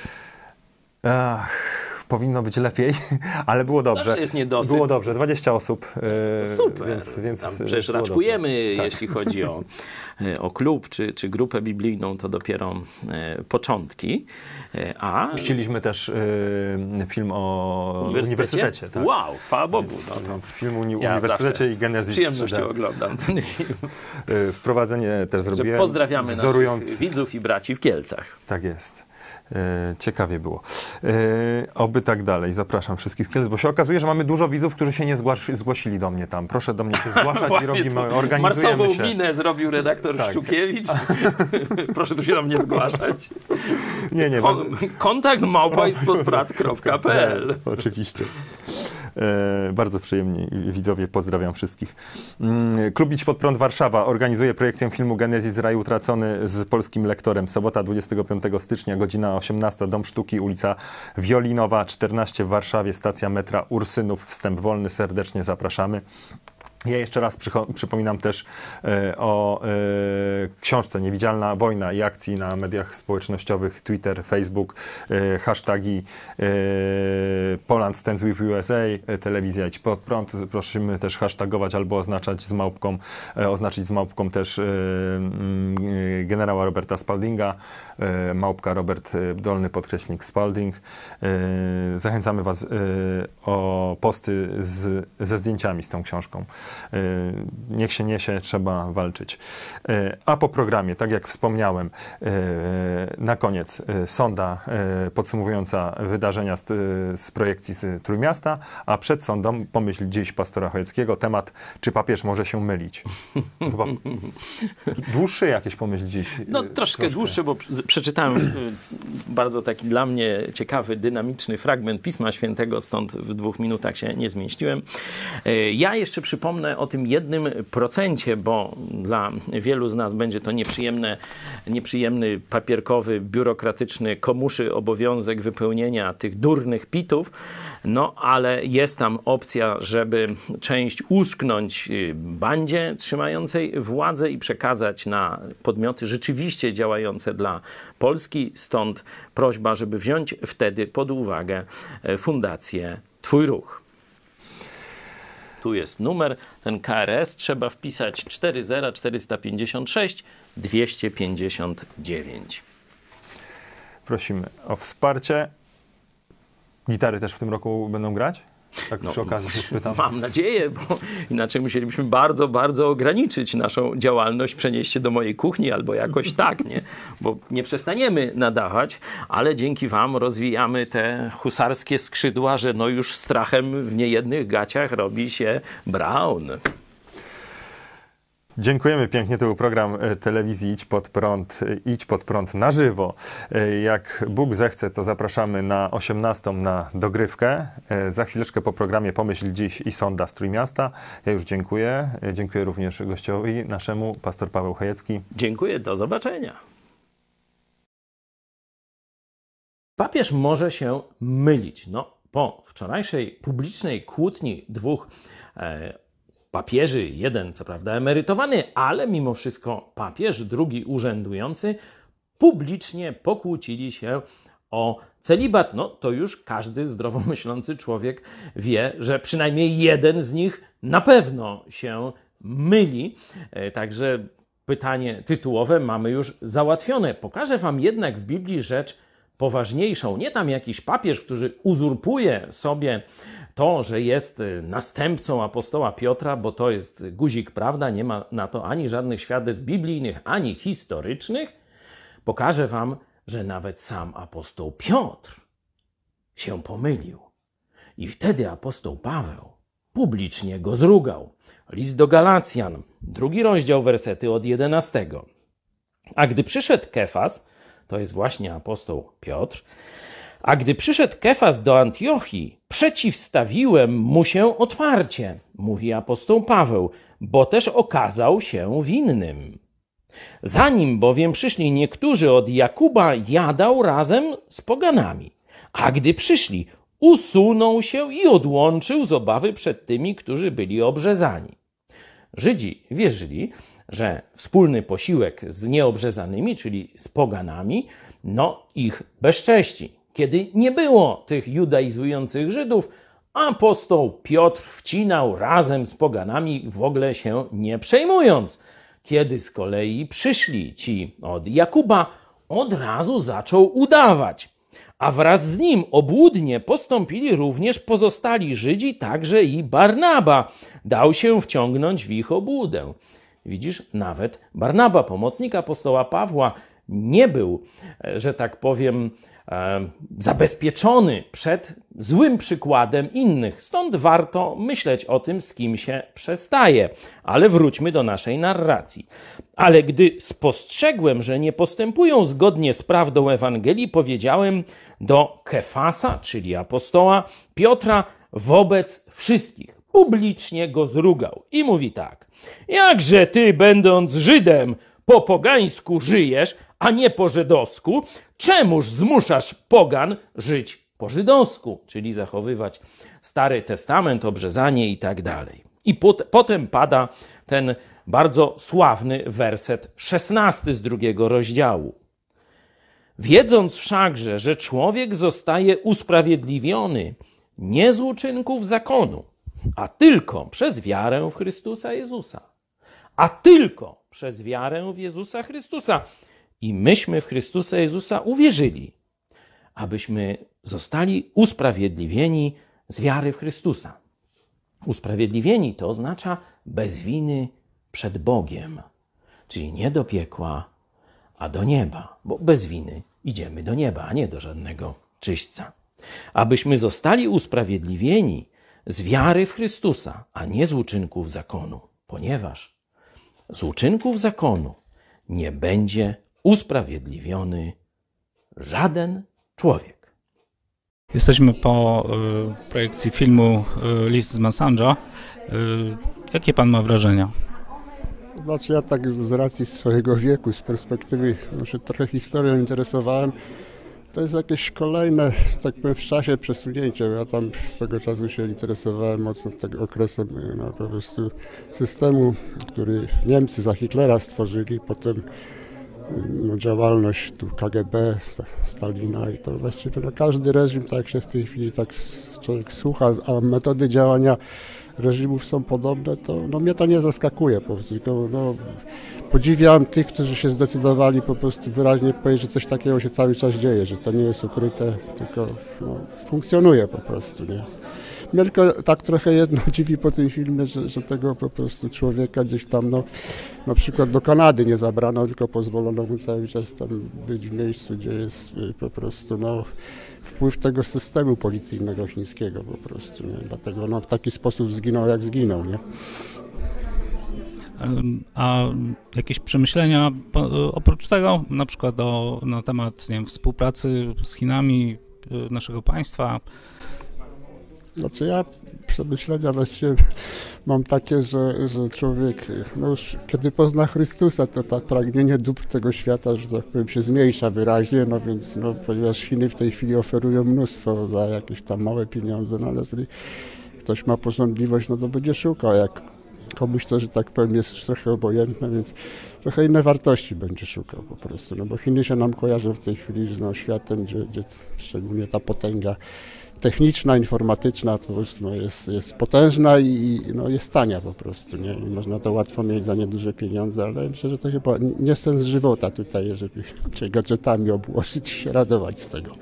[SPEAKER 3] Powinno być lepiej, ale było dobrze.
[SPEAKER 4] Zawsze jest niedosyt.
[SPEAKER 3] Było dobrze, 20 osób.
[SPEAKER 4] To super.
[SPEAKER 3] Więc
[SPEAKER 4] tam przecież raczkujemy, jeśli chodzi o klub czy grupę biblijną, to dopiero początki.
[SPEAKER 3] Puściliśmy też film o uniwersytecie. Tak.
[SPEAKER 4] Wow, chwała Bogu.
[SPEAKER 3] Więc film o uniwersytecie i Genesis 3D.
[SPEAKER 4] Z przyjemnością oglądam ten film.
[SPEAKER 3] Wprowadzenie też zrobiłem.
[SPEAKER 4] Pozdrawiamy naszych widzów i braci w Kielcach.
[SPEAKER 3] Tak jest. Ciekawie było. Oby tak dalej. Zapraszam wszystkich z Kielc, bo się okazuje, że mamy dużo widzów, którzy się nie zgłosili do mnie tam. Proszę do mnie się zgłaszać i robimy, organizujemy
[SPEAKER 4] marsową
[SPEAKER 3] się.
[SPEAKER 4] minę zrobił redaktor Szczukiewicz. Proszę tu się do mnie zgłaszać.
[SPEAKER 3] Nie.
[SPEAKER 4] Kontakt @idźpodprąd.pl.
[SPEAKER 3] Oczywiście. Bardzo przyjemni widzowie, pozdrawiam wszystkich. Klub Idź Pod Prąd Warszawa organizuje projekcję filmu Genezis Raj Utracony z polskim lektorem. Sobota 25 stycznia, godzina 18, Dom Sztuki, ulica Wiolinowa 14 w Warszawie, stacja metra Ursynów, wstęp wolny, serdecznie zapraszamy. Ja jeszcze raz przypominam też o książce Niewidzialna wojna i akcji na mediach społecznościowych, Twitter, Facebook, hashtagi Poland Stands with USA, telewizja Idź Pod Prąd. Prosimy też hashtagować albo oznaczyć z małpką też generała Roberta Spaldinga, małpka Robert __ Spalding. Zachęcamy Was o posty ze zdjęciami z tą książką. Niech się niesie, trzeba walczyć. A po programie, tak jak wspomniałem, na koniec sonda podsumowująca wydarzenia z projekcji z Trójmiasta, a przed sondą pomyśl dziś pastora Chojeckiego, temat, czy papież może się mylić. Chyba dłuższy jakieś pomyśl dziś.
[SPEAKER 4] No troszkę dłuższy, bo przeczytałem bardzo taki dla mnie ciekawy, dynamiczny fragment Pisma Świętego, stąd w 2 minutach się nie zmieściłem. Ja jeszcze przypomnę o tym 1%, bo dla wielu z nas będzie to nieprzyjemny, papierkowy, biurokratyczny, komuszy obowiązek wypełnienia tych durnych pitów, no ale jest tam opcja, żeby część uszknąć bandzie trzymającej władzę i przekazać na podmioty rzeczywiście działające dla Polski. Stąd prośba, żeby wziąć wtedy pod uwagę Fundację Twój Ruch. Tu jest numer, ten KRS, trzeba wpisać 40456 259.
[SPEAKER 3] Prosimy o wsparcie. Gitary też w tym roku będą grać? Tak przy okazji się spytam.
[SPEAKER 4] Mam nadzieję, bo inaczej musielibyśmy bardzo, bardzo ograniczyć naszą działalność, przenieść się do mojej kuchni albo jakoś tak, nie? Bo nie przestaniemy nadawać, ale dzięki wam rozwijamy te husarskie skrzydła, że no już strachem w niejednych gaciach robi się Braun.
[SPEAKER 3] Dziękujemy pięknie. To był program telewizji Idź Pod Prąd na żywo. Jak Bóg zechce, to zapraszamy na 18 na dogrywkę. Za chwileczkę po programie Pomyśl Dziś i sonda z Trójmiasta. Ja już dziękuję. Dziękuję również gościowi naszemu, pastor Paweł Chojecki.
[SPEAKER 4] Dziękuję, do zobaczenia. Papież może się mylić. No, po wczorajszej publicznej kłótni dwóch papieży, jeden co prawda emerytowany, ale mimo wszystko papież, drugi urzędujący, publicznie pokłócili się o celibat. No to już każdy zdrowo myślący człowiek wie, że przynajmniej jeden z nich na pewno się myli. Także pytanie tytułowe mamy już załatwione. Pokażę wam jednak w Biblii rzecz poważniejszą. Nie tam jakiś papież, który uzurpuje sobie to, że jest następcą apostoła Piotra, bo to jest guzik, prawda? Nie ma na to ani żadnych świadectw biblijnych, ani historycznych. Pokażę wam, że nawet sam apostoł Piotr się pomylił. I wtedy apostoł Paweł publicznie go zrugał. List do Galacjan, 2 rozdział, wersety od 11. A gdy przyszedł Kefas, to jest właśnie apostoł Piotr, a gdy przyszedł Kefas do Antiochii, przeciwstawiłem mu się otwarcie, mówi apostoł Paweł, bo też okazał się winnym. Zanim bowiem przyszli niektórzy od Jakuba, jadał razem z poganami, a gdy przyszli, usunął się i odłączył z obawy przed tymi, którzy byli obrzezani. Żydzi wierzyli, że wspólny posiłek z nieobrzezanymi, czyli z poganami, no ich bezcześci. Kiedy nie było tych judaizujących Żydów, apostoł Piotr wcinał razem z poganami, w ogóle się nie przejmując. Kiedy z kolei przyszli ci od Jakuba, od razu zaczął udawać. A wraz z nim obłudnie postąpili również pozostali Żydzi, także i Barnaba. Dał się wciągnąć w ich obłudę. Widzisz, nawet Barnaba, pomocnik apostoła Pawła, nie był, że tak powiem, zabezpieczony przed złym przykładem innych. Stąd warto myśleć o tym, z kim się przestaje. Ale wróćmy do naszej narracji. Ale gdy spostrzegłem, że nie postępują zgodnie z prawdą Ewangelii, powiedziałem do Kefasa, czyli apostoła Piotra, wobec wszystkich. Publicznie go zrugał i mówi tak: jakże ty, będąc Żydem, po pogańsku żyjesz, a nie po żydowsku? Czemuż zmuszasz pogan żyć po żydowsku? Czyli zachowywać Stary Testament, obrzezanie i tak dalej. I potem pada ten bardzo sławny werset 16 z 2 rozdziału. Wiedząc wszakże, że człowiek zostaje usprawiedliwiony nie z uczynków zakonu, a tylko przez wiarę w Chrystusa Jezusa. A tylko przez wiarę w Jezusa Chrystusa. I myśmy w Chrystusa Jezusa uwierzyli, abyśmy zostali usprawiedliwieni z wiary w Chrystusa. Usprawiedliwieni to oznacza bez winy przed Bogiem, czyli nie do piekła, a do nieba, bo bez winy idziemy do nieba, a nie do żadnego czyśćca. Abyśmy zostali usprawiedliwieni z wiary w Chrystusa, a nie z uczynków zakonu, ponieważ z uczynków zakonu nie będzie usprawiedliwiony żaden człowiek.
[SPEAKER 6] Jesteśmy po projekcji filmu List z Massage'a. Jakie pan ma wrażenia?
[SPEAKER 7] Znaczy ja tak z racji swojego wieku, z perspektywy, się trochę historią interesowałem. To jest jakieś kolejne, tak powiem, w czasie przesunięcie. Ja tam swego czasu się interesowałem mocno tego okresem po prostu systemu, który Niemcy za Hitlera stworzyli, potem działalność tu KGB, Stalina i to właściwie każdy reżim, tak jak się w tej chwili tak człowiek słucha, a metody działania reżimów są podobne, to mnie to nie zaskakuje po prostu, tylko podziwiam tych, którzy się zdecydowali po prostu wyraźnie powiedzieć, że coś takiego się cały czas dzieje, że to nie jest ukryte, tylko funkcjonuje po prostu, nie? Mnie tylko tak trochę jedno dziwi po tym filmie, że tego po prostu człowieka gdzieś tam, na przykład do Kanady nie zabrano, tylko pozwolono mu cały czas tam być w miejscu, gdzie jest po prostu, wpływ tego systemu policyjnego chińskiego po prostu, nie? Dlatego w taki sposób zginął, jak zginął, nie?
[SPEAKER 6] A jakieś przemyślenia oprócz tego, na przykład na temat, nie wiem, współpracy z Chinami naszego państwa?
[SPEAKER 7] Znaczy ja przemyślenia właściwie mam takie, że człowiek, już kiedy pozna Chrystusa, to tak pragnienie dóbr tego świata, że tak powiem, się zmniejsza wyraźnie, więc ponieważ Chiny w tej chwili oferują mnóstwo za jakieś tam małe pieniądze, ale jeżeli ktoś ma pożądliwość, to będzie szukał, jak komuś to, że tak powiem, jest już trochę obojętne, więc trochę inne wartości będzie szukał po prostu, bo Chiny się nam kojarzą w tej chwili z światem, gdzie szczególnie ta potęga techniczna, informatyczna to po prostu jest potężna i jest tania po prostu, nie? I można to łatwo mieć za nieduże pieniądze, ale myślę, że to chyba nie sens żywota tutaj, żeby się gadżetami obłożyć i się radować z tego.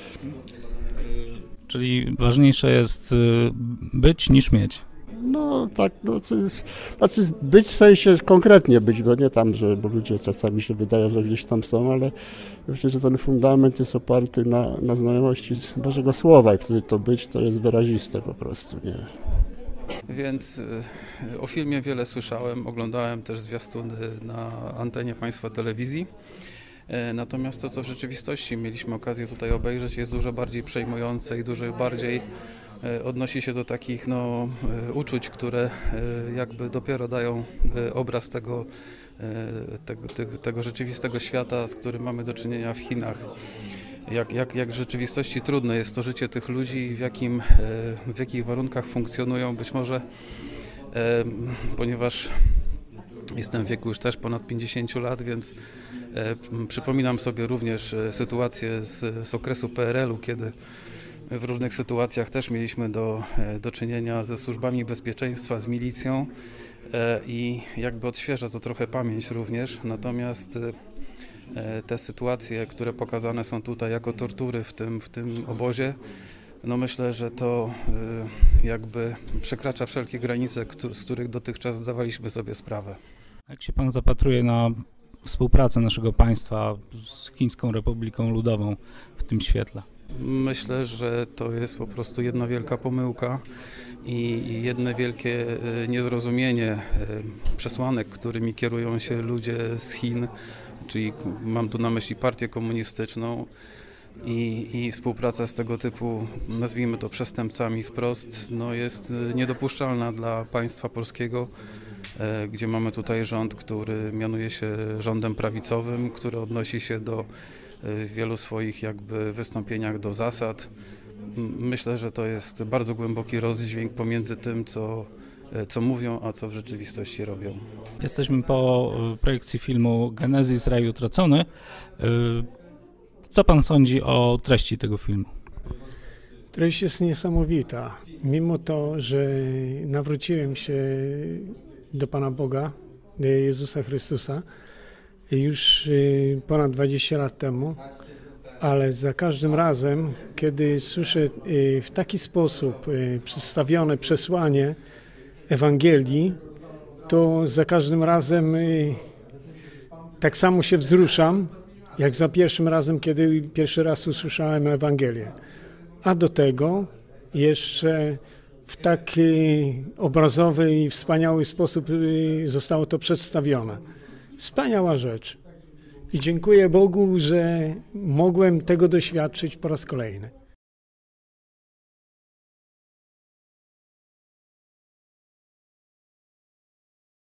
[SPEAKER 6] Czyli ważniejsze jest być niż mieć.
[SPEAKER 7] Tak, znaczy być w sensie konkretnie być, bo nie tam, bo ludzie czasami się wydają, że gdzieś tam są, ale myślę, że ten fundament jest oparty na znajomości Bożego Słowa i wtedy to być to jest wyraziste po prostu, nie?
[SPEAKER 8] Więc o filmie wiele słyszałem, oglądałem też zwiastuny na antenie państwa telewizji. Natomiast to, co w rzeczywistości mieliśmy okazję tutaj obejrzeć, jest dużo bardziej przejmujące i dużo bardziej odnosi się do takich uczuć, które jakby dopiero dają obraz tego rzeczywistego świata, z którym mamy do czynienia w Chinach. Jak w rzeczywistości trudne jest to życie tych ludzi i w jakich warunkach funkcjonują, być może ponieważ jestem w wieku już też ponad 50 lat, więc przypominam sobie również sytuację z okresu PRL-u, kiedy w różnych sytuacjach też mieliśmy do czynienia ze służbami bezpieczeństwa, z milicją i jakby odświeża to trochę pamięć również. Natomiast te sytuacje, które pokazane są tutaj jako tortury w tym obozie, myślę, że to jakby przekracza wszelkie granice, z których dotychczas zdawaliśmy sobie sprawę.
[SPEAKER 6] Jak się pan zapatruje na współpracę naszego państwa z Chińską Republiką Ludową w tym świetle?
[SPEAKER 8] Myślę, że to jest po prostu jedna wielka pomyłka i jedno wielkie niezrozumienie przesłanek, którymi kierują się ludzie z Chin, czyli mam tu na myśli partię komunistyczną. i współpraca z tego typu, nazwijmy to przestępcami wprost, no jest niedopuszczalna dla państwa polskiego, gdzie mamy tutaj rząd, który mianuje się rządem prawicowym, który odnosi się w wielu swoich jakby wystąpieniach do zasad. Myślę, że to jest bardzo głęboki rozdźwięk pomiędzy tym, co mówią, a co w rzeczywistości robią.
[SPEAKER 6] Jesteśmy po projekcji filmu Genezis, Raj utracony. Co pan sądzi o treści tego filmu?
[SPEAKER 9] Treść jest niesamowita. Mimo to, że nawróciłem się do Pana Boga, do Jezusa Chrystusa już ponad 20 lat temu, ale za każdym razem, kiedy słyszę w taki sposób przedstawione przesłanie Ewangelii, to za każdym razem tak samo się wzruszam, jak za pierwszym razem, kiedy pierwszy raz usłyszałem Ewangelię. A do tego jeszcze w taki obrazowy i wspaniały sposób zostało to przedstawione. Wspaniała rzecz. I dziękuję Bogu, że mogłem tego doświadczyć po raz kolejny.